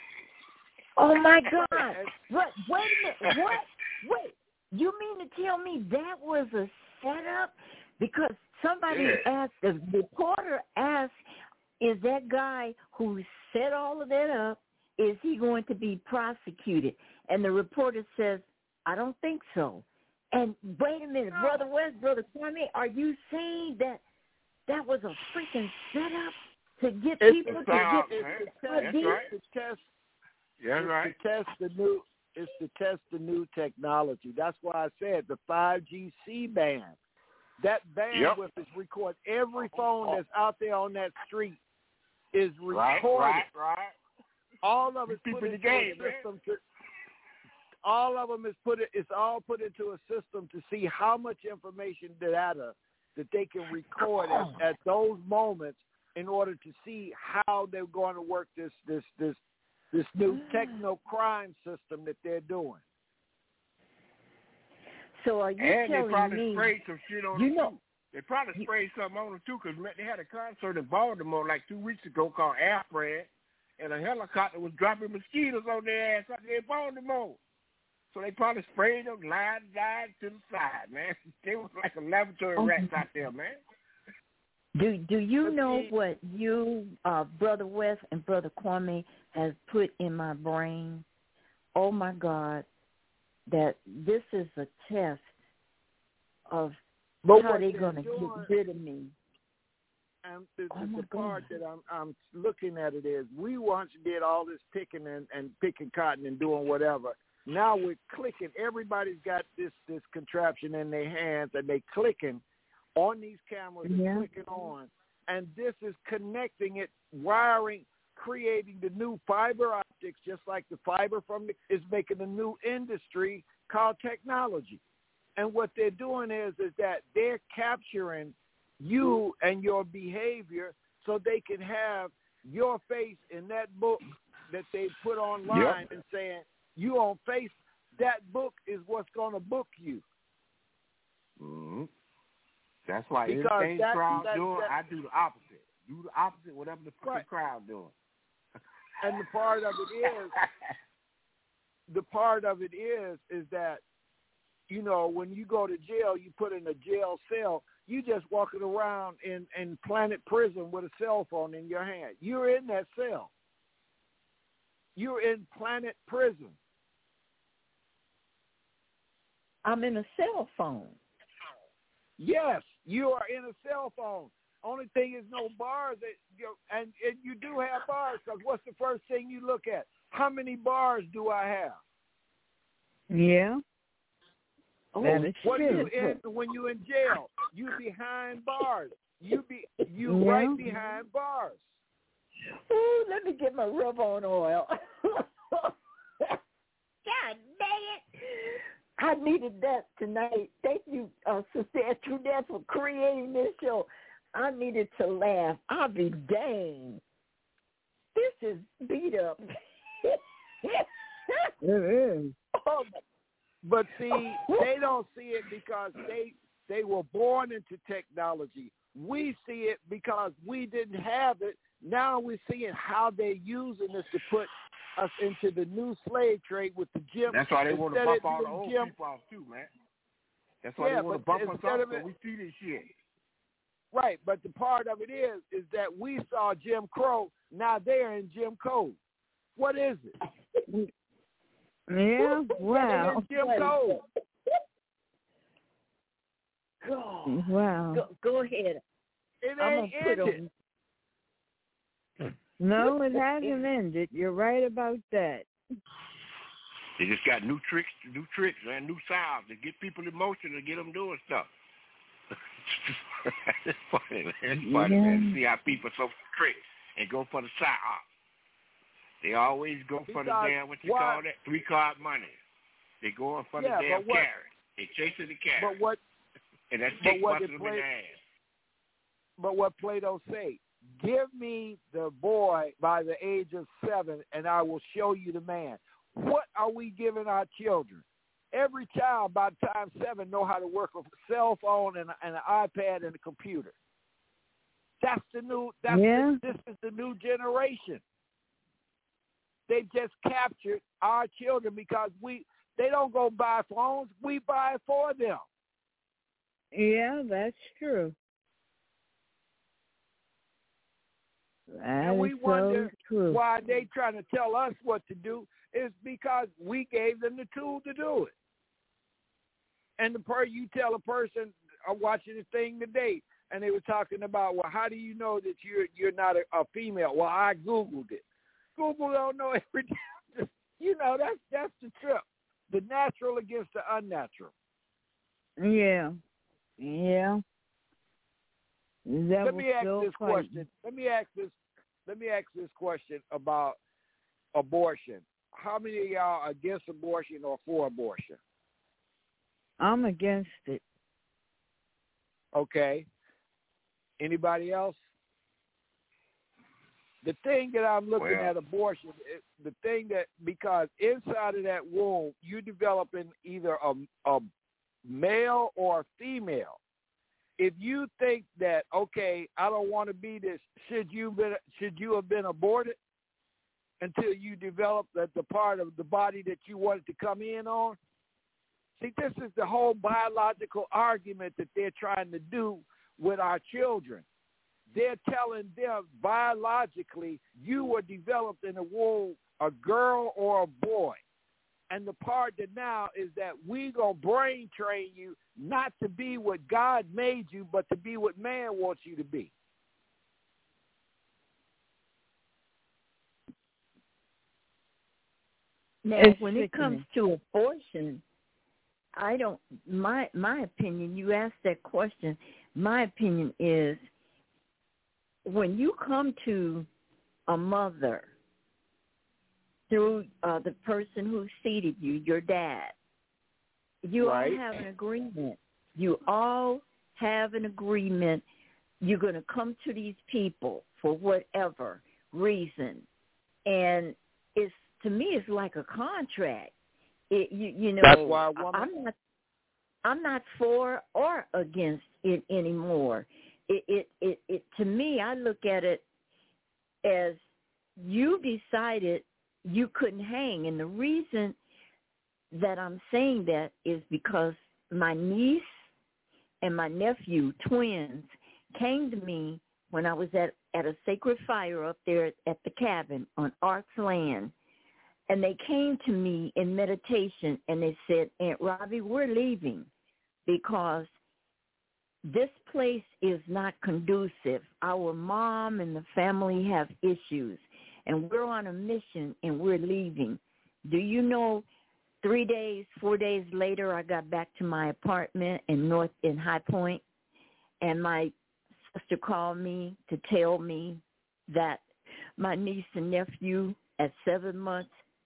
Oh my God! What? Wait a minute! What? Wait! You mean to tell me that was a setup? Because somebody yeah. asked, the reporter asked, "Is that guy who set all of that up? Is he going to be prosecuted?" And the reporter says, I don't think so. And wait a minute, Brother West, Brother Kwame, are you saying that that was a freaking setup to get it's people to style, get man. to That's these? right. To test, That's it's right. to test the new. It's to test the new technology. That's why I said the five G C band. That bandwidth Yep. is record. Every phone that's out there on that street is Right, recorded. right, right. All of it's People put in into the game, a system. To, all of them is put. It, it's all put into a system to see how much information data that they can record at, at those moments in order to see how they're going to work this this this this new techno crime system that they're doing. So are you And they telling probably me? sprayed some shit on You them know, too. They probably sprayed something on them too, because they had a concert in Baltimore like two weeks ago called Alfred, and a helicopter was dropping mosquitoes on their ass out there in Baltimore. So they probably sprayed them, lied, died to the side, man. They was like a laboratory Okay. rats out there, man. Do do you know what you, uh, Brother West and Brother Kwame, has put in my brain? Oh my God, that this is a test of But how what they're they're going to doing- get rid of me. And the, Oh the, my the part God. that I'm I'm looking at it is we once did all this picking and, and picking cotton and doing whatever. Now we're clicking. Everybody's got this this contraption in their hands and they clicking on these cameras and Yeah. clicking on. And this is connecting it, wiring, creating the new fiber optics, just like the fiber from the, is making a new industry called technology. And what they're doing is is that they're capturing you and your behavior so they can have your face in that book that they put online Yep. and saying, you on face, that book is what's going to book you. Mm-hmm. That's why Because anything that- crowd that- doing, that- I do the opposite. Do the opposite, whatever the fucking Right. crowd doing. And the part of it is, the part of it is, is that, you know, when you go to jail, you put in a jail cell, you just walking around in, in Planet Prison with a cell phone in your hand. You're in that cell. You're in Planet Prison. I'm in a cell phone. Yes, you are in a cell phone. Only thing is no bars, that, you know, and, and you do have bars, because what's the first thing you look at? How many bars do I have? Yeah. Oh, That is What true. you in when you in jail? You behind bars. You be you Yeah. right behind bars. Ooh, let me get my rub-on oil. God dang it. I needed that tonight. Thank you, uh, Sister Trudette, for creating this show. I needed to laugh. I'll be dang. This is beat up. It is. Oh, But see, they don't see it because they they were born into technology. We see it because we didn't have it. Now we're seeing how they're using this to put us into the new slave trade with the gym. That's why they want to Instead bump of all the doing old gym- people off too, man. That's why Yeah, they want to but bump us instead off of so it- we see this shit. Right, but the part of it is, is that we saw Jim Crow. Now they're in Jim Code. What is it? Yeah. Wow. It's Jim Code. God. Wow. Go, go ahead. It I'm ain't gonna put ended. on. No, it hasn't ended. You're right about that. They just got new tricks, new tricks, man, new styles to get people emotional, to get them doing stuff. It's funny, man. It's funny, Yeah. man, to see how people so tricked and go for the psyop. They always go for the Because damn, what you why- call that, three-card money. They going for Yeah, the damn but what- carrot. They chasing the carrot. But what? and that but stick what busting did them in Play- the ass. But what Plato say? Give me the boy by the age of seven, and I will show you the man. What are we giving our children? Every child by the time seven know how to work a cell phone and, and an iPad and a computer. That's the new. That's Yeah. the, this is the new generation. They just captured our children because we. They don't go buy phones. We buy it for them. Yeah, that's true. That And we is wonder so true. why they trying to tell us what to do. Is because we gave them the tool to do it. And the per you tell a person, I'm watching this thing today, and they were talking about, well, how do you know that you're you're not a, a female? Well, I Googled it. Google don't know everything. You know, that's that's the trip. The natural against the unnatural. Yeah. Yeah. That Let me ask this funny. question. Let me ask this. Let me ask this question about abortion. How many of y'all are against abortion or for abortion? I'm against it. Okay. Anybody else? The thing that I'm looking well, at abortion, is the thing that, because inside of that womb, you're developing either a, a male or a female. If you think that, okay, I don't want to be this, should you been, should you have been aborted until you develop the, the part of the body that you wanted to come in on? See, this is the whole biological argument that they're trying to do with our children. They're telling them biologically you were developed in the womb a girl or a boy. And the part that now is that we going to brain train you not to be what God made you, but to be what man wants you to be. Now, It's when it comes to abortion, I don't, my my opinion, you asked that question, my opinion is when you come to a mother through uh, the person who seeded you, your dad, you right. all have an agreement. You all have an agreement. You're going to come to these people for whatever reason. And it's, to me, it's like a contract. It, you, you know, That's why a woman... I'm not, I'm not for or against it anymore. It, it, it, it, to me, I look at it as you decided you couldn't hang. And the reason that I'm saying that is because my niece and my nephew, twins, came to me when I was at, at a sacred fire up there at, at the cabin on Ark's land. And they came to me in meditation, and they said, Aunt Robbie, we're leaving because this place is not conducive. Our mom and the family have issues, and we're on a mission, and we're leaving. Do you know, three days, four days later, I got back to my apartment in North in High Point, and my sister called me to tell me that my niece and nephew at seven months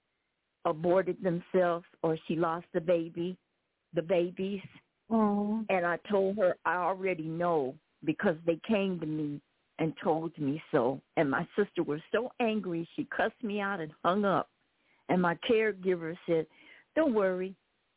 aborted themselves, or she lost the baby, the babies. Aww. And I told her I already know because they came to me and told me so. And my sister was so angry, she cussed me out and hung up. And my caregiver said, don't worry,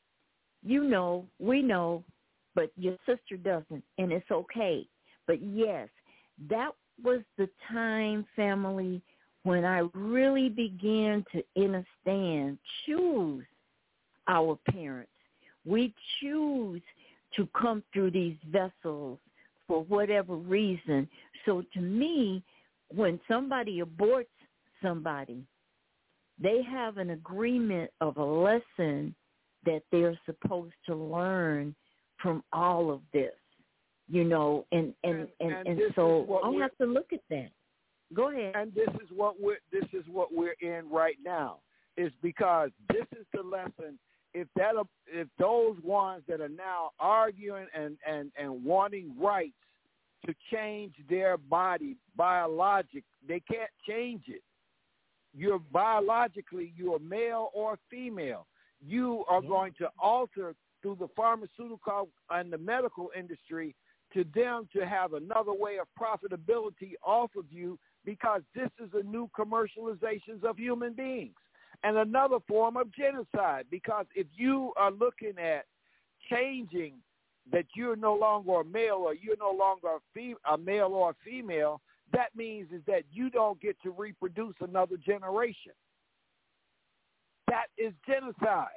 you know, we know, but your sister doesn't, and it's okay. But yes, that was the time, family, when I really began to understand, choose our parents. We choose to come through these vessels for whatever reason. So to me, when somebody aborts somebody, they have an agreement of a lesson that they're supposed to learn from all of this, you know, and, and, and, and, and, and so I'll have to look at that. Go ahead. And this is what we're this is what we're in right now. Is because this is the lesson. If that if those ones that are now arguing and, and, and wanting rights to change their body biologic, they can't change it. You're biologically you're male or female. You are yeah. going to alter through the pharmaceutical and the medical industry to them to have another way of profitability off of you, because this is a new commercializations of human beings and another form of genocide. Because if you are looking at changing that you're no longer a male or you're no longer a, fem- a male or a female, that means is that you don't get to reproduce another generation. That is genocide.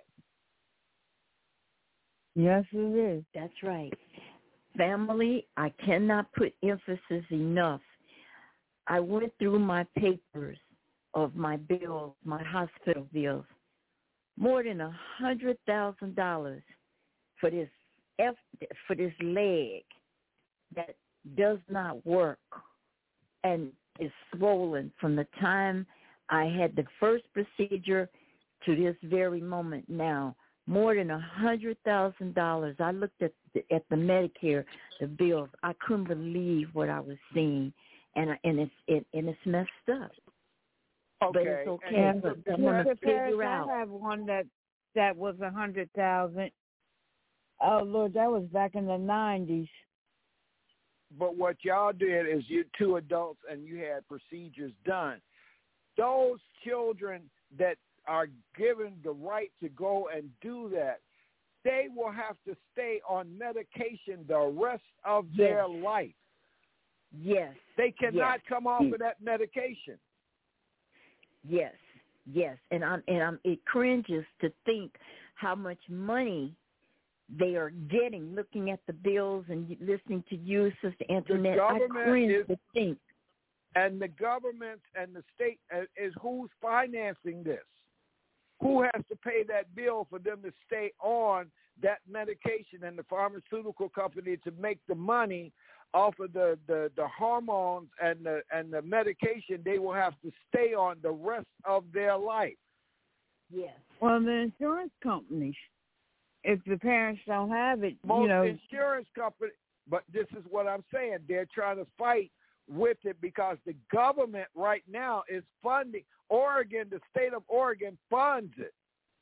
Yes, it is. That's right. Family, I cannot put emphasis enough. I went through my papers of my bills, my hospital bills, more than a hundred thousand dollars for this F for this leg that does not work and is swollen from the time I had the first procedure to this very moment now. More than a hundred thousand dollars. I looked at the, at the Medicare, the bills. I couldn't believe what I was seeing, and I, and it's it and it's messed up. Okay. But it's okay. And But I'm gonna Mister figure Parrish, out. I have one that that was a hundred thousand. Oh Lord, that was back in the nineties. But what y'all did is you two adults and you had procedures done. Those children that are given the right to go and do that, they will have to stay on medication the rest of Yes. their life. Yes. They cannot yes. come off of that medication. Yes, yes, and I'm and I'm. It cringes to think how much money they are getting. Looking at the bills and listening to you, Sister Antoinette, I cringe is, to think. And the government and the state is who's financing this. Who has to pay that bill for them to stay on that medication, and the pharmaceutical company to make the money off of the, the, the hormones and the and the medication they will have to stay on the rest of their life. Yes. Well, the insurance companies, if the parents don't have it, Most you know. insurance companies, but this is what I'm saying. They're trying to fight with it because the government right now is funding. Oregon, the state of Oregon funds it.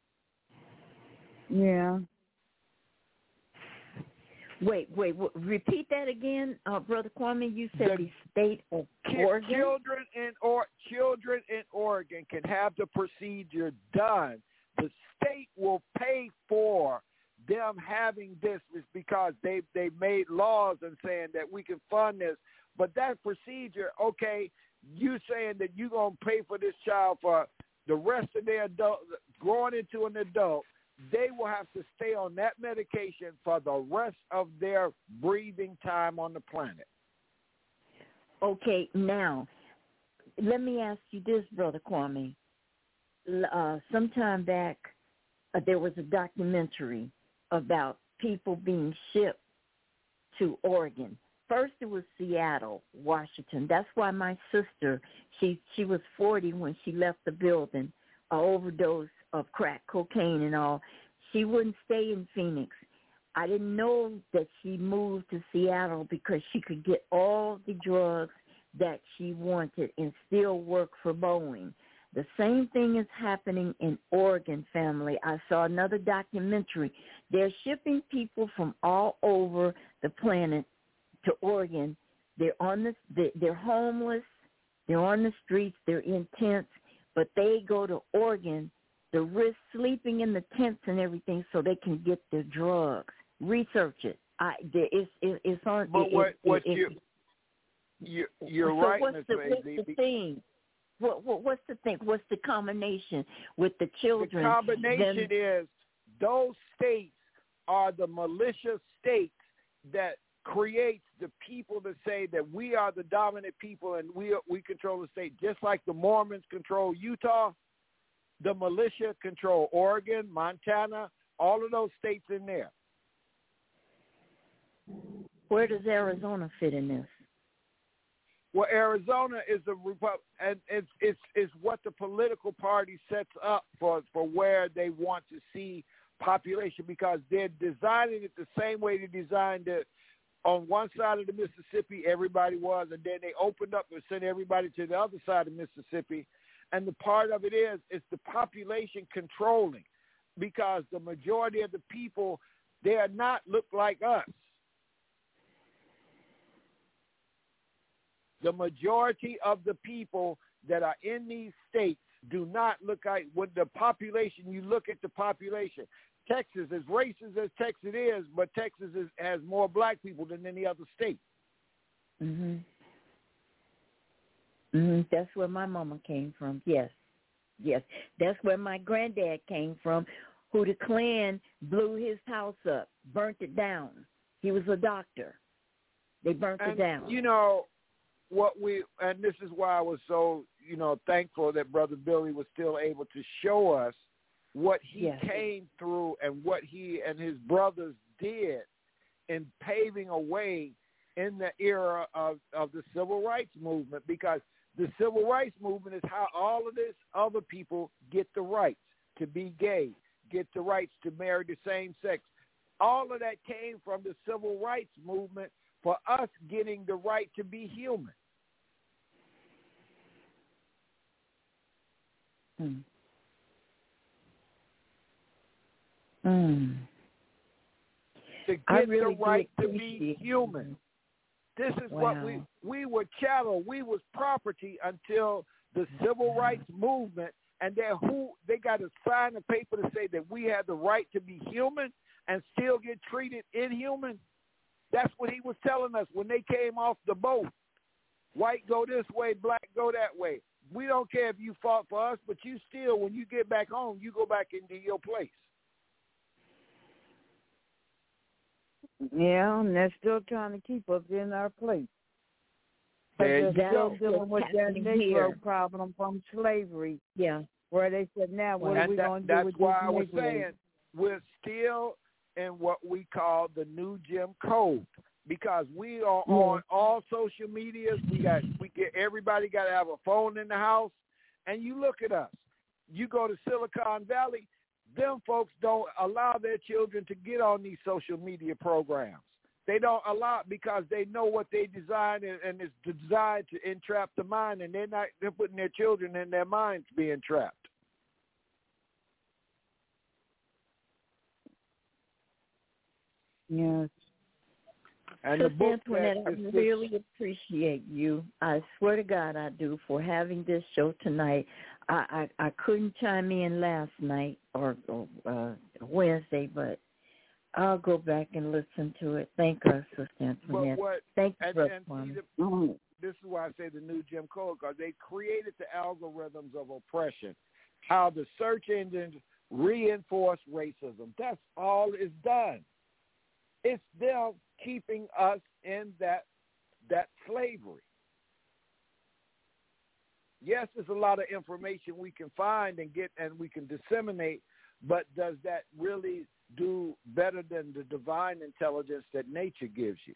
Yeah. Wait, wait, w- repeat that again, uh, Brother Kwame. You said the, the state of Oregon? Children in or children in Oregon can have the procedure done. The state will pay for them having this is because they they made laws and saying that we can fund this. But that procedure, okay, you saying that you're going to pay for this child for the rest of their adult, growing into an adult, they will have to stay on that medication for the rest of their breathing time on the planet. Okay, now, let me ask you this, Brother Kwame. Uh, sometime back, uh, there was a documentary about people being shipped to Oregon. First, it was Seattle, Washington. That's why my sister, she she was forty when she left the building, an overdose of crack cocaine and all. She wouldn't stay in Phoenix. I didn't know that she moved to Seattle because she could get all the drugs that she wanted and still work for Boeing. The same thing is happening in Oregon, family. I saw another documentary. They're shipping people from all over the planet to Oregon. They're on the, they're homeless. They're on the streets. They're in tents, but they go to Oregon to risk sleeping in the tents and everything so they can get their drugs. Research it. I, it's, it, it's on. But it, what, it, what it, you, you, you're so right, what's Miz the, Maisie. what's the thing? What, what, what's the thing? What's the combination with the children? The combination then, is those states are the militia states that creates the people that say that we are the dominant people and we are, we control the state. Just like the Mormons control Utah, the militia control Oregon, Montana, all of those states in there. Where does Arizona fit in this? Well, Arizona is a republic, and it's it's it's what the political party sets up for for where they want to see population, because they're designing it the same way they designed it on one side of the Mississippi. Everybody was, and then they opened up and sent everybody to the other side of Mississippi. And the part of it is it's the population controlling, because the majority of the people, they are not look like us. The majority of the people that are in these states do not look like, with the population, you look at the population. Texas, as racist as Texas is, but Texas is, has more black people than any other state. Mm-hmm. Mm-hmm. That's where my mama came from, yes. Yes, that's where my granddad came from, who the Klan blew his house up, burnt it down. He was a doctor. They burnt and, it down. You know, what we, and this is why I was so, you know, thankful that Brother Billy was still able to show us what he yes. came through and what he and his brothers did in paving a way in the era of, of the civil rights movement, because the civil rights movement is how all of this other people get the rights to be gay, get the rights to marry the same sex. All of that came from the civil rights movement for us getting the right to be human. Mm. Mm. To get really the right to be be human. This is wow. what we, we were chattel, we was property until the civil rights movement, and then who they got to sign a paper to say that we had the right to be human and still get treated inhuman. That's what he was telling us when they came off the boat. White go this way, black go that way. We don't care if you fought for us, but you still, when you get back home, you go back into your place. Yeah, and they're still trying to keep us in our place. There they're you still go. dealing with that Negro here. problem from slavery. Yeah. Where they said, now what and are we that, going to do that's with why this I was Negro? saying we're still in what we call the new Jim Code, because we are Yeah. on all social medias. We got we get everybody got to have a phone in the house, and you look at us. You go to Silicon Valley, them folks don't allow their children to get on these social media programs. They don't allow it because they know what they design, and, and it's designed to entrap the mind, and they're not they're putting their children in their minds being trapped. Yes. And the book Antoinette, I that is really appreciate you. I swear to God I do, for having this show tonight. I, I, I couldn't chime in last night or, or uh, Wednesday, but I'll go back and listen to it. Thank us, Sister Antoinette. But what, Thank you, and, Brother and see, Kwame. the, this is why I say the new Jim Crow, because they created the algorithms of oppression, how the search engines reinforce racism. That's all it's done. It's them keeping us in that that slavery. Yes, there's a lot of information we can find and get and we can disseminate, but does that really do better than the divine intelligence that nature gives you?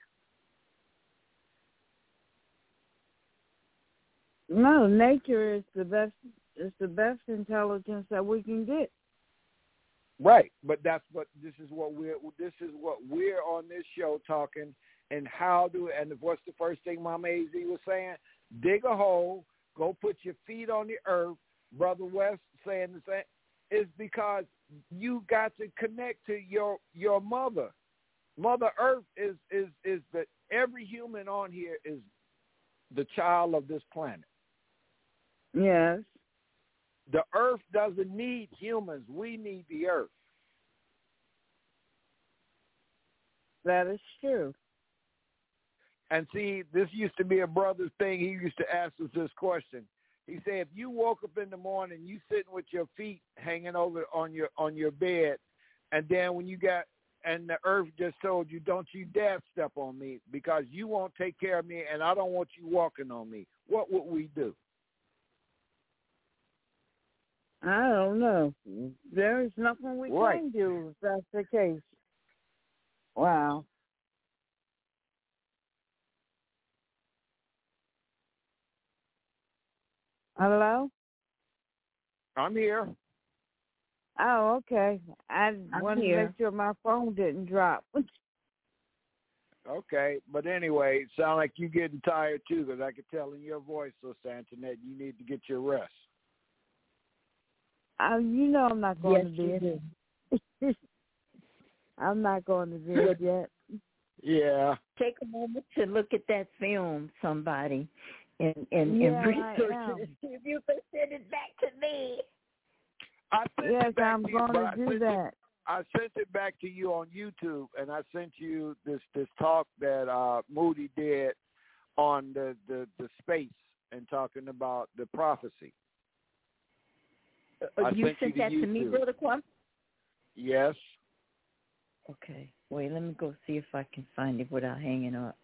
No, nature is the best. Is the best intelligence that we can get. Right, but that's what this is what we're this is what we're on this show talking, and how do and what's the first thing Mama A Z was saying? Dig a hole, go put your feet on the earth. Brother West saying the same. Is because you got to connect to your your mother. Mother Earth is is is that every human on here is the child of this planet. Yes. The earth doesn't need humans. We need the earth. That is true. And see, this used to be a brother's thing. He used to ask us this question. He said, if you woke up in the morning, you sitting with your feet hanging over on your on your bed, and then when you got, and the earth just told you, don't you dare step on me because you won't take care of me and I don't want you walking on me, what would we do? I don't know. There is nothing we right. can do if that's the case. Wow. Hello? I'm here. Oh, okay. I I'm wanted here. to make sure my phone didn't drop. Okay, but anyway, it sounds like you getting tired too, because I could tell in your voice, Sister Antoinette, you need to get your rest. Uh, you know I'm not going Yes, to bed. I'm not going to bed yet. Yeah. Take a moment to look at that film, somebody, and and, Yeah, and research I am. it. See if you can send it back to me. I sent Yes, it back I'm to you, going but to I do sent that. It, I sent it back to you on YouTube, and I sent you this, this talk that uh, Moody did on the, the, the space and talking about the prophecy. Uh, I you sent sent you that to to me, YouTube. Brother Kwame? Yes. Okay. Wait, let me go see if I can find it without hanging up.